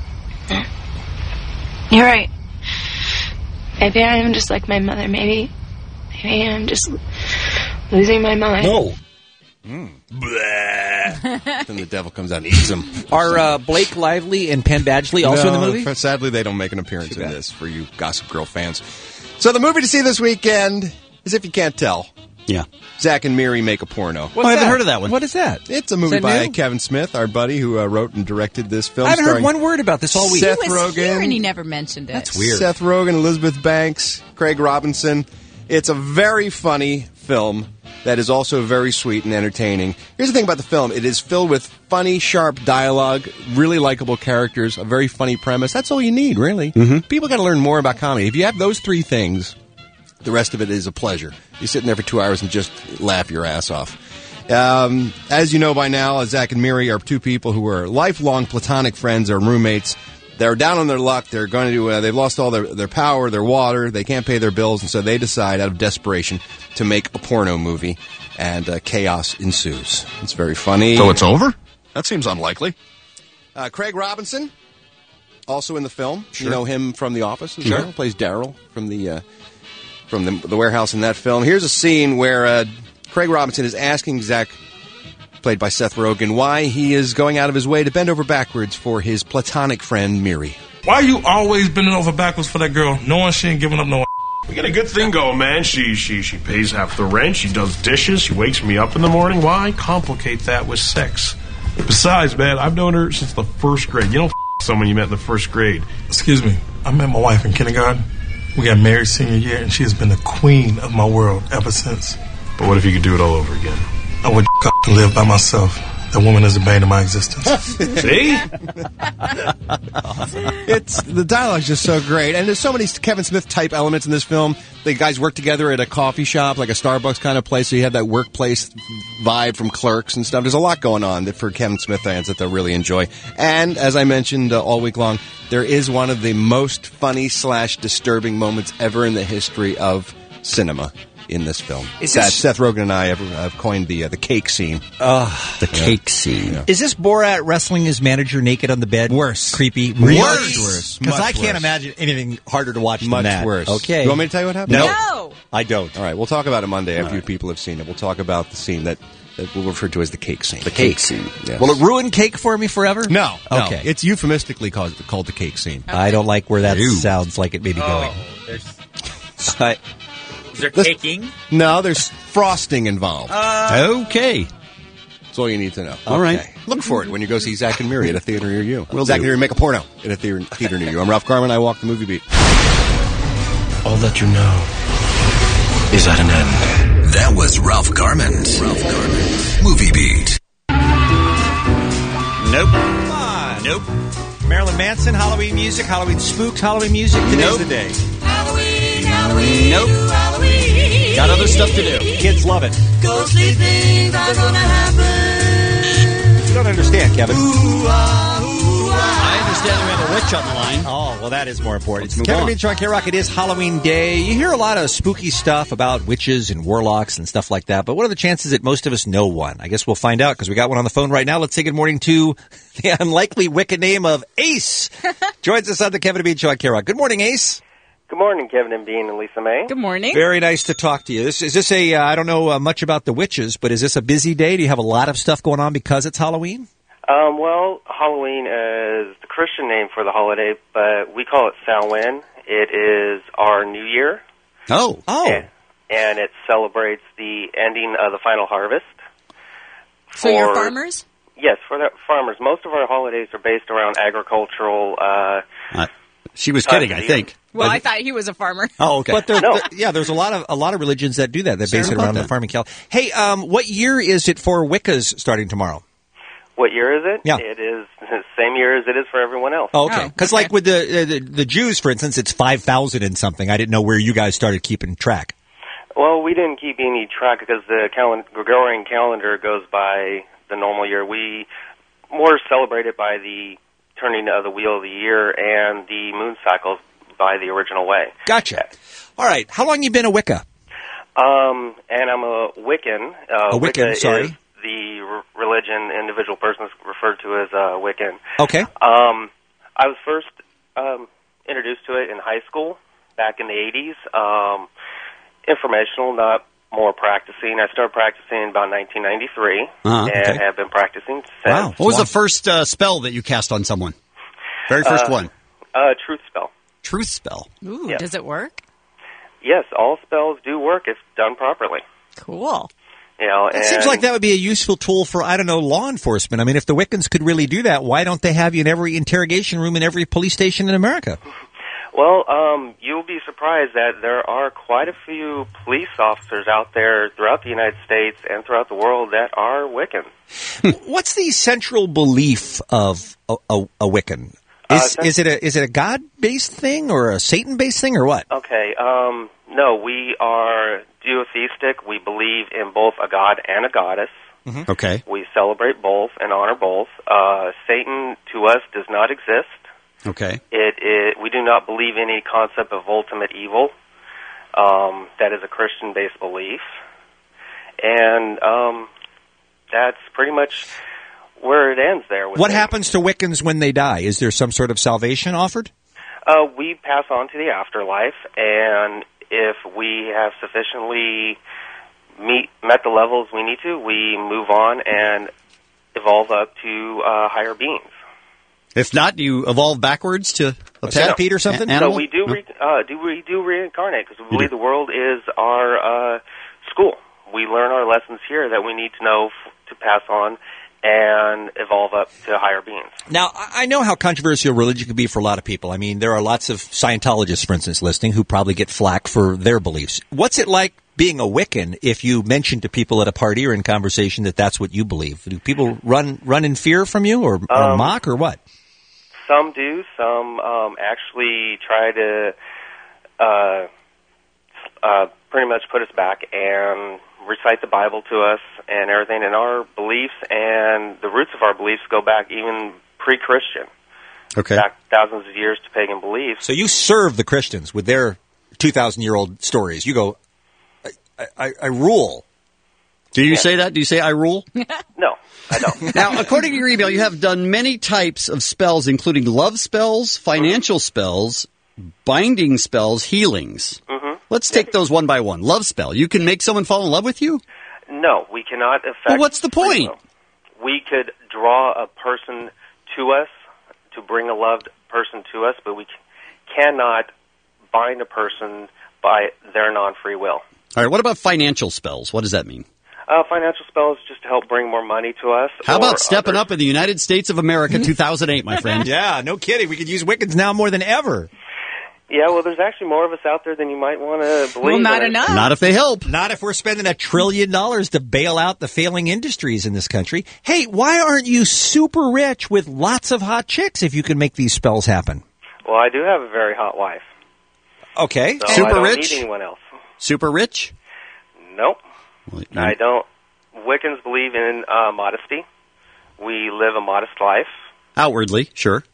You're right. Maybe I am just like my mother. Maybe I'm just losing my mind. No. Then the devil comes out and eats him. Are Blake Lively and Penn Badgley also in the movie? Sadly, they don't make an appearance in this for you Gossip Girl fans. So the movie to see this weekend is, if you can't tell, yeah, Zach and Miri Make a Porno. I haven't heard of that one. What is that? It's a movie Is that by new? Kevin Smith, our buddy, who wrote and directed this film. I haven't heard starring one word about this all week. Seth He was Rogen. here and he never mentioned it. That's weird. Seth Rogen, Elizabeth Banks, Craig Robinson. It's a very funny film that is also very sweet and entertaining. Here's the thing about the film. It is filled with funny, sharp dialogue, really likable characters, a very funny premise. That's all you need, really. Mm-hmm. People got to learn more about comedy. If you have those three things, the rest of it is a pleasure. You sit in there for 2 hours and just laugh your ass off. As you know by now, Zach and Miri are two people who are lifelong platonic friends or roommates. They're down on their luck. They're going to they've lost all their power, their water. They can't pay their bills, and so they decide, out of desperation, to make a porno movie, and chaos ensues. It's very funny. So it's over? That seems unlikely. Craig Robinson, also in the film. Sure. You know him from The Office. Sure. Well. Plays Daryl from the warehouse in that film. Here's a scene where Craig Robinson is asking Zach, played by Seth Rogen, why he is going out of his way to bend over backwards for his platonic friend Miri. Why you always bending over backwards for that girl, knowing she ain't giving up no? We got a good thing going, man. She pays half the rent. She does dishes. She wakes me up in the morning. Why complicate that with sex? Besides, man, I've known her since the first grade. You don't someone you met in the first grade. Excuse me. I met my wife in kindergarten. We got married senior year, and she has been the queen of my world ever since. But what if you could do it all over again? I would live by myself. That woman is the bane of my existence. See? It's the dialogue's just so great, and there's so many Kevin Smith type elements in this film. The guys work together at a coffee shop, like a Starbucks kind of place, so you have that workplace vibe from Clerks and stuff. There's a lot going on that for Kevin Smith fans that they'll really enjoy. And as I mentioned all week long, there is one of the most funny / disturbing moments ever in the history of cinema in this film. Seth Rogen and I have coined the cake scene. The cake scene. Yeah. Is this Borat wrestling his manager naked on the bed? Worse. Creepy. Much Really? worse. Because I Much can't worse. imagine anything harder to watch Much than that. worse. Okay. You want me to tell you what happened? No. I don't. All right, we'll talk about it Monday after you people have seen it. We'll talk about the scene that we'll refer to as the cake scene. The cake scene. Yes. Will it ruin cake for me forever? No. Okay. It's euphemistically called the cake scene. I don't like where that sounds like it may be going. Is there caking? No, there's frosting involved. Okay. That's all you need to know. All right. Look for it when you go see Zach and Miri at a theater near you. Will Zach do. and Miri Make a Porno at a theater near you. I'm Ralph Garman. I walk the movie beat. All that you know is at an end. That was Ralph Garman. Movie Beat. Nope. Come on. Nope. Marilyn Manson, Halloween music, Halloween spooks, Halloween music. Today's the day. Halloween, Nope. Halloween. Got other stuff to do. Kids love it. Ghostly things are gonna happen. You don't understand, Kevin. Ooh, ah, ooh, ah. I understand. Incidentally, we have a witch on the line. Oh, well, that is more important. Let's move Kevin on. Bean Show on K-Rock. It is Halloween Day. You hear a lot of spooky stuff about witches and warlocks and stuff like that, but what are the chances that most of us know one? I guess we'll find out because we got one on the phone right now. Let's say good morning to the unlikely Wicca name of Ace. Joins us on the Kevin Bean Show on K-Rock. Good morning, Ace. Good morning, Kevin and Bean and Lisa May. Good morning. Very nice to talk to you. Is this a, I don't know much about the witches, but is this a busy day? Do you have a lot of stuff going on because it's Halloween? Well, Halloween is the Christian name for the holiday, but we call it Samhain. It is our New Year. Oh. And it celebrates the ending of the final harvest. So you're farmers? Yes, for the farmers. Most of our holidays are based around agricultural. She was kidding, I think. Well, I thought he was a farmer. Oh, okay. But there's a lot of religions that do that. They base it around the farming calendar. Hey, what year is it for Wiccas starting tomorrow? What year is it? Yeah. It is the same year as it is for everyone else. Oh, okay. Because like with the Jews, for instance, it's 5,000 and something. I didn't know where you guys started keeping track. Well, we didn't keep any track because the Gregorian calendar goes by the normal year. We more celebrate it by the turning of the wheel of the year and the moon cycles by the original way. Gotcha. All right. How long you been a Wicca? And I'm a Wiccan. A Wiccan, Wicca sorry. Is the religion individual person is referred to as Wiccan. Okay. I was first introduced to it in high school back in the 80s. Informational, not more practicing. I started practicing in about 1993 and have been practicing since. Wow. What was the first spell that you cast on someone? Very first one. Truth spell. Truth spell. Ooh, Yes. does it work? Yes, all spells do work if done properly. Cool. You know, It seems like that would be a useful tool for, I don't know, law enforcement. I mean, if the Wiccans could really do that, why don't they have you in every interrogation room in every police station in America? Well, you'll be surprised that there are quite a few police officers out there throughout the United States and throughout the world that are Wiccan. What's the central belief of a Wiccan? Is it a God-based thing or a Satan-based thing or what? Okay, no, we are duotheistic. We believe in both a god and a goddess. Mm-hmm. Okay. We celebrate both and honor both. Satan, to us, does not exist. Okay. We do not believe any concept of ultimate evil. That is a Christian-based belief. And that's pretty much where it ends there. What happens to Wiccans when they die? Is there some sort of salvation offered? We pass on to the afterlife, and if we have sufficiently met the levels we need to, we move on and evolve up to higher beings. If not, do you evolve backwards to a centipede or something? So we do reincarnate because we believe the world is our school. We learn our lessons here that we need to know to pass on and evolve up to higher beings. Now, I know how controversial religion can be for a lot of people. I mean, there are lots of Scientologists, for instance, listening who probably get flack for their beliefs. What's it like being a Wiccan if you mention to people at a party or in conversation that that's what you believe? Do people run in fear from you or mock or what? Some do. Some actually try to pretty much put us back and recite the Bible to us and everything. And our beliefs and the roots of our beliefs go back even pre-Christian. Okay. Back thousands of years to pagan beliefs. So you serve the Christians with their 2,000-year-old stories. You go, I rule. Do you say that? Do you say I rule? No, I don't. Now, according to your email, you have done many types of spells, including love spells, financial spells, binding spells, healings. Mm-hmm. Let's take those one by one. Love spell. You can make someone fall in love with you? No, we cannot affect... Well, what's the point? We could draw a person to us, to bring a loved person to us, but we cannot bind a person by their non-free will. All right, what about financial spells? What does that mean? Financial spells just to help bring more money to us. How about stepping up in the United States of America 2008, my friend? Yeah, no kidding. We could use Wiccans now more than ever. Yeah, well, there's actually more of us out there than you might want to believe. Well, not enough. Not if they help. Not if we're spending $1 trillion to bail out the failing industries in this country. Hey, why aren't you super rich with lots of hot chicks if you can make these spells happen? Well, I do have a very hot wife. Okay. So Super I don't rich? need anyone else. Super rich? Nope. Well, I don't. Wiccans believe in modesty. We live a modest life. Outwardly, sure.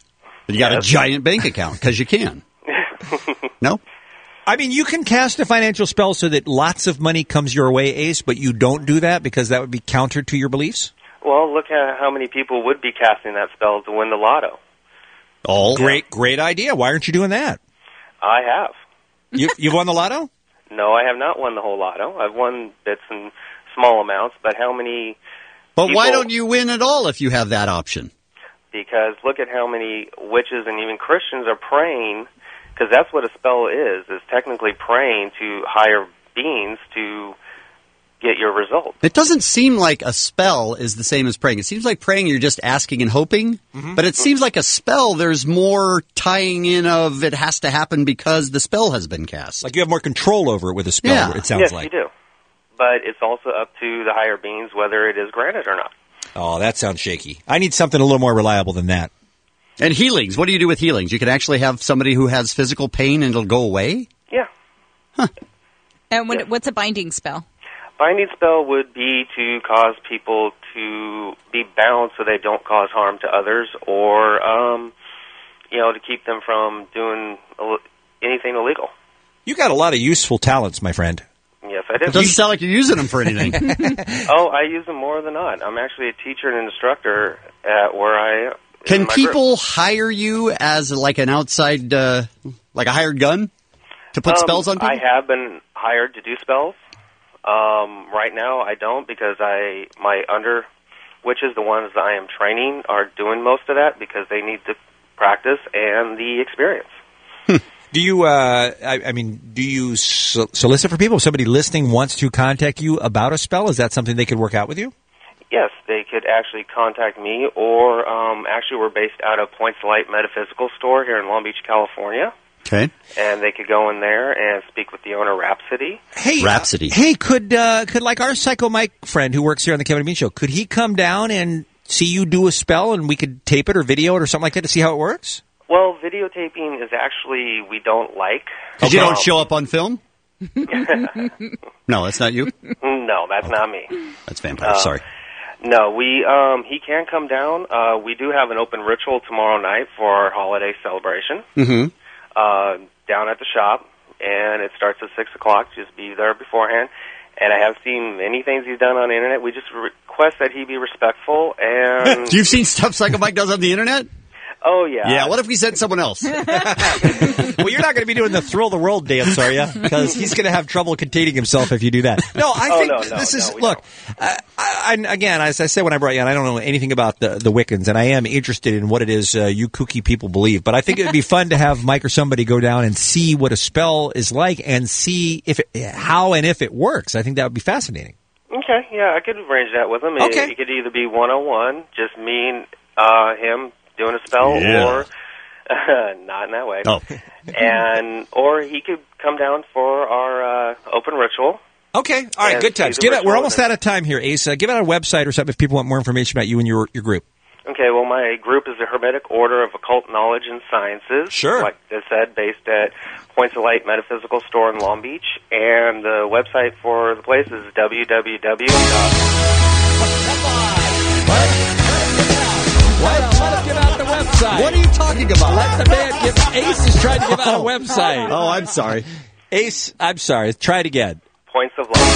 But you got a giant bank account, because you can. No? I mean, you can cast a financial spell so that lots of money comes your way, Ace, but you don't do that because that would be counter to your beliefs? Well, look at how many people would be casting that spell to win the lotto. Oh, great idea. Why aren't you doing that? I have. You've won the lotto? No, I have not won the whole lotto. I've won bits and small amounts, but how many But why don't you win at all if you have that option? Because look at how many witches and even Christians are praying, because that's what a spell is technically praying to higher beings to get your result. It doesn't seem like a spell is the same as praying. It seems like praying, you're just asking and hoping. Mm-hmm. But it seems like a spell, there's more tying in of it has to happen because the spell has been cast. Like you have more control over it with a spell, it sounds like. Yes, you do. But it's also up to the higher beings whether it is granted or not. Oh, that sounds shaky. I need something a little more reliable than that. And healings. What do you do with healings? You can actually have somebody who has physical pain and it'll go away? Yeah. Huh. And what's a binding spell? Binding spell would be to cause people to be bound so they don't cause harm to others, or to keep them from doing anything illegal. You got a lot of useful talents, my friend. Yes, I do. It doesn't sound like you're using them for anything. Oh, I use them more than not. I'm actually a teacher and instructor at where I. Can people hire you as like an outside, like a hired gun, to put spells on people? I have been hired to do spells. Right now, I don't because my under witches, the ones that I am training, are doing most of that because they need the practice and the experience. Do you, do you solicit for people? If somebody listening wants to contact you about a spell, is that something they could work out with you? Yes, they could actually contact me, or actually we're based out of Points of Light Metaphysical Store here in Long Beach, California. Okay. And they could go in there and speak with the owner, Rhapsody. Hey, Rhapsody. Hey, could like our Psycho Mike friend who works here on the Kevin and Bean Show, could he come down and see you do a spell and we could tape it or video it or something like that to see how it works? Well, videotaping is actually we don't like. Because you don't show up on film? No, that's not you? No, that's not me. That's vampire, sorry. No, he can come down. We do have an open ritual tomorrow night for our holiday celebration. Mm-hmm. Down at the shop, and it starts at 6 o'clock. Just be there beforehand. And I have seen many things he's done on the internet. We just request that he be respectful. And You've seen stuff Psycho Mike does on the internet? Oh, yeah. Yeah, what if we sent someone else? Well, you're not going to be doing the Thrill the World dance, are you? Because he's going to have trouble containing himself if you do that. No, I think this is... Look, again, as I said when I brought you on, I don't know anything about the Wiccans, and I am interested in what it is you kooky people believe. But I think it would be fun to have Mike or somebody go down and see what a spell is like and see how and if it works. I think that would be fascinating. Okay, yeah, I could arrange that with him. Okay. It could either be one-on-one, just me and him doing a spell, or not in that way. Oh. Or he could come down for our open ritual. Okay, all right, good times. We're almost out of time here, Ace. Give out a website or something if people want more information about you and your group. Okay, well, my group is the Hermetic Order of Occult Knowledge and Sciences. Sure. Like I said, based at Points of Light Metaphysical Store in Long Beach. And the website for the place is www. Let us give out the website. What are you talking about? Let the man give... Ace is trying to give out a website. Oh, I'm sorry. Ace, I'm sorry. Try it again. Points of Light.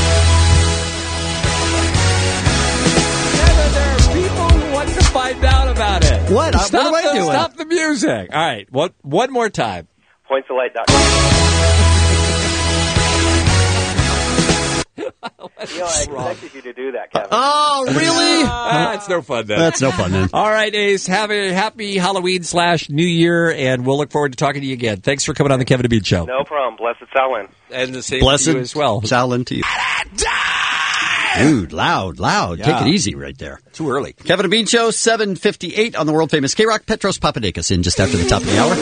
There are people who want to find out about it. What? What am I doing? Stop the music. All right. One more time. PointsOfLight.com. I expected you to do that, Kevin. Oh, really? That's no fun, then. That's no fun, then. All right, Ace. Have a happy Halloween/New Year, and we'll look forward to talking to you again. Thanks for coming on the Kevin and Bean Show. No problem. Blessed Samhain. And the same Blessed to you as well. Samhain to you. Dude, loud. Yeah. Take it easy right there. Too early. Kevin and Bean Show, 7:58 on the world-famous K-Rock. Petros Papadakis in just after the top of the hour.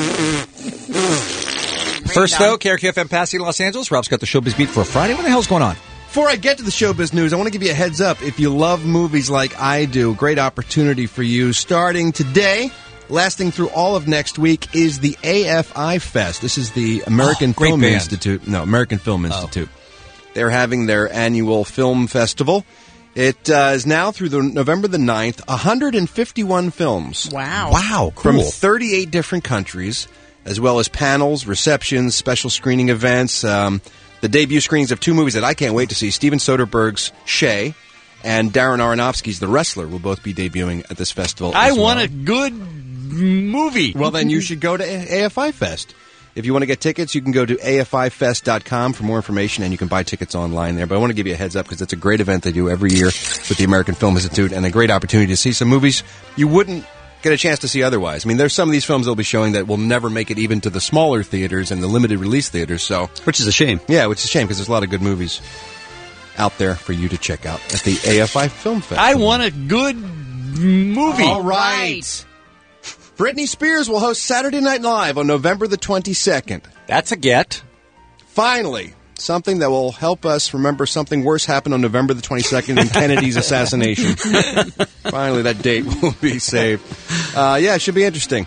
First, though, KRQFM Pasadena, Los Angeles. Rob's got the showbiz beat for a Friday. What the hell's going on? Before I get to the showbiz news, I want to give you a heads up. If you love movies like I do, great opportunity for you. Starting today, lasting through all of next week, is the AFI Fest. This is the American Film Institute. No, American Film Institute. They're having their annual film festival. It is now through November the 9th, 151 films. Wow. Wow, From cool. 38 different countries, as well as panels, receptions, special screening events, the debut screenings of two movies that I can't wait to see. Steven Soderbergh's Shay and Darren Aronofsky's The Wrestler will both be debuting at this festival. I as want well. a good movie. Well, then you should go to AFI Fest. If you want to get tickets, you can go to afifest.com for more information, and you can buy tickets online there. But I want to give you a heads up because it's a great event they do every year with the American Film Institute, and a great opportunity to see some movies you wouldn't get a chance to see otherwise. I mean, there's some of these films they'll be showing that will never make it even to the smaller theaters and the limited release theaters. So, which is a shame. Yeah, which is a shame because there's a lot of good movies out there for you to check out at the AFI Film Festival. I want a good movie. All right. Britney Spears will host Saturday Night Live on November the 22nd. That's a get. Finally, something that will help us remember something worse happened on November the 22nd than Kennedy's assassination. Finally, that date will be saved. Yeah, it should be interesting.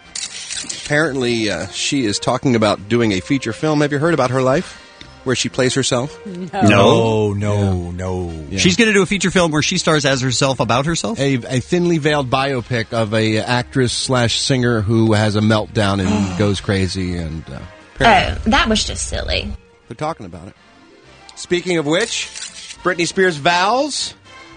Apparently, she is talking about doing a feature film. Have you heard about her life? Where she plays herself? No. Yeah. She's going to do a feature film where she stars as herself about herself? A thinly veiled biopic of a actress/singer who has a meltdown and goes crazy. And that was just silly. They're talking about it. Speaking of which, Britney Spears vows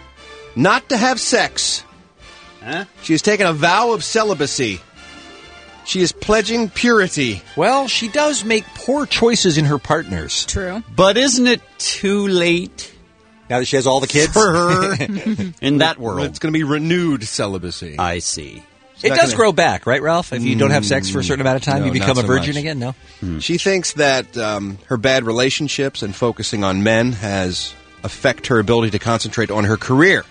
not to have sex. Huh? She has taken a vow of celibacy. She is pledging purity. Well, she does make poor choices in her partners. True. But isn't it too late? Now that she has all the kids? For her in that world. It's going to be renewed celibacy. I see. It does grow back, right, Ralph? If you don't have sex for a certain amount of time, No, you become not a so virgin much. again? No? She thinks that her bad relationships and focusing on men has affected her ability to concentrate on her career.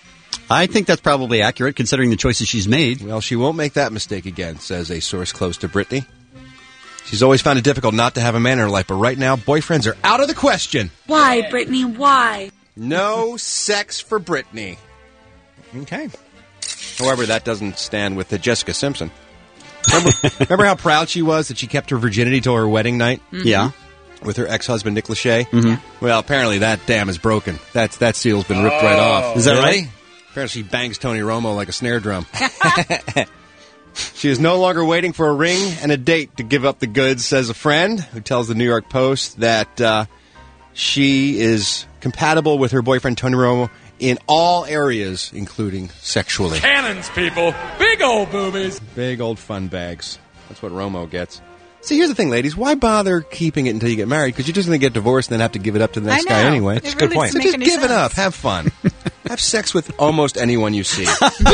I think that's probably accurate, considering the choices she's made. Well, she won't make that mistake again, says a source close to Britney. She's always found it difficult not to have a man in her life, but right now, boyfriends are out of the question. Why, Brittany? Why? No sex for Britney. Okay. However, that doesn't stand with Jessica Simpson. Remember how proud she was that she kept her virginity till her wedding night? Mm-hmm. Yeah. With her ex-husband, Nick Lachey? Mm-hmm. Well, apparently that dam is broken. That seal's been ripped right off. Is that right? Apparently she bangs Tony Romo like a snare drum. She is no longer waiting for a ring and a date to give up the goods, says a friend who tells the New York Post that she is compatible with her boyfriend, Tony Romo, in all areas, including sexually. Cannons, people. Big old boobies. Big old fun bags. That's what Romo gets. See, here's the thing, ladies. Why bother keeping it until you get married? Because you're just going to get divorced and then have to give it up to the next guy anyway. That's a good point. So just give it up. Have fun. Have sex with almost anyone you see.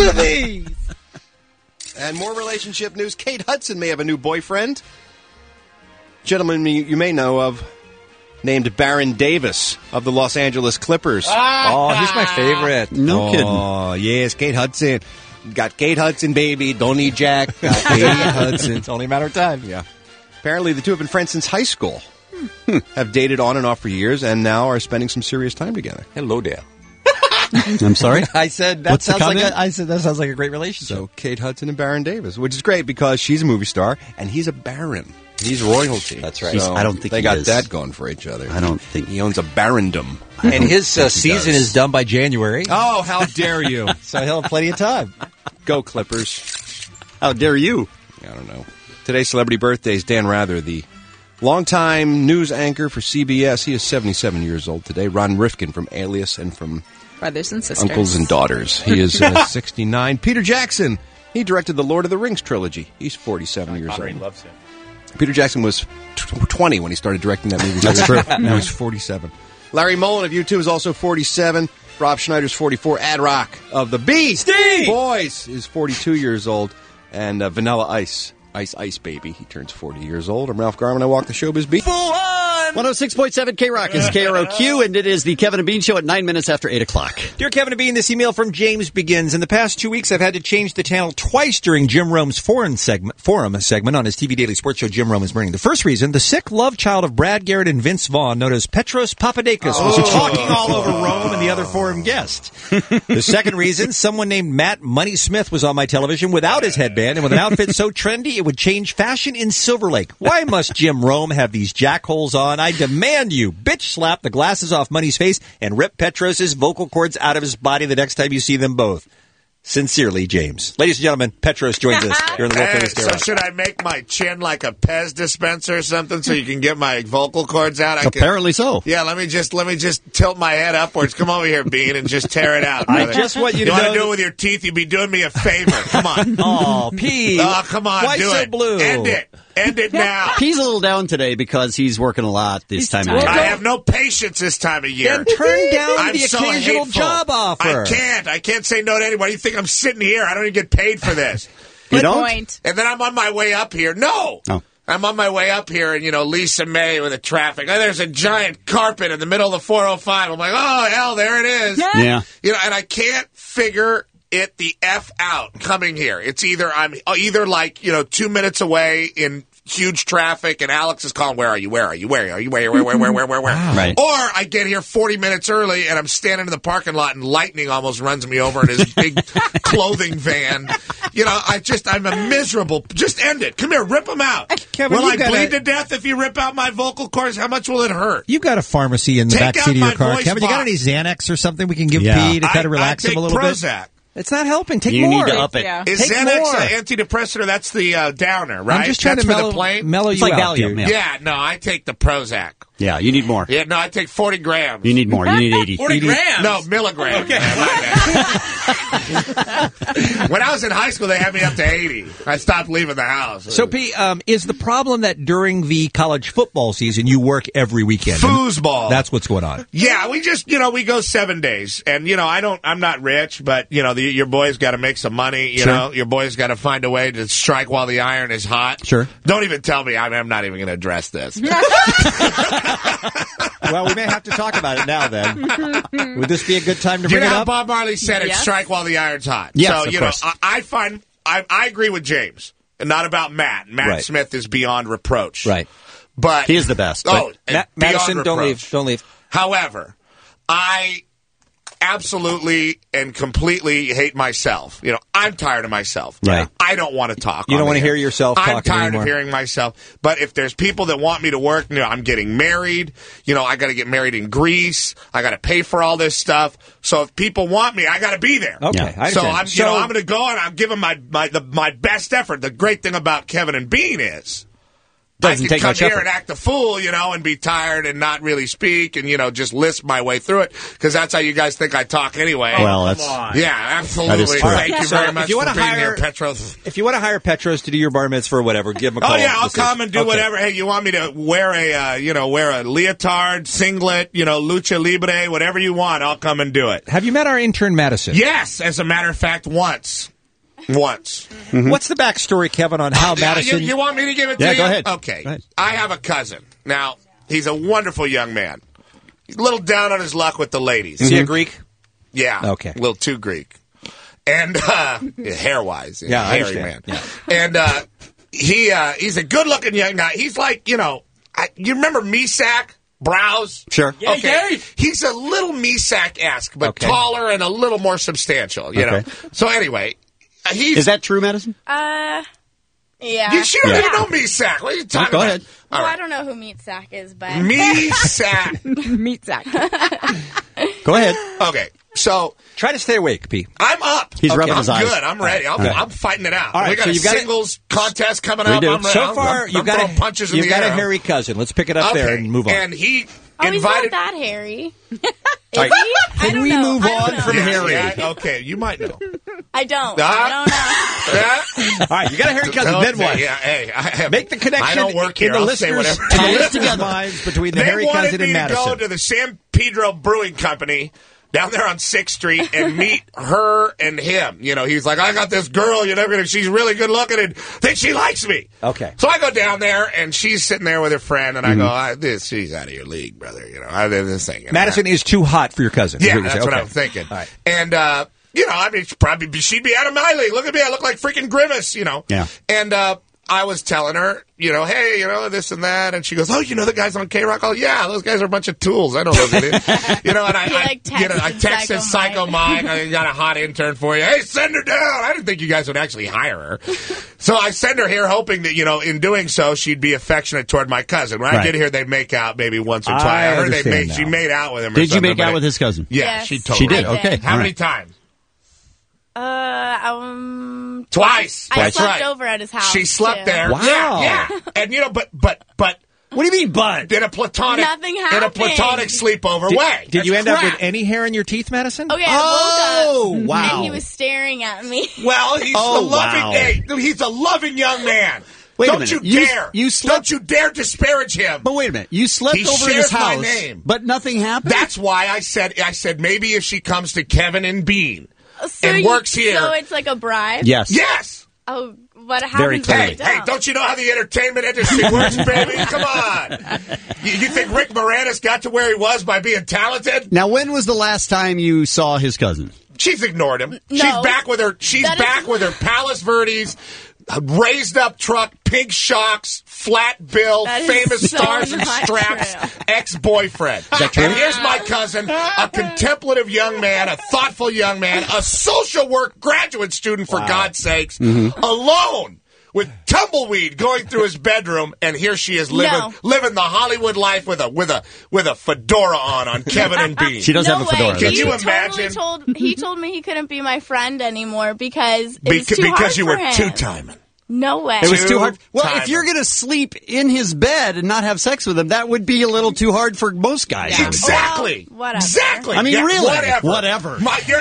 And more relationship news. Kate Hudson may have a new boyfriend. Gentleman you may know of, named Baron Davis of the Los Angeles Clippers. Oh, he's my favorite. No kidding. Oh, yes, Kate Hudson. Got Kate Hudson, baby. Don't need Jack. Got Kate Hudson. It's only a matter of time. Yeah. Apparently, the two have been friends since high school. Have dated on and off for years, and now are spending some serious time together. Hello, Dale. I'm sorry? I said that What's the sounds like comment? I said that sounds like a great relationship. So, Kate Hudson and Baron Davis, which is great because she's a movie star and he's a baron. He's royalty. That's right. So I don't think they he got is. that going for each other. I don't think He owns a barondom. And his think he season does. is done by January. Oh, how dare you! So he'll have plenty of time. Go Clippers. How dare you? I don't know. Today's celebrity birthdays. Dan Rather, the longtime news anchor for CBS. He is 77 years old today. Ron Rifkin from Alias and from Brothers and sisters. Uncles and Daughters. He is 69. Peter Jackson. He directed the Lord of the Rings trilogy. He's 47 years Connery old. loves him. Peter Jackson was 20 when he started directing that movie. That's true. Now he's 47. Larry Mullen of U2 is also 47. Rob Schneider's 44. Ad Rock of the Beast Boys is 42 years old. And Vanilla Ice, Ice Baby, he turns 40 years old. I'm Ralph Garman. I walk the showbiz beat. 106.7 K-Rock is KROQ, and it is the Kevin and Bean Show at 9 minutes after 8 o'clock. Dear Kevin and Bean, this email from James begins. In the past 2 weeks, I've had to change the channel twice during Jim Rome's forum segment on his TV daily sports show, Jim Rome is Burning. The first reason, the sick love child of Brad Garrett and Vince Vaughn, known as Petros Papadakis, was talking all over Rome and the other forum guests. The second reason, someone named Matt Money Smith was on my television without his headband and with an outfit so trendy it would change fashion in Silver Lake. Why must Jim Rome have these jackholes on? on, I demand you bitch slap the glasses off Money's face and rip Petros' vocal cords out of his body the next time you see them both. Sincerely, James. Ladies and gentlemen, Petros joins us here in the World Famous So should I make my chin like a Pez dispenser or something so you can get my vocal cords out? Apparently so. Yeah, let me just tilt my head upwards. Come over here, Bean, and just tear it out. I just want you to want know to do it with your teeth? You'd be doing me a favor. Come on. Oh, Pete. Oh, come on. Why do so it. blue? End it. End it now. He's a little down today because he's working a lot this time of year. I have no patience this time of year. Then turn down I'm the so occasional hateful. job offer. I can't say no to anybody. You think I'm sitting here? I don't even get paid for this. You don't? Point. And then I'm on my way up here. No. Oh. I'm on my way up here, and, Lisa May with the traffic. Oh, there's a giant carpet in the middle of the 405. I'm like, oh, hell, there it is. Yeah. And I can't figure it the F out coming here. It's I'm either like, 2 minutes away in huge traffic, and Alex is calling, where are you? Right. Or I get here 40 minutes early, and I'm standing in the parking lot, and lightning almost runs me over in his big clothing van. I'm a miserable. Just end it. Come here, rip them out. Kevin, will I you bleed to death if you rip out my vocal cords? How much will it hurt? You've got a pharmacy in the Take back seat of out your car. my Kevin, you got any voice Xanax or something we can give Yeah. Pete to kind of relax him a little Prozac. bit? It's not helping. Take You more. need to up it. Yeah. Is Take Xanax more. an antidepressant, or that's the downer, right? I'm just trying that's to for the plane? mellow It's you like out. Valium, dude. yeah. Yeah, no, I take the Prozac. Yeah, you need more. Yeah, no, I take 40 grams. You need more. You need 80. 40 grams? No, milligrams. Okay. Yeah, my bad. When I was in high school, they had me up to 80. I stopped leaving the house. So, Pete, is the problem that during the college football season you work every weekend? Foosball. That's what's going on. Yeah, we just, we go 7 days. And, I'm not rich, but, your boys got to make some money. You know, your boys got to find a way to strike while the iron is hot. Sure. Don't even tell me. I'm not even going to address this. Well, we may have to talk about it now, then. Would this be a good time to Do you bring know it how up? Bob Marley said it? Yes. Strike while the iron's hot. Yes, so, of course. I find, I agree with James. And not about Matt. Matt Right. Smith is beyond reproach. Right. But He is the best. Oh, Madison, beyond don't reproach. leave. However, I absolutely and completely hate myself. I'm tired of myself. Right. I don't want to talk. You don't want to hear yourself I'm talking tired anymore. of hearing myself. But if there's people that want me to work, I'm getting married. I got to get married in Greece. I got to pay for all this stuff. So if people want me, I got to be there. Okay, I So understand. I'm going to go and I'm giving my best effort. The great thing about Kevin and Bean is, Doesn't I take can come much here effort. and act a fool, and be tired and not really speak and, just lisp my way through it, because that's how you guys think I talk anyway. Well, that's Yeah, absolutely. That is true. Thank you So very if much you for wanna being hire- here, Petros. If you want to hire Petros to do your bar mitzvah or whatever, give him a call. Oh, yeah, I'll This is- come and do okay. whatever. Hey, you want me to wear a leotard, singlet, lucha libre, whatever you want, I'll come and do it. Have you met our intern, Madison? Yes, as a matter of fact, once. What's the backstory, Kevin, on how Madison... You want me to give it to Yeah, you? go ahead. Okay. Go ahead. I have a cousin. Now, he's a wonderful young man. He's a little down on his luck with the ladies. Is he a Greek? Yeah. Okay. A little too Greek. And hair-wise. Yeah, I hairy understand. man. And he's a good-looking young guy. He's like, you remember Misak? Brows? Sure. Okay. He's a little Misak-esque, but Okay. taller and a little more substantial, you know. Okay. So anyway, Is that true, Madison? Yeah. She don't even know Misak. What are you talking Go about? ahead. Well, I don't know who Meat Sack is, but Misak. Meat sack. Go ahead. Okay, so Try to stay awake, Pete. I'm up. He's rubbing I'm his eyes. good. I'm ready. All right. I'm fighting it out. All right, we got so a you've got singles contest coming We up. do. I'm ready. So far, I'm throwing punches in you've the got air. a hairy cousin. Let's pick it up there and move on. And he oh, he's not invited. that hairy. Is All right. he? I Can don't we know. move I don't on know. from Harry? Yeah, okay, you might know. I don't. Ah. I don't know. Yeah? All right, you got a hairy cousin. Then what? Yeah, hey, I have, Make the connection I don't work here. in the I'll say listeners' whatever. minds between the They hairy wanted cousin and me to go Madison. to the San Pedro Brewing Company down there on 6th Street and meet her and him. He's like, I got this girl, she's really good looking and think she likes me. Okay. So I go down there and she's sitting there with her friend and I go, she's out of your league, brother. I did this thing. Madison is too hot for your cousin. Yeah, is that's you're what saying. I'm thinking. All right. And, she'd be out of my league. Look at me. I look like freaking Grimace, Yeah. And, I was telling her, hey, this and that, and she goes, oh, the guys on K-Rock? Oh, yeah, those guys are a bunch of tools. I know those idiots. And I texted Psycho Mike. I got a hot intern for you. Hey, send her down. I didn't think you guys would actually hire her. So I send her here hoping that, in doing so, she'd be affectionate toward my cousin. When I get here, they'd make out maybe once or twice. I heard she made out with him or Did something. you make out with his cousin? Yeah, Yes. she totally She did, did. okay. How many times? Twice. I That's slept right. over at his house. She slept too. there. Wow. Yeah. And but what do you mean, but? In a platonic Nothing in a happened. platonic sleepover way. Did you That's end up crap. with any hair in your teeth, Madison? Okay, I woke up wow. and he was staring at me. Well, he's Oh, a loving wow. hey, he's a loving young man. Wait a Don't minute. you You- dare. you slept- Don't you dare disparage him. But wait a minute. You slept He over at his shares my house, name. but nothing happened? That's why I said maybe if she comes to Kevin and Bean So and works here. So it's like a bribe? Yes. Yes. Oh, what Very happens? clearly. if I Hey, don't you know how the entertainment industry works, baby? Come on. You think Rick Moranis got to where he was by being talented? Now, when was the last time you saw his cousin? She's ignored him. No. She's back with her. She's That back is- with her Palace Verdes, raised up truck, pink shocks, flat bill, That is famous so stars and not straps, true. ex-boyfriend. that true? And here's my cousin, a contemplative young man, a thoughtful young man, a social work graduate student, for God's sakes, Mm-hmm. alone. With tumbleweed going through his bedroom, and here she is living the Hollywood life with a fedora on Kevin and Bean. She does No have a fedora. way. Can that's you right. imagine? He told me he couldn't be my friend anymore because it was too hard because you for were him. two-timing. No way. It was too hard. Well, Two-timer. if you're going to sleep in his bed and not have sex with him, that would be a little too hard for most guys. Yeah. Exactly. Well, whatever. Exactly. I mean, Yeah, really. Whatever.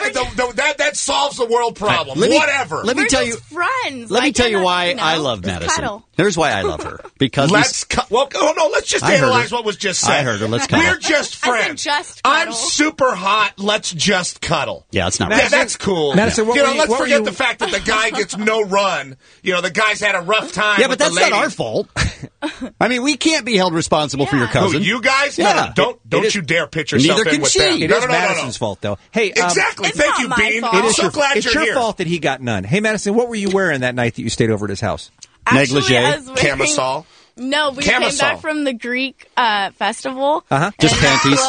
That solves the world problem. Let me- Whatever. let me We're tell just you. friends. Let me tell you cannot- why no, I love just Madison. cuddle. Here's why I love her. Because Let's let's just I heard analyze her. what was just said. I heard her. Let's cuddle. We're just I said friends. just I'm cuddle. super hot. Let's just cuddle. yeah, it's not Yeah, right. that's cool. Madison, what were you- let's what were forget you- the fact that the guy gets no run. The guy's had a rough time. Yeah, with but that's the not ladies. our fault. I mean, we can't be held responsible for your cousin. Who, you guys? Yeah. No, don't is- you dare pitch yourself Neither in can with she. them. It No, is no, no, no, no. Madison's fault, though. Hey, Exactly. It's Thank not you, my Bean. fault. I'm It is so your, glad it's you're your here. fault that he got none. Hey, Madison, what were you wearing that night that you stayed over at his house? Actually, Negligee? I was wearing- Camisole. No, we Camisole. came back from the Greek festival. Uh-huh. Just and panties.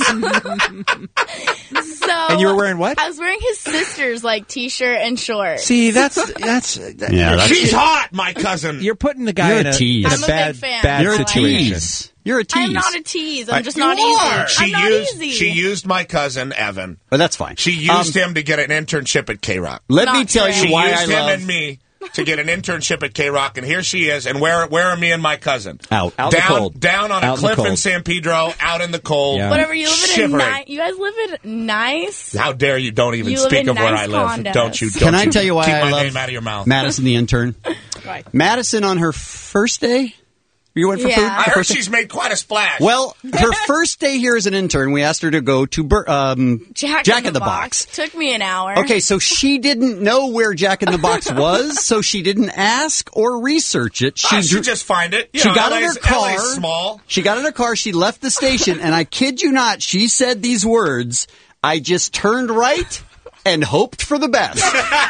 clothes. So And you were wearing what? I was wearing his sister's t-shirt and shorts. See, that's She's hot, my cousin. You're putting the guy You're in a a, tease. in I'm a a bad, big fan. bad You're a situation. tease. You're a tease. I'm not a tease. I'm just You not are. easy. I'm not easy. She used my cousin Evan. But that's fine. She used him to get an internship at K-Rock. Let Not me tell true. you She why I used him love. and me to get an internship at K-Rock, and here she is. And where are me and my cousin? Out in the down, cold. down on Out a in the cliff in cold. San Pedro, out in the cold. Yeah. Whatever, you live in a Shivering. you guys live in nice. How dare you? Don't even You live speak in of where nice I live. condos. Don't you? Can don't I you tell you why keep I my love name out of your mouth? Madison the intern? Right. Madison on her first day? You went for Yeah. food? I heard she's made quite a splash. Well, her first day here as an intern, we asked her to go to Jack in the Box. Took me an hour. Okay, so she didn't know where Jack in the Box was, so she didn't ask or research it. She just find it. You She know, got in LA's her car. LA's small. She got in her car. She left the station, and I kid you not, she said these words: "I just turned right and hoped for the best."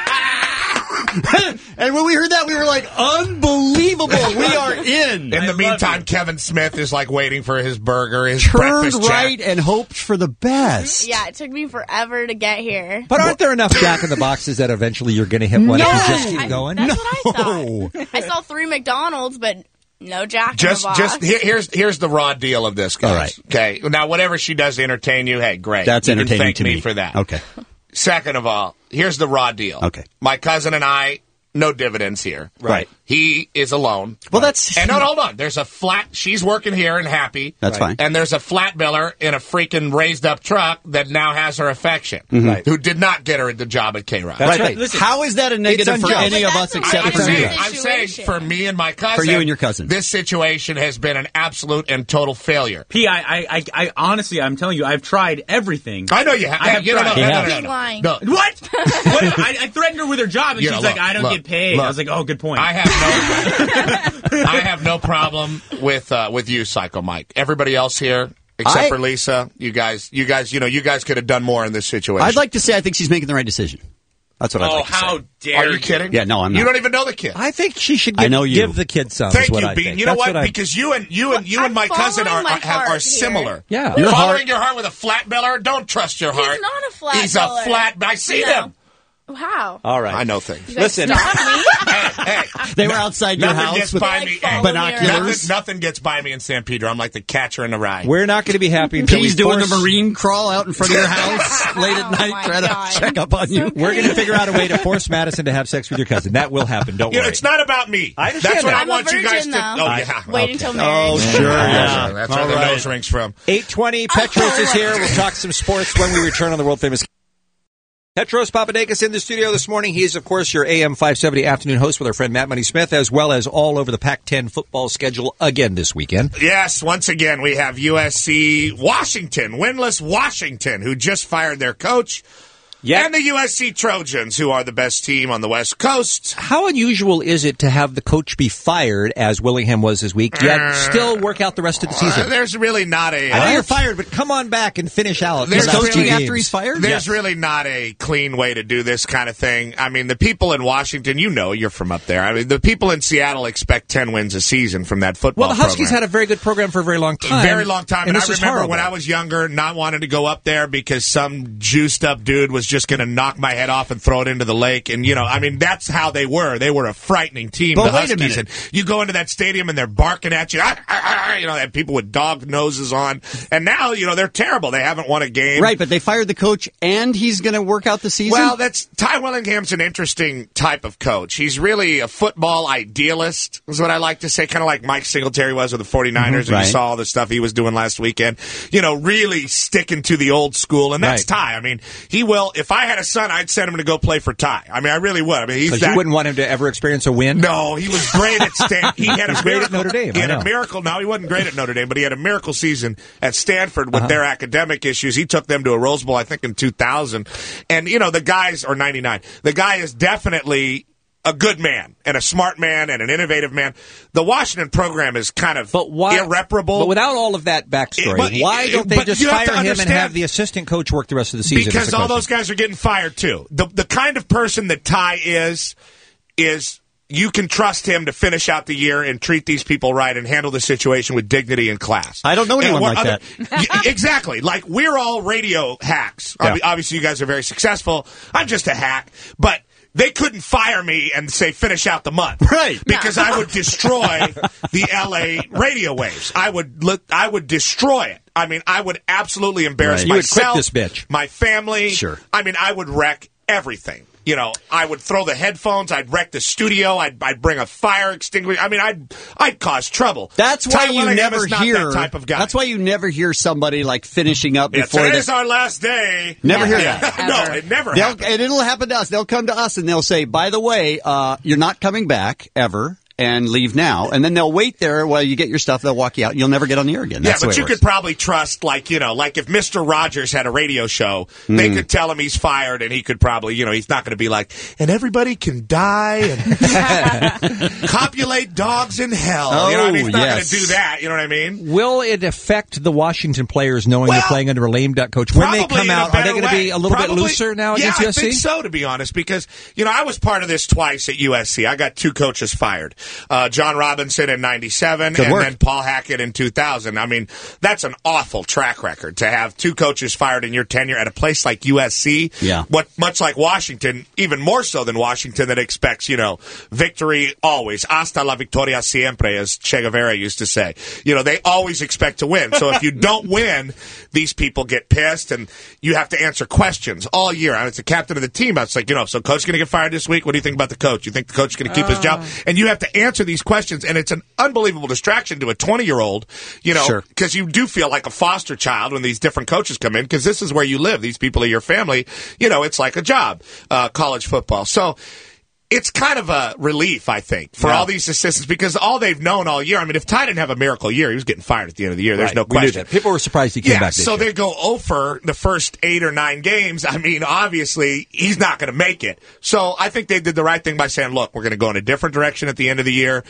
And when we heard that, we were like, "Unbelievable! We are in." In the meantime, Kevin Smith is like waiting for his burger, his Turned breakfast jack. right and hoped for the best. Yeah, it took me forever to get here. But aren't there enough Jack in the Boxes that eventually you're going to hit one if you just keep going? That's what I thought. I saw 3 McDonald's, but no Jack in the Box. Here's the raw deal of this, guys. All right. Okay. Now, whatever she does to entertain you, hey, great. That's You can entertaining thank to me me for that. Okay. Second of all, here's the raw deal. Okay. My cousin and I, no dividends here. Right. He is alone. Well, that's And no, hold on. There's a flat. She's working here and happy. That's fine. And there's a flat biller in a freaking raised up truck that now has her affection. Mhm. Right. Who did not get her the job at K-Rock. That's right. right. But Listen, how is that a negative for unjust. any of But us that's except a for unjust you? I'm saying situation. for me and my cousin. For you and your cousin. This situation has been an absolute and total failure. P, I honestly, I'm telling you, I've tried everything. I know you have. I have You don't tried. know. Yeah. No, no, Keep no, lying. no. What? I threatened her with her job, and Yeah, she's look, like, "I don't look, get paid." look. I was like, "Oh, good point." I have no problem with you, Psycho Mike. Everybody else here, except for Lisa, you guys could have done more in this situation. I'd like to say I think she's making the right decision. That's what I'd like to say. How dare Are you kidding? Yeah, no, I'm not. You don't even know the kid. I think she should I know you. give the kid some. Thank is what you, I Bean. think. You know That's what? Because you and my cousin are similar. Yeah. Your Following heart- your heart with a flat biller. Don't trust your heart. He's not a flat He's biller. a flat. I see him. How? All right. I know things. You guys Listen. stalk me? Hey, They were outside your nothing house gets with by me. binoculars. Nothing gets by me in San Pedro. I'm like the catcher in the rye. We're not going to be happy until He's we doing force... the marine crawl out in front of your house late at night, trying to check up on you. We're going to figure out a way to force Madison to have sex with your cousin. That will happen. Don't You know, worry. it's not about me. I understand That's what that. I want I'm a you guys virgin, to. though. Oh yeah. Wait until marriage. Oh, sure. Yeah. That's where the nose rings from. 8:20. Petros is here. We'll talk some sports when we return on the world famous. Petros Papadakis in the studio this morning. He is, of course, your AM 570 afternoon host with our friend Matt Money Smith, as well as all over the Pac-10 football schedule again this weekend. Yes, once again, we have USC Washington, winless Washington, who just fired their coach. Yeah. And the USC Trojans, who are the best team on the West Coast. How unusual is it to have the coach be fired, as Willingham was this week, yet still work out the rest of the season? There's really not a... I know you're fired, but come on back and finish out. There's the last coaching two after games. he's fired? There's really not a clean way to do this kind of thing. I mean, the people in Washington, you know, you're from up there. I mean, the people in Seattle expect 10 wins a season from that football Well, the Huskies program. had a very good program for a very long time. Very long time. And I this is remember horrible. when I was younger, not wanting to go up there because some juiced up dude was just going to knock my head off and throw it into the lake. And, you know, I mean, that's how they were. They were a frightening team, But the wait a Huskies. minute. And you go into that stadium and they're barking at you. You know, they have people with dog noses on. And now, you know, they're terrible. They haven't won a game. Right, but they fired the coach, and he's going to work out the season? Well, Ty Willingham's an interesting type of coach. He's really a football idealist, is what I like to say, kind of like Mike Singletary was with the 49ers, and right. you saw all the stuff he was doing last weekend. You know, really sticking to the old school, and that's Right. Ty. I mean, he will, if I had a son, I'd send him to go play for Ty. I mean, I really would. I mean, he's Because that... you wouldn't want him to ever experience a win? No, he was great at Stanford. He had a great miracle. at Notre Dame, He had I a know. miracle. No, he wasn't great at Notre Dame, but he had a miracle season at Stanford with their academic issues. He took them to a Rose Bowl, I think, in 2000. And, you know, the guys, or 99, the guy is definitely a good man and a smart man and an innovative man. The Washington program is kind of irreparable. But without all of that backstory, why don't they just fire him and have the assistant coach work the rest of the season? Because all those guys are getting fired, too. The kind of person that Ty is you can trust him to finish out the year and treat these people right and handle the situation with dignity and class. I don't know anyone like that. Exactly. Like, we're all radio hacks. Yeah. Obviously, you guys are very successful. I'm just a hack. But they couldn't fire me and say, finish out the month. Right. Because I would destroy the L.A. radio waves. I would destroy it. I mean, I would absolutely embarrass Right. You would myself. quit this bitch. My family. Sure. I mean, I would wreck everything. You know, I would throw the headphones. I'd wreck the studio. I'd bring a fire extinguisher. I mean, I'd cause trouble. That's why Ty you Willingham never is not hear that type of guy. That's why you never hear somebody like finishing up Yeah, before today's our last day. Never hear Yeah. that. No, it never happens. And it'll happen to us. They'll come to us and they'll say, by the way, you're not coming back ever. And leave now, and then they'll wait there while you get your stuff. They'll walk you out. And you'll never get on the air again. That's yeah, but the way you it could works. probably trust, like if Mr. Rogers had a radio show, they could tell him he's fired, and he could probably, he's not going to be like, and everybody can die and copulate dogs in hell. Oh, He's not going yes. to do that. You know what I mean? Will it affect the Washington players knowing they're playing under a lame duck coach? When they Probably come in a out, are they better going to be way. a little bit Probably- looser now yeah, against I USC? think so, to be honest, because, I was part of this twice at USC. I got two coaches fired. John Robinson in 97 Good and work. then Paul Hackett in 2000. I mean, that's an awful track record to have two coaches fired in your tenure at a place like USC. Yeah. Much like Washington, even more so than Washington, that expects, victory always. Hasta la victoria siempre, as Che Guevara used to say. They always expect to win. So if you don't win, these people get pissed and you have to answer questions all year. I was the captain of the team. I was like, so coach going to get fired this week? What do you think about the coach? You think the coach is going to keep his job? And you have to answer these questions, and it's an unbelievable distraction to a 20-year-old, Sure. because you do feel like a foster child when these different coaches come in, because this is where you live. These people are your family. It's like a job, college football. So it's kind of a relief, I think, for all these assistants, because all they've known all year. I mean, if Ty didn't have a miracle year, he was getting fired at the end of the year. There's Right. no We knew question. that. People were surprised he came back this so year. they go over the first 8 or 9 games. I mean, obviously, he's not going to make it. So I think they did the right thing by saying, look, we're going to go in a different direction at the end of the year.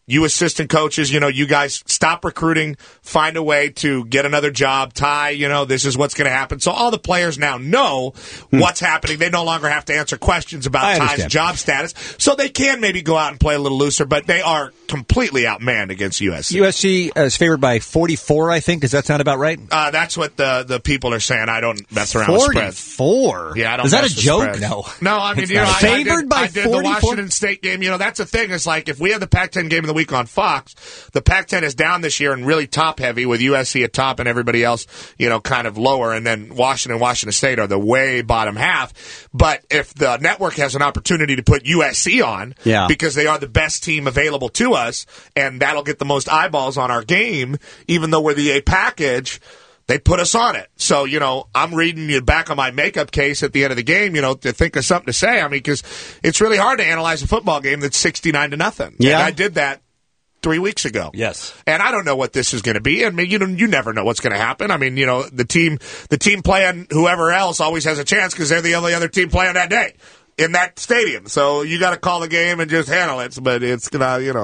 you assistant coaches, you guys stop recruiting, find a way to get another job. Ty, this is what's going to happen. So all the players now know what's happening. They no longer have to answer questions about Ty's job status. So they can maybe go out and play a little looser, but they are completely outmanned against USC. USC is favored by 44, I think. Does that sound about right? That's what the people are saying. I don't mess around with spreads. 44? Yeah, I don't Is that mess a with joke? Spreads. No, I mean, favored by 44? I did the Washington State game. That's the thing. It's like if we had the Pac-10 game of the week on Fox, the Pac-10 is down this year and really top-heavy with USC at top and everybody else, kind of lower, and then Washington State are the way bottom half. But if the network has an opportunity to put USC on, because they are the best team available to us, and that'll get the most eyeballs on our game, even though we're the A package, they put us on it. So, I'm reading you back on my makeup case at the end of the game, to think of something to say. I mean, because it's really hard to analyze a football game that's 69-0. Yeah. And I did that 3 weeks ago. Yes. And I don't know what this is going to be. I mean, you never know what's going to happen. I mean, the team playing whoever else always has a chance because they're the only other team playing that day in that stadium. So you got to call the game and just handle it. But it's going to, He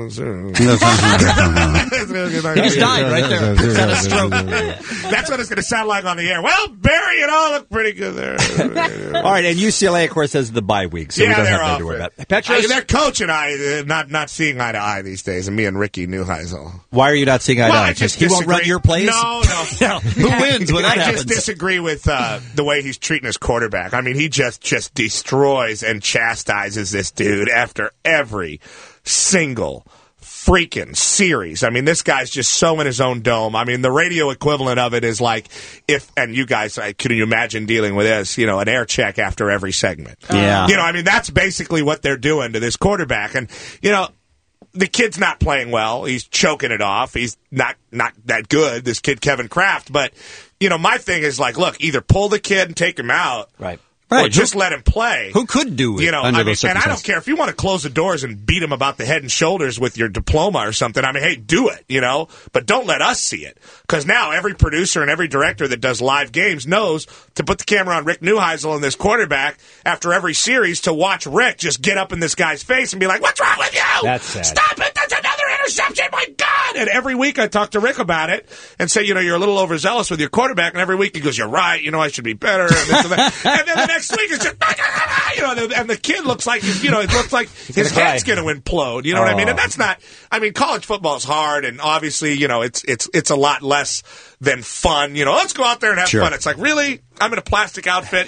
just died right there. He's had a stroke. That's what it's going to sound like on the air. Well, Barry, looked pretty good there. All right, and UCLA, of course, has the bye week, so we don't have that to worry about. Petros? Their coach and I not seeing eye to eye these days, and me and Ricky Neuheisel. Why are you not seeing eye to eye? Because he won't run your plays? No. Who wins when that happens? I just disagree with the way he's treating his quarterback. I mean, he just destroys and chastises this dude after every single freaking series. I mean, this guy's just so in his own dome. I mean, the radio equivalent of it is like and you guys, can you imagine dealing with this, an air check after every segment. Yeah. I mean, that's basically what they're doing to this quarterback. And, the kid's not playing well. He's choking it off. He's not that good, this kid Kevin Kraft. But, my thing is like, look, either pull the kid and take him out. Right. Or just let him play. Who could do it? Under those circumstances? And I don't care if you want to close the doors and beat him about the head and shoulders with your diploma or something. I mean, hey, do it, but don't let us see it. Because now every producer and every director that does live games knows to put the camera on Rick Neuheisel and this quarterback after every series to watch Rick just get up in this guy's face and be like, "What's wrong with you? That's sad. Stop it! That's another interception! My God!" And every week I talk to Rick about it and say, you're a little overzealous with your quarterback. And every week he goes, "You're right. I should be better." And, this and that. And then the next week it's just, and the kid looks like, it looks like his head's going to implode. You know what I mean? And that's not, college football is hard, and obviously, it's a lot less than fun. Let's go out there and have fun. It's like, really? I'm in a plastic outfit,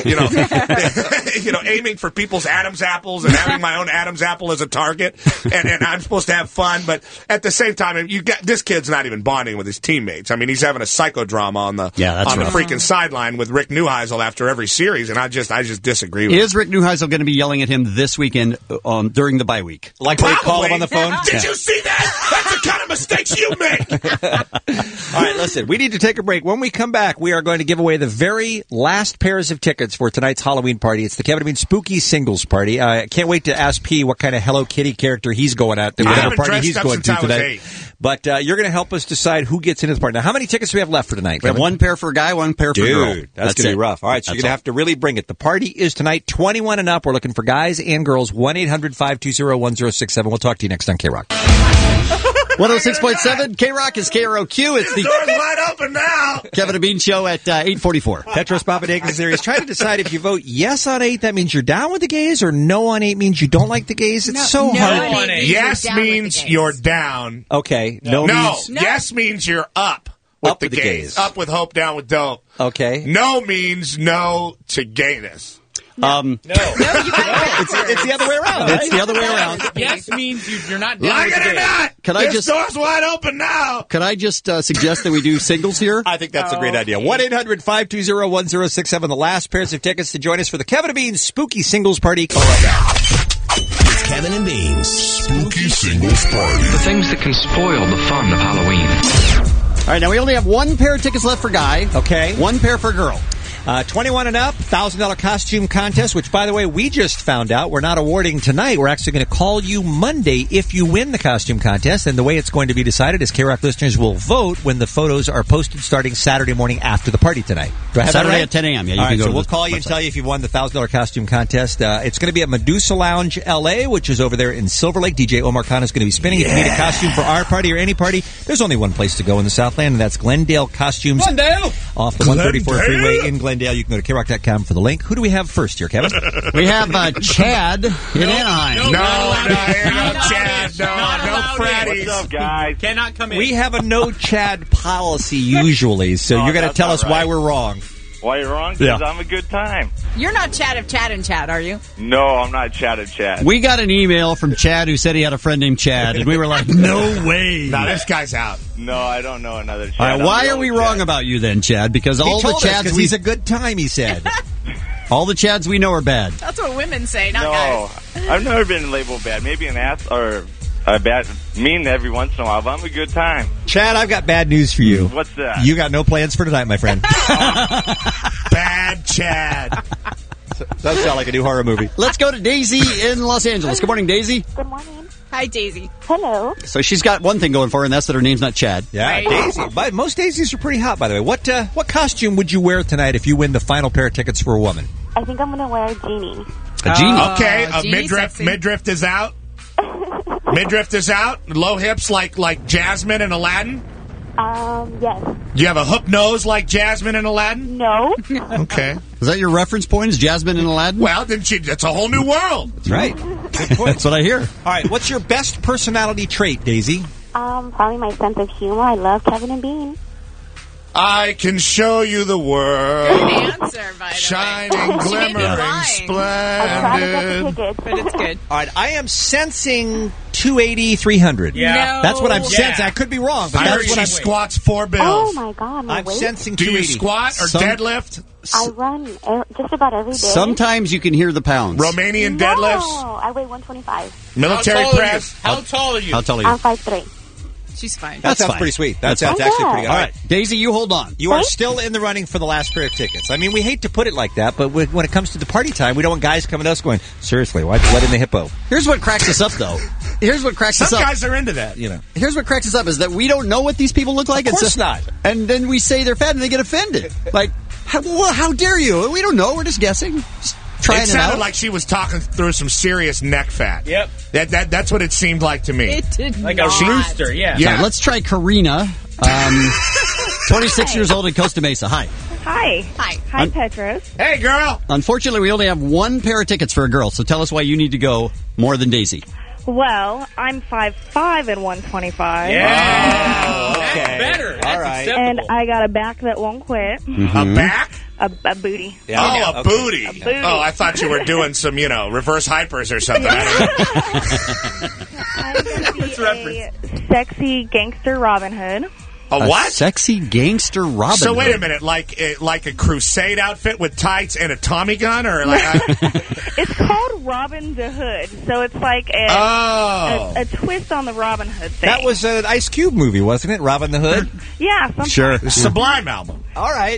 aiming for people's Adam's apples and having my own Adam's apple as a target, and I'm supposed to have fun, but at the same time, this kid's not even bonding with his teammates. I mean, he's having a psychodrama on the freaking sideline with Rick Neuheisel after every series, and I just disagree with it. Is Rick Neuheisel going to be yelling at him this weekend during the bye week? Like they call him on the phone? Did you see that? That's the kind of mistakes you make. All right, listen, we need to take a break. When we come back, we are going to give away the very last pairs of tickets for tonight's Halloween party. It's the Kevin and Bean Spooky Singles Party. I can't wait to ask P what kind of Hello Kitty character he's going at, whatever party he's going to today. But you're going to help us decide who gets into the party. Now, how many tickets do we have left for tonight, Kevin? We have one pair for a guy, one pair for a girl. Dude, that's going to be rough. All right, so you're going to have to really bring it. The party is tonight, 21 and up. We're looking for guys and girls, 1-800-520-1067. We'll talk to you next on K-Rock. 106.7 K-Rock is KROQ. It's the door's wide open now. Kevin and Bean Show at 8:44. Petros Papadakis is there. He's trying to decide if you vote yes on 8, that means you're down with the gays, or no on 8 means you don't like the gays. It's so hard. Yes means you're down. Okay. No. Yes means you're up with the gays. Up with hope, down with dope. Okay. No means no to gayness. No. It's the other way around. It's the other way around. Yes means you're not down like with it or not. This door's wide open now. Could I just suggest that we do singles here? I think that's a great idea. 1-800-520-1067. The last pairs of tickets to join us for the Kevin and Bean Spooky Singles Party. Call right now. It's Kevin and Bean's Spooky Singles Party. The things that can spoil the fun of Halloween. All right, now we only have one pair of tickets left for guy. Okay. One pair for girl. 21 and up, $1,000 costume contest, which, by the way, we just found out we're not awarding tonight. We're actually going to call you Monday if you win the costume contest. And the way it's going to be decided is K-Rock listeners will vote when the photos are posted starting Saturday morning after the party tonight. Do I have Saturday that right? at 10 a.m. Yeah, you All can right, go so to we'll the call you and website. tell you if you've won the $1,000 costume contest. It's going to be at Medusa Lounge, L.A., which is over there in Silver Lake. DJ Omar Khan is going to be spinning. If you need a costume for our party or any party, there's only one place to go in the Southland, and that's Glendale Costumes. Glendale! Off the 134 freeway in Glendale. You can go to KROC.com for the link. Who do we have first here, Kevin? We have Chad in Anaheim. No, Chad. No, Freddy. What's up, guys? Cannot come in. We have a no Chad policy usually, so you're going to tell us why we're wrong. Why you're wrong? Because Yeah. I'm a good time. You're not Chad of Chad and Chad, are you? No, I'm not Chad and Chad. We got an email from Chad who said he had a friend named Chad, and we were like, no way. No, this guy's out. No, I don't know another Chad. All right, I'm why the are we only wrong Chad. about you then, Chad? Because all the Chads he's a good time, he said. all the Chads we know are bad. That's what women say, not No, guys. I've never been labeled bad. Maybe an ass or a bad mean every once in a while, but I'm a good time. Chad, I've got bad news for you. What's that? You got no plans for tonight, my friend. Bad Chad. Does sound like a new horror movie. Let's go to Daisy in Los Angeles. Good morning, Daisy. Good morning. Hi, Daisy. Hello. So she's got one thing going for her, and that's that her name's not Chad. Yeah, Right. Daisy. But most daisies are pretty hot, by the way. What costume would you wear tonight if you win the final pair of tickets for a woman? I think I'm going to wear a genie. A genie. Okay, Genie's sexy. midriff is out. Midriff is out. Low hips like Jasmine and Aladdin. Yes. Do you have a hook nose like Jasmine and Aladdin? No. Okay. Is that your reference point? Is Jasmine and Aladdin? Well, then that's a whole new world. That's right. That's what I hear. All right, what's your best personality trait, Daisy? Probably my sense of humor. I love Kevin and Bean. I can show you the world. Good answer, by the Shining, way. She may be glimmering, lying. I try to get the splendid. tickets. But it's good. All right, I am sensing 280, 300. Yeah. No. That's what I'm Yeah. sensing. I could be wrong, but I heard that's what she I'm squats 4 bills. Oh, my God. My I'm weight. sensing Do you 280. squat or Some- deadlift? I run just about every day. Sometimes you can hear the pounds. Romanian No, deadlifts? I weigh 125. Military press? How tall are you? How tall are you? I'm 5'3". She's fine. That sounds fine. pretty sweet. That That's sounds fine. actually pretty good. All right, Daisy, you hold on. You are still in the running for the last pair of tickets. I mean, we hate to put it like that, but when it comes to the party time, we don't want guys coming to us going, seriously, why'd you let in the hippo? Here's what cracks us up, though. Here's what cracks us Some up. guys are into that, you know. Here's what cracks us up is that we don't know what these people look like. Of course not. And then we say they're fat and they get offended. Like, how dare you? We don't know. We're just guessing. Just trying It it sounded out. like she was talking through some serious neck fat. Yep. That's what it seemed like to me. It did Like not. a rooster, yeah. Yeah. So let's try Karina, 26 years old in Costa Mesa. Hi. Hi. Hi. Hi, Petros. Hey, girl. Unfortunately, we only have one pair of tickets for a girl, so tell us why you need to go more than Daisy. Well, I'm 5'5" and 125. Yeah. okay. That's better. That's All right. And acceptable. I got a back that won't quit. A back? A booty. Yeah, Oh, a okay. booty. A booty. Oh, I thought you were doing some, reverse hypers or something. I'm going to be a sexy gangster Robin Hood. A what? Sexy gangster Robin So wait Hood. a minute, like a crusade outfit with tights and a Tommy gun, or like? It's called Robin the Hood, so it's like a twist on the Robin Hood thing. That was an Ice Cube movie, wasn't it? Robin the Hood? Yeah, something Sure. like that. Sublime album. All right.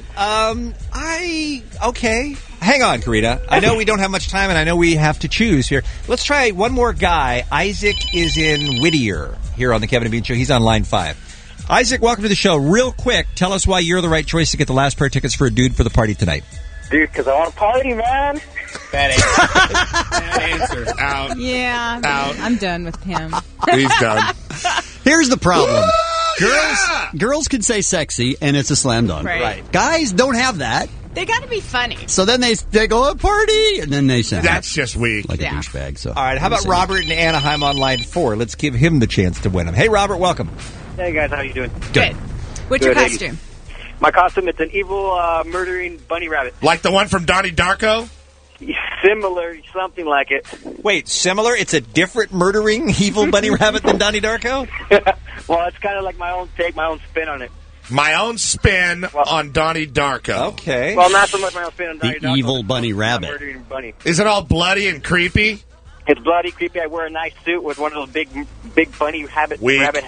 Okay. Hang on, Karina. I know we don't have much time, and I know we have to choose here. Let's try one more guy. Isaac is in Whittier here on the Kevin and Bean Show. He's on line 5. Isaac, welcome to the show. Real quick, tell us why you're the right choice to get the last pair of tickets for a dude for the party tonight. Dude, because I want to party, man. Bad answer. Out. Yeah. Out. I'm done with him. He's done. Here's the problem. Yeah! Girls can say sexy, and it's a slam dunk. Right. Guys don't have that. They got to be funny. So then they go, party, and then they sound That's just weak. like Yeah. a douchebag. So. All right, how about Robert in Anaheim on line 4? Let's give him the chance to win them. Hey, Robert, welcome. Hey, guys, how you doing? Good. What's your Good, costume? My costume, it's an evil, murdering bunny rabbit. Like the one from Donnie Darko? Similar, something like it. Wait, similar? It's a different murdering evil bunny rabbit than Donnie Darko? Well, it's kind of like my own take, my own spin on it. My own spin on Donnie Darko. Okay. Well, not so much my own spin on Donnie The Darko. evil bunny rabbit. Murdering bunny. Is it all bloody and creepy? It's bloody, creepy. I wear a nice suit with one of those big bunny rabbit Weak. hats.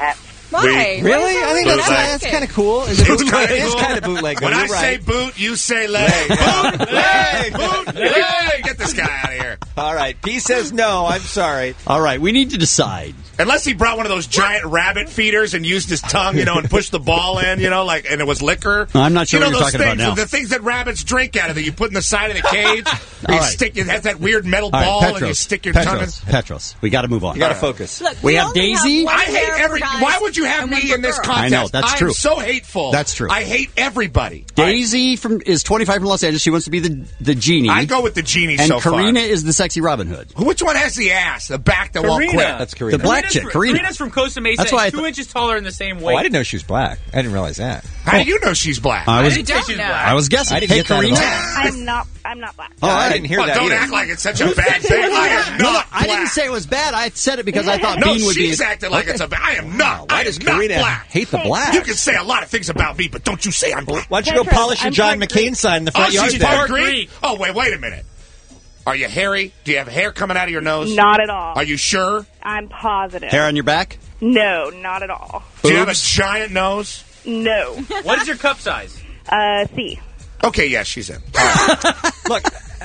Why? Really? I think that's kind of cool. It is kind of bootleg. When I say boot, you say leg. Bootleg! Bootleg! Get this guy out of here. All right. P says no. I'm sorry. All right. We need to decide. Unless he brought one of those giant rabbit feeders and used his tongue, and pushed the ball in, and it was liquor. I'm not sure what you're those talking about now. The things that rabbits drink out of that you put in the side of the cage. It has that weird metal ball, and you stick your tongue in. Petros. We got to move on. You got to focus. Look, we have Daisy. I hate Why would you have me in this contest? I know, that's true. I'm so hateful. That's true. I hate everybody. Daisy is 25 from Los Angeles. She wants to be the genie. I go with the genie and so far. And Karina is the sexy Robin Hood. Which one has the ass? The back that won't quit. That's Karina. The black chick, Karina. Karina's from Costa Mesa. That's why and 2 inches taller and the same weight. Oh, I didn't know she was black. I didn't realize that. How do you know she's black? I didn't say she's black. I was guessing. I didn't get Karina. I'm not black. Oh, I didn't hear that Don't either. act like it's such a bad thing. I am not black. I didn't say it was bad. I said it because I thought No, Bean would be. she's acting like it's a bad. I am not. Why I does am not Karina black. hate the black? You can say a lot of things about me, but don't you say I'm black. Why don't you go polish your John McCain sign in the front yard she's there? part Greek? Oh, wait a minute. Are you hairy? Do you have hair coming out of your nose? Not at all. Are you sure? I'm positive. Hair on your back? No, not at all. Do you have a giant nose? No. What is your cup size? C. Okay, yeah, she's in. Look.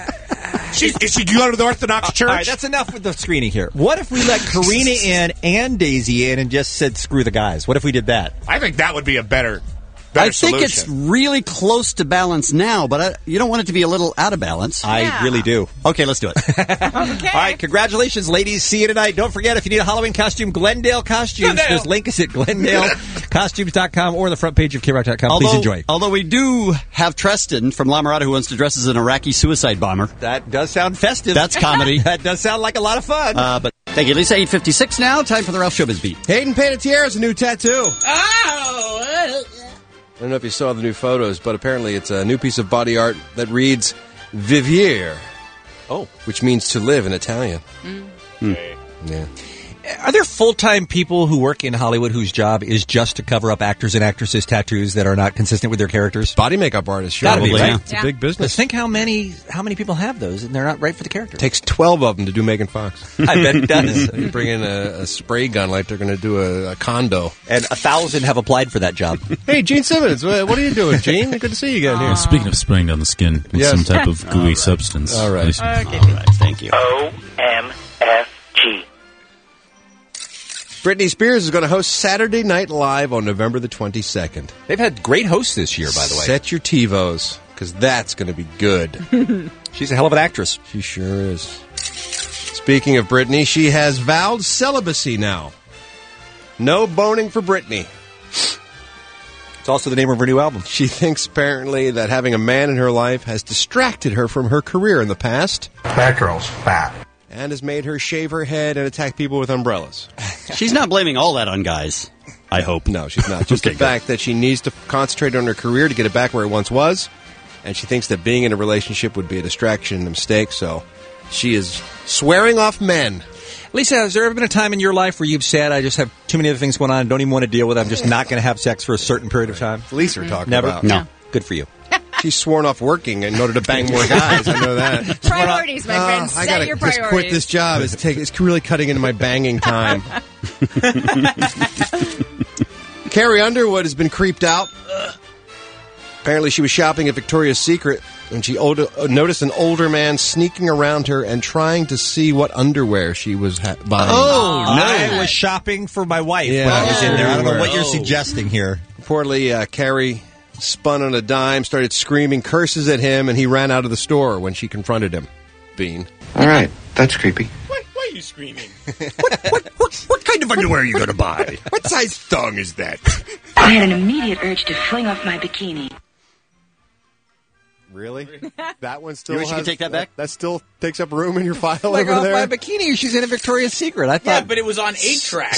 Do you go to the Orthodox Church? All right, that's enough with the screening here. What if we let Karina in and Daisy in and just said, screw the guys? What if we did that? I think that would be a better I think solution. it's really close to balance now, but you don't want it to be a little out of balance. I really do. Okay, let's do it. Okay. All right, congratulations, ladies. See you tonight. Don't forget, if you need a Halloween costume, Glendale Costumes. Just link us at GlendaleCostumes.com or the front page of KROC.com. Please enjoy. Although we do have Treston from La Mirada who wants to dress as an Iraqi suicide bomber. That does sound festive. That's comedy. That does sound like a lot of fun. But thank you, Lisa. 8:56 now. Time for the Ralph Showbiz Beat. Hayden Panettiere has a new tattoo. Oh! I don't know if you saw the new photos, but apparently it's a new piece of body art that reads Vivere. Oh. Which means to live in Italian. Yeah. Are there full-time people who work in Hollywood whose job is just to cover up actors and actresses' tattoos that are not consistent with their characters? Body makeup artists, sure. Gotta be, right? It's a big business. But think how many people have those and they're not right for the character. It takes 12 of them to do Megan Fox. I bet it does. You bring in a spray gun like they're going to do a condo. And 1,000 have applied for that job. Hey, Gene Simmons, what are you doing, Gene? Good to see you again here. Speaking of spraying down the skin with some type of gooey substance. All right. Thank you. OMFG. Britney Spears is going to host Saturday Night Live on November the 22nd. They've had great hosts this year, by the way. Set your TiVos, because that's going to be good. She's a hell of an actress. She sure is. Speaking of Britney, she has vowed celibacy now. No boning for Britney. It's also the name of her new album. She thinks apparently that having a man in her life has distracted her from her career in the past. That girl's fat. And has made her shave her head and attack people with umbrellas. She's not blaming all that on guys, I hope. No, she's not. Just the fact that she needs to concentrate on her career to get it back where it once was. And she thinks that being in a relationship would be a distraction and a mistake. So she is swearing off men. Lisa, has there ever been a time in your life where you've said, I just have too many other things going on and don't even want to deal with it. I'm just not going to have sex for a certain period of time? Lisa are talking Never? about. No. Good for you. She's sworn off working in order to bang more guys. I know that. Priorities, my friend. I Set gotta your just priorities. quit this job. It's really cutting into my banging time. Carrie Underwood has been creeped out. Apparently she was shopping at Victoria's Secret when she noticed an older man sneaking around her and trying to see what underwear she was buying. Oh, no. I was shopping for my wife when I was in there. I don't know what you're suggesting here. Reportedly, Carrie spun on a dime, started screaming curses at him, and he ran out of the store when she confronted him. Bean. All right, that's creepy. Why are you screaming? What kind of underwear are you going to buy? What size thong is that? I had an immediate urge to fling off my bikini. Really? That one still You wish you could take that back? That still takes up room in your file Like over off there? my bikini, she's in a Victoria's Secret. I thought. Yeah, but it was on 8-track.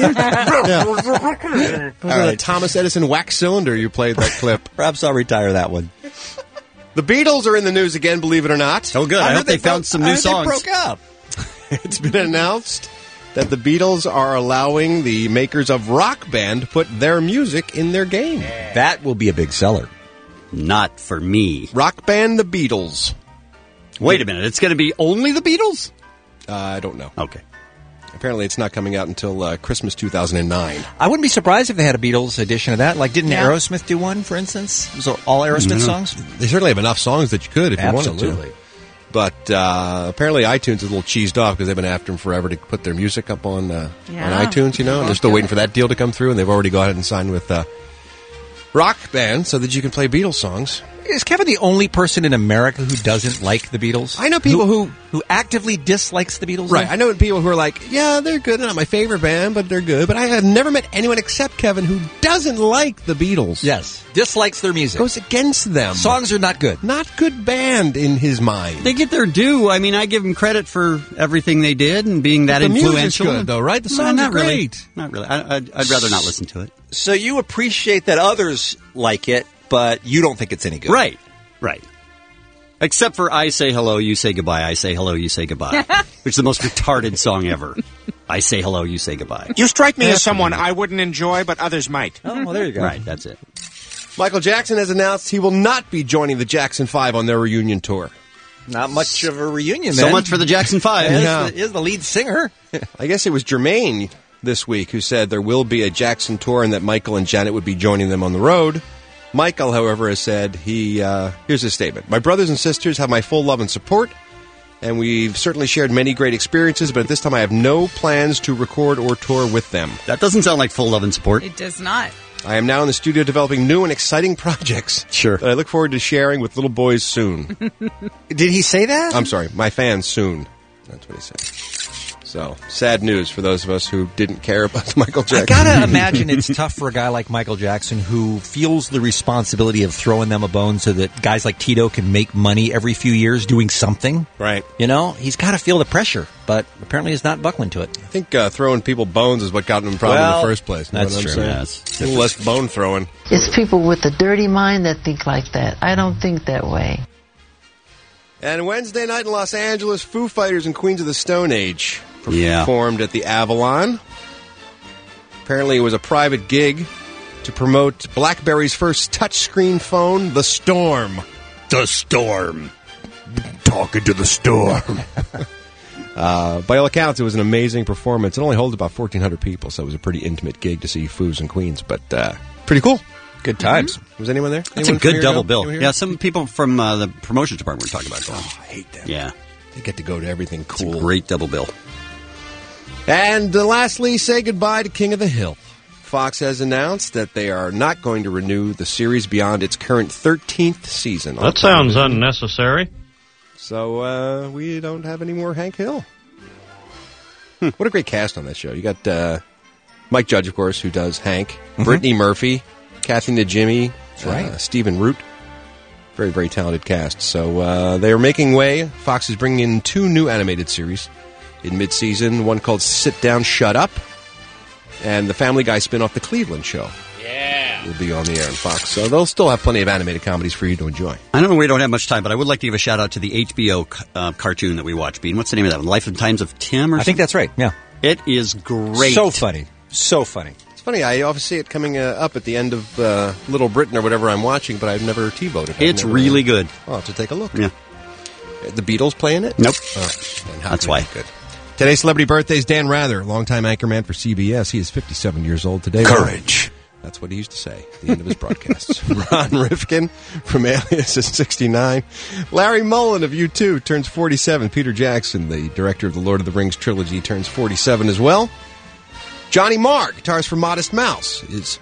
All right. Thomas Edison wax cylinder you played that clip. Perhaps I'll retire that one. The Beatles are in the news again, believe it or not. Oh, good. I hope they found some new songs. They broke up. It's been announced that the Beatles are allowing the makers of Rock Band to put their music in their game. That will be a big seller. Not for me. Rock Band The Beatles. Wait a minute. It's going to be only the Beatles? I don't know. Okay. Apparently, it's not coming out until Christmas 2009. I wouldn't be surprised if they had a Beatles edition of that. Like, didn't Aerosmith do one, for instance? Was it all Aerosmith songs? They certainly have enough songs that you could if you wanted to. But apparently iTunes is a little cheesed off because they've been after them forever to put their music up on iTunes, and they're still waiting for that deal to come through, and they've already gone ahead and signed with Rock Band so that you can play Beatles songs. Is Kevin the only person in America who doesn't like the Beatles? I know people who actively dislikes the Beatles. Right. I know people who are like, yeah, they're good. They're not my favorite band, but they're good. But I have never met anyone except Kevin who doesn't like the Beatles. Yes. Dislikes their music. Goes against them. Songs are not good. Not good band in his mind. They get their due. I mean, I give them credit for everything they did and being that influential. The music's good, though, right? The songs are great. Not really. I'd rather not listen to it. So you appreciate that others like it, but you don't think it's any good. Right. Except for I Say Hello, You Say Goodbye, I Say Hello, You Say Goodbye, which is the most retarded song ever. I Say Hello, You Say Goodbye. You strike me as someone I wouldn't enjoy, but others might. Oh, well, there you go. Right, that's it. Michael Jackson has announced he will not be joining the Jackson 5 on their reunion tour. Not much of a reunion, So then. much for the Jackson 5. Is the lead singer. I guess it was Jermaine this week who said there will be a Jackson tour and that Michael and Janet would be joining them on the road. Michael, however, has said here's his statement. My brothers and sisters have my full love and support, and we've certainly shared many great experiences, but at this time I have no plans to record or tour with them. That doesn't sound like full love and support. It does not. I am now in the studio developing new and exciting projects. Sure. That I look forward to sharing with little boys soon. Did he say that? I'm sorry, my fans soon. That's what he said. So, sad news for those of us who didn't care about Michael Jackson. I gotta imagine it's tough for a guy like Michael Jackson who feels the responsibility of throwing them a bone so that guys like Tito can make money every few years doing something. Right. You know, he's got to feel the pressure, but apparently he's not buckling to it. I think throwing people bones is what got him in problem in the first place. You know That's what I'm true. saying? Yes. A little less bone throwing. It's people with a dirty mind that think like that. I don't think that way. And Wednesday night in Los Angeles, Foo Fighters and Queens of the Stone Age performed at the Avalon. Apparently it was a private gig to promote BlackBerry's first touchscreen phone, the Storm. The Storm. Talking to the storm. By all accounts, it was an amazing performance. It only holds about 1,400 people, so it was a pretty intimate gig to see Foos and Queens, but pretty cool. Good times. Was anyone there? That's a good double bill. Yeah, some people from the promotions department were talking about that. I hate them. Yeah. They get to go to everything cool. It's a great double bill. And lastly, say goodbye to King of the Hill. Fox has announced that they are not going to renew the series beyond its current 13th season. That sounds unnecessary. So we don't have any more Hank Hill. What a great cast on that show. You got Mike Judge, of course, who does Hank, Brittany Murphy, Kathy Najimy, Stephen Root. Very, very talented cast. So they are making way. Fox is bringing in 2 new animated series in mid-season, one called Sit Down, Shut Up, and the Family Guy spin-off, The Cleveland Show. Yeah. Will be on the air on Fox. So they'll still have plenty of animated comedies for you to enjoy. I know we don't have much time, but I would like to give a shout-out to the HBO cartoon that we watched, Bean. What's the name of that one? Life and Times of Tim or something? I think that's right, yeah. It is great. So funny. So funny. It's funny, I often see it coming up at the end of Little Britain or whatever I'm watching, but I've never T-voted. It's really good. I'll have to take a look. Yeah. The Beatles playing it? Nope. That's why. Good. Today's celebrity birthday is Dan Rather, longtime anchorman for CBS. He is 57 years old today. Courage. That's what he used to say at the end of his broadcasts. Ron Rifkin from Alias is 69. Larry Mullen of U2 turns 47. Peter Jackson, the director of the Lord of the Rings trilogy, turns 47 as well. Johnny Marr, guitarist for Modest Mouse, is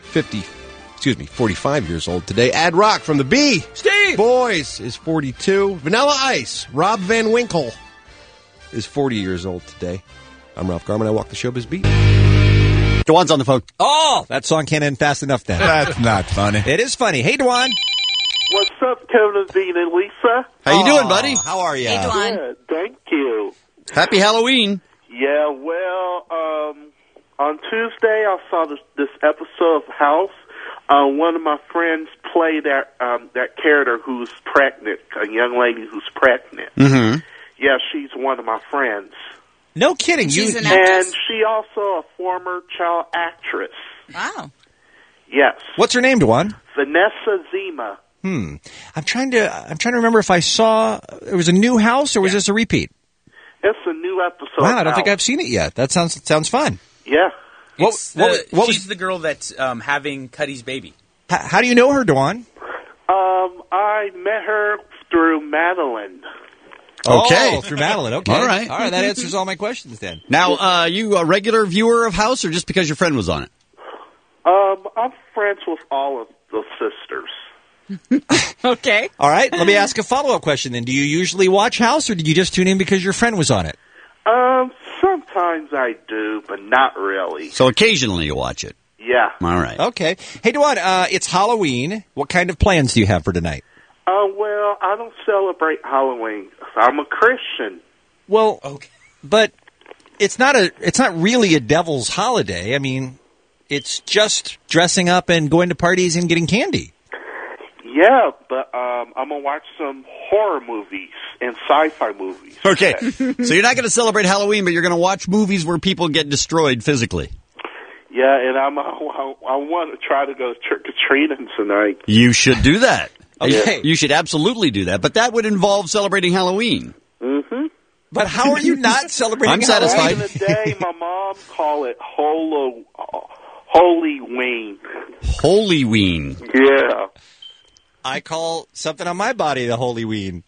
45 years old today. Ad Rock from the Bee Steve Boys is 42. Vanilla Ice, Rob Van Winkle, is 40 years old today. I'm Ralph Garman. I walk the showbiz beat. Dwan's on the phone. Oh, that song can't end fast enough then. That's not funny. It is funny. Hey, Dwan. What's up, Kevin and Bean and Lisa? How you doing, buddy? How are you? Hey, Dwan. Good, thank you. Happy Halloween. Yeah, well, on Tuesday I saw this episode of House. One of my friends played that character who's pregnant, a young lady who's pregnant. Mm-hmm. Yeah, she's one of my friends. No kidding. She's an actress? And she also a former child actress. Wow. Yes. What's her name, Dwan? Vanessa Zima. I'm trying to remember if I saw it was a new House or was this a repeat? It's a new episode. Wow, I don't out. think I've seen it yet. That sounds fun. Yeah. She's the girl that's having Cuddy's baby. How do you know her, Dwan? I met her through Madeline. Okay. Oh, through Madeline. Okay. All right. That answers all my questions then. Now, you a regular viewer of House, or just because your friend was on it? I'm friends with all of the sisters. Okay. All right. Let me ask a follow-up question then. Do you usually watch House, or did you just tune in because your friend was on it? Sometimes I do, but not really. So occasionally you watch it. Yeah. All right. Okay. Hey, Dwan, it's Halloween. What kind of plans do you have for tonight? Well, I don't celebrate Halloween. I'm a Christian. Well, okay. But it's not really a devil's holiday. I mean, it's just dressing up and going to parties and getting candy. Yeah, but I'm going to watch some horror movies and sci-fi movies. Okay. So you're not going to celebrate Halloween, but you're going to watch movies where people get destroyed physically. Yeah, and I want to try to go trick-or-treating tonight. You should do that. Okay. You should absolutely do that, but that would involve celebrating Halloween. Mm-hmm. But how are you not celebrating I'm satisfied. Back in the day, my mom called it Holy-ween. Holy-ween. Yeah. I call something on my body the Holy Ween.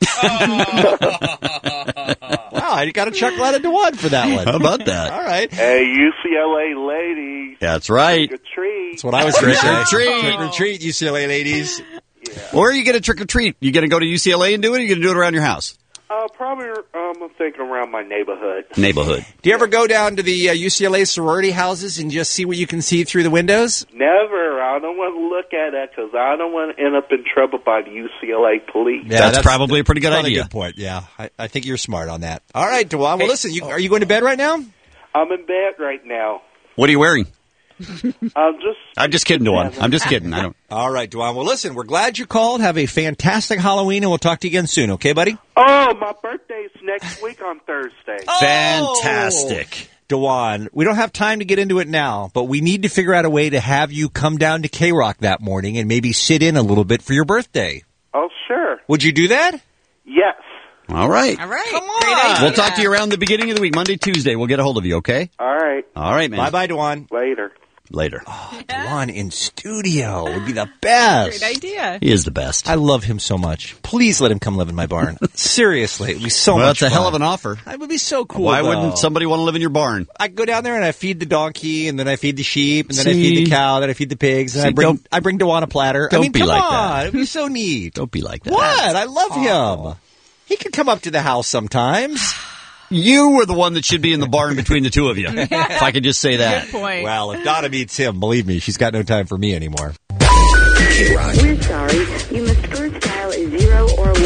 Wow, I got a chuckle out of Dwan for that one. How about that? All right. Hey, UCLA ladies. That's right. Trick or treat. That's what I was going to say. Trick or treat. Trick or treat, UCLA ladies. Yeah. Or are you going to trick or treat? You going to go to UCLA and do it, or are you going to do it around your house? Probably, I'm thinking around my neighborhood. Neighborhood. Do you ever go down to the UCLA sorority houses and just see what you can see through the windows? Never. I don't want to look at that because I don't want to end up in trouble by the UCLA police. Yeah, that's probably a pretty good idea. A good point. Yeah, I think you're smart on that. All right, Dwan. Well, listen, are you going to bed right now? I'm in bed right now. What are you wearing? I'm just kidding, Dwan. I'm just kidding. I don't. All right, Dwan. Well, listen, we're glad you called. Have a fantastic Halloween, and we'll talk to you again soon. Okay, buddy? Oh, my birthday's next week on Thursday. Fantastic. Dwan, we don't have time to get into it now, but we need to figure out a way to have you come down to K-Rock that morning and maybe sit in a little bit for your birthday. Oh, sure. Would you do that? Yes. All right. All right. Come on. We'll talk to you around the beginning of the week, Monday, Tuesday. We'll get a hold of you, okay? All right. All right, man. Bye-bye, Dwan. Later. Oh, Dwan in studio would be the best. Great idea. He is the best. I love him so much. Please let him come live in my barn. Seriously, it would be so much fun. Well, it's a hell of an offer. It would be so cool. Why wouldn't somebody want to live in your barn? I go down there and I feed the donkey, and then I feed the sheep, and then I feed the cow, then I feed the pigs, and I bring Dwan a platter. Don't be like on. that. It'd be so neat. Don't be like that. What? I love him. He could come up to the house sometimes. You were the one that should be in the barn between the two of you, if I could just say that. Good point. Well, if Donna meets him, believe me, she's got no time for me anymore. We're sorry. You must first dial a 0 or 1.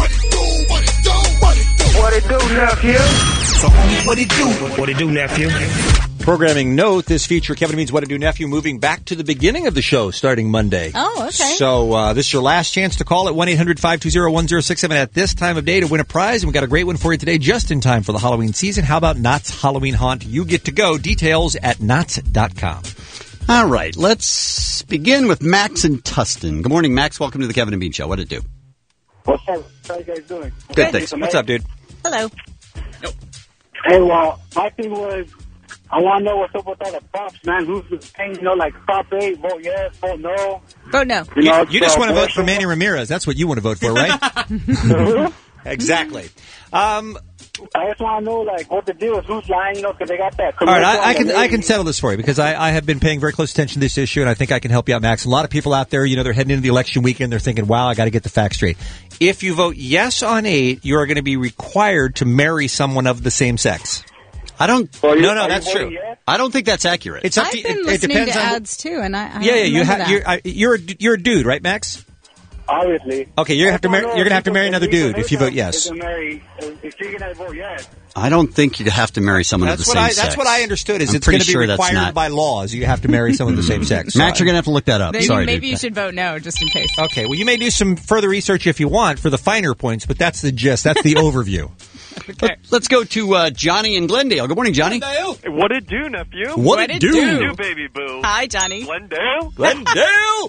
What it do, nephew? So, homie, what it do? What it do, nephew? Programming note, this feature, Kevin Means What to Do Nephew, moving back to the beginning of the show starting Monday. Oh, okay. So this is your last chance to call at 1-800-520-1067 at this time of day to win a prize. And we got a great one for you today, just in time for the Halloween season. How about Knott's Halloween Haunt? You get to go. Details at Knotts.com. All right, let's begin with Max and Tustin. Good morning, Max. Welcome to the Kevin and Bean Show. What did it do? What's up? How you guys doing? Good, thanks. What's up, dude? Hello. Hey, well, my thing was, I want to know what's up with all the props, man. Who's paying, like prop A, vote yes, vote no. Vote no. You just want to vote for Manny Ramirez. That's what you want to vote for, right? Exactly. I just want to know, what the deal is. Who's lying, because they got that. All right, I can settle this for you because I have been paying very close attention to this issue, and I think I can help you out, Max. A lot of people out there, they're heading into the election weekend. They're thinking, wow, I got to get the facts straight. If you vote yes on 8, you are going to be required to marry someone of the same sex. I don't. Well, no, that's true. I don't think that's accurate. It's up I've to, been it listening depends to on ads too, and I you're a dude, right, Max? Obviously. Okay, you're gonna have to marry another dude if you vote yes. If you're gonna vote yes. I don't think you have to marry someone of the same sex. That's what I understood. Is I'm it's going to be sure required by laws. You have to marry someone of the same sex. Max, you're going to have to look that up. Sorry, maybe you should vote no, just in case. Okay, well, you may do some further research if you want for the finer points, but that's the gist. That's the overview. Okay. Let's go to Johnny in Glendale. Good morning, Johnny. What it do, nephew? What it do? Baby boo. Hi, Johnny. Glendale? Glendale!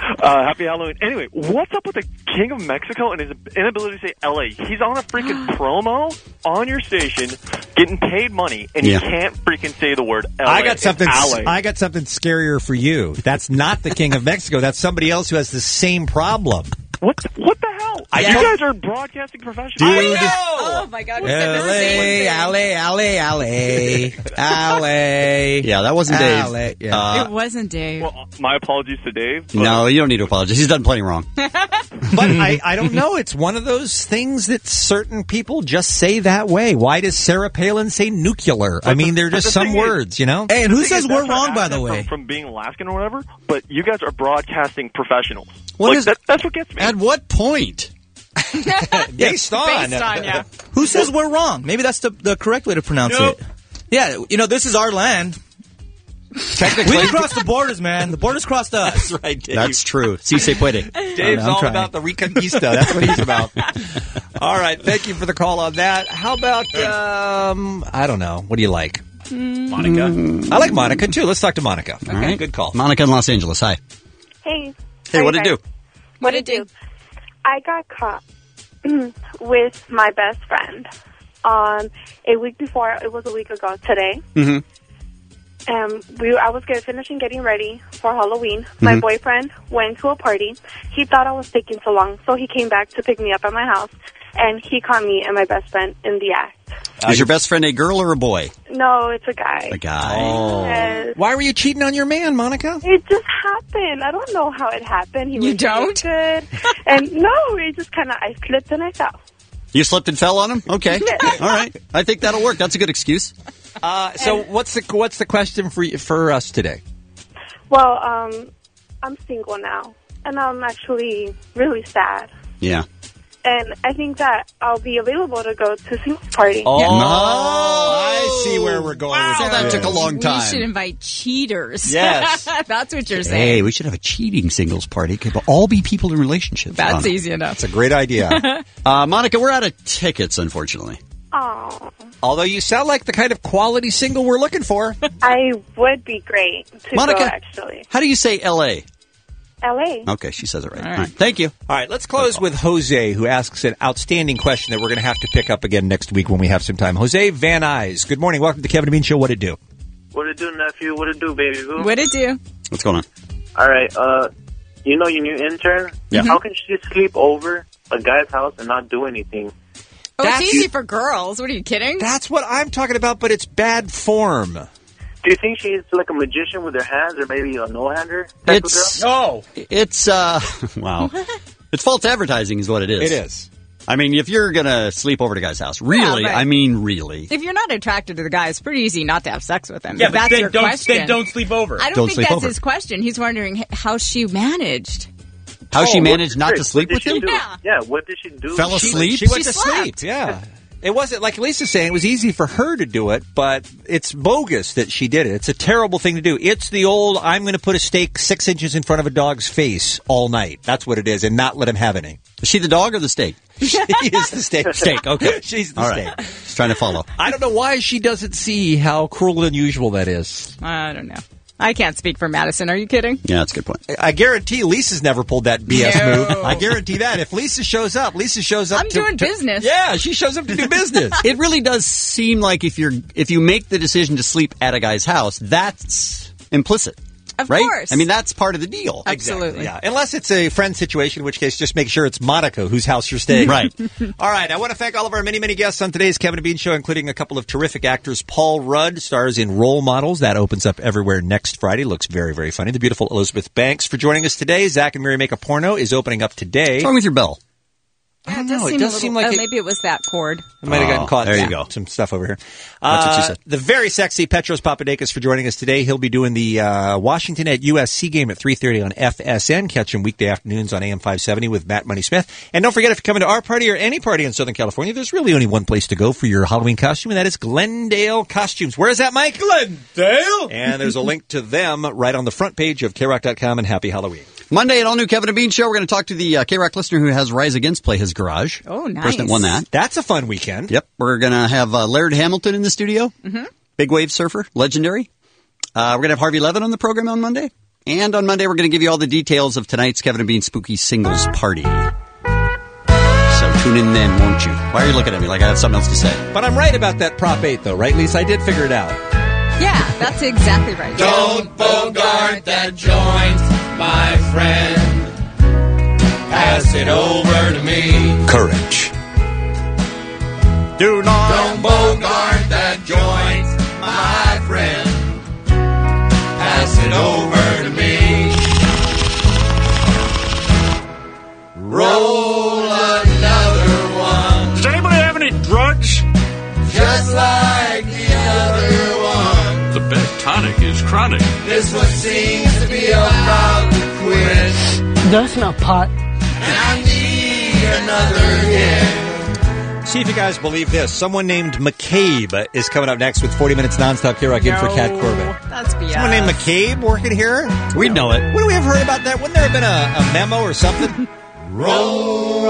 Happy Halloween. Anyway, what's up with the King of Mexico and his inability to say L.A.? He's on a freaking promo on your station, getting paid money, and he can't freaking say the word L.A. I got something scarier for you. That's not the King of Mexico. That's somebody else who has the same problem. What the hell? You guys are broadcasting professionals. Dude. Oh, my God. L.A. Yeah, that wasn't Dave. It wasn't Dave. Well, my apologies to Dave. No, you don't need to apologize. He's done plenty wrong. But I don't know. It's one of those things that certain people just say that way. Why does Sarah Palin say nuclear? I mean, they're just some words, you know? Hey, and who says we're wrong, by the way? From being Alaskan or whatever, but you guys are broadcasting professionals. That's what gets me. At what point? Based on, yeah. Who says we're wrong? Maybe that's the correct way to pronounce it. Yeah, this is our land. Technically, we crossed the borders, man. The borders crossed us. That's right, Dave. That's true. Si se puede. Dave's all about the Reconquista. That's what he's about. All right. Thank you for the call on that. How about, I don't know. What do you like? Monica? I like Monica, too. Let's talk to Monica. Okay, right. Good call. Monica in Los Angeles. Hi. Hey. Hey, what'd it do? What'd it do? I got caught with my best friend a week before. It was a week ago today. Mm-hmm. I was finishing getting ready for Halloween. My boyfriend went to a party. He thought I was taking so long, so he came back to pick me up at my house, and he caught me and my best friend in the act. Is your best friend a girl or a boy? No, it's a guy. A guy. Oh. Yes. Why were you cheating on your man, Monica? It just happened. I don't know how it happened. He was don't? good. And no, it just I slipped and I fell. You slipped and fell on him? Okay. All right. I think that'll work. That's a good excuse. So what's the question for us today? Well, I'm single now, and I'm actually really sad. Yeah. And I think that I'll be available to go to singles party. Oh, I see where we're going. Wow, that took a long time. We should invite cheaters. Yes. That's what you're saying. Hey, we should have a cheating singles party. Could all be people in relationships. That's easy enough. That's a great idea. Monica, we're out of tickets, unfortunately. Oh. Although you sound like the kind of quality single we're looking for. I would be great to Monica, go, actually. How do you say L.A.? L.A. Okay, she says it right. All right. Thank you. All right, let's close with Jose, who asks an outstanding question that we're going to have to pick up again next week when we have some time. Jose Van Nuys, good morning. Welcome to the Kevin and Bean Show. What it do? What it do, nephew? What it do, baby? What it do? What's going on? All right, you know your new intern? Yeah. How can she sleep over a guy's house and not do anything? Oh, it's easy for girls. What are you kidding? That's what I'm talking about, but it's bad form. Do you think she's like a magician with her hands, or maybe a no-hander? Wow. It's false advertising is what it is. It is. I mean, if you're going to sleep over at a guy's house, really, Yeah, I mean, really. If you're not attracted to the guy, it's pretty easy not to have sex with him. Yeah, if but that's then your question. Then don't sleep over. I don't think that's his question. He's wondering how she managed. How she managed not to sleep with him? Yeah, what did she do? Fell asleep? She went to sleep, yeah. It wasn't, like Lisa's saying, it was easy for her to do it, but it's bogus that she did it. It's a terrible thing to do. It's the old, I'm going to put a steak 6 inches in front of a dog's face all night. That's what it is, and not let him have any. Is she the dog or the steak? She is the steak. Steak, okay. She's the all steak. Right. Just trying to follow. I don't know why she doesn't see how cruel and unusual that is. I don't know. I can't speak for Madison. Are you kidding? Yeah, that's a good point. I guarantee Lisa's never pulled that BS move. I guarantee that. If Lisa shows up I'm doing business. Yeah, she shows up to do business. It really does seem like if you make the decision to sleep at a guy's house, that's implicit. Of right? course. I mean, that's part of the deal. Absolutely. Exactly, yeah. Unless it's a friend situation, in which case just make sure it's Monica whose house you're staying. Right. All right. I want to thank all of our many, many guests on today's Kevin and Bean Show, including a couple of terrific actors. Paul Rudd stars in Role Models. That opens up everywhere next Friday. Looks very, very funny. The beautiful Elizabeth Banks for joining us today. Zach and Mary Make a Porno is opening up today. What's wrong with your bell? I don't know. It does seem like maybe it was that cord. I might have gotten caught. There you go. Some stuff over here. That's what she said. The very sexy Petros Papadakis for joining us today. He'll be doing the Washington at USC game at 3:30 on FSN. Catch him weekday afternoons on AM 570 with Matt Money Smith. And don't forget, if you're coming to our party or any party in Southern California, there's really only one place to go for your Halloween costume, and that is Glendale Costumes. Where is that, Mike? Glendale! And there's a link to them right on the front page of KROC.com, and happy Halloween. Monday, an all-new Kevin and Bean Show. We're going to talk to the K-Rock listener who has Rise Against play his garage. Oh, nice. Person that won that. That's a fun weekend. Yep. We're going to have Laird Hamilton in the studio. Mm-hmm. Big wave surfer. Legendary. We're going to have Harvey Levin on the program on Monday. And on Monday, we're going to give you all the details of tonight's Kevin and Bean Spooky Singles Party. So tune in then, won't you? Why are you looking at me like I have something else to say? But I'm right about that Prop 8, though, right, Lisa? I did figure it out. Yeah, that's exactly right. Don't bogart that joint, my friend. Pass it over to me. Courage. Don't bogart that joint, my friend. Pass it over to me. Roll another one. Does anybody have any drugs? Just like the other one. The best tonic is chronic. This one seems to be about to quit. That's not pot. And I need another hit. See if you guys believe this. Someone named McCabe is coming up next with 40 Minutes Nonstop K-Rock in for Kat Corbett. That's BS. Someone named McCabe working here? We'd know it. Wouldn't we have heard about that? Wouldn't there have been a memo or something? Roll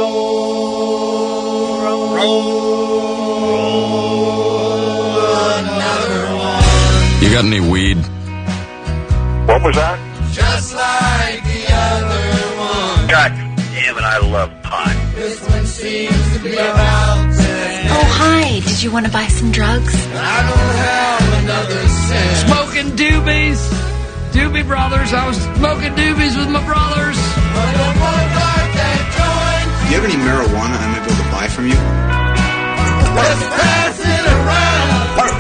another one. You got any weed? What was that? Just like the other one. God damn it, I love pot. This one seems to be about to end. Oh, hi. Did you want to buy some drugs? I don't have another cent. Smoking doobies. Doobie Brothers. I was smoking doobies with my brothers. But don't bogart that joint. Do you have any marijuana I might be able to buy from you? Let's pass it around. But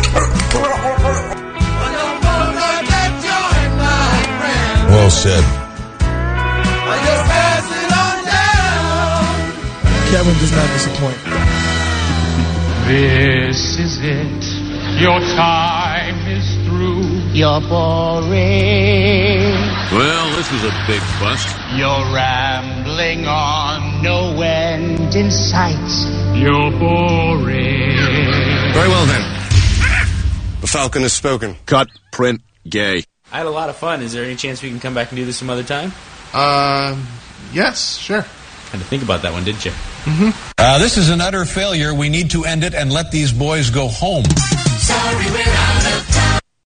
don't bogart that joint, my friend. Well said. Just pass it on down. Kevin does not disappoint. This is it. Your time is through. You're boring. Well, this is a big bust. You're rambling on, no end in sight. You're boring. Very well, then. The Falcon has spoken. Cut, print, gay. I had a lot of fun. Is there any chance we can come back and do this some other time? Yes, sure. Had to think about that one, didn't you? This is an utter failure. We need to end it and let these boys go home. Sorry, we're out of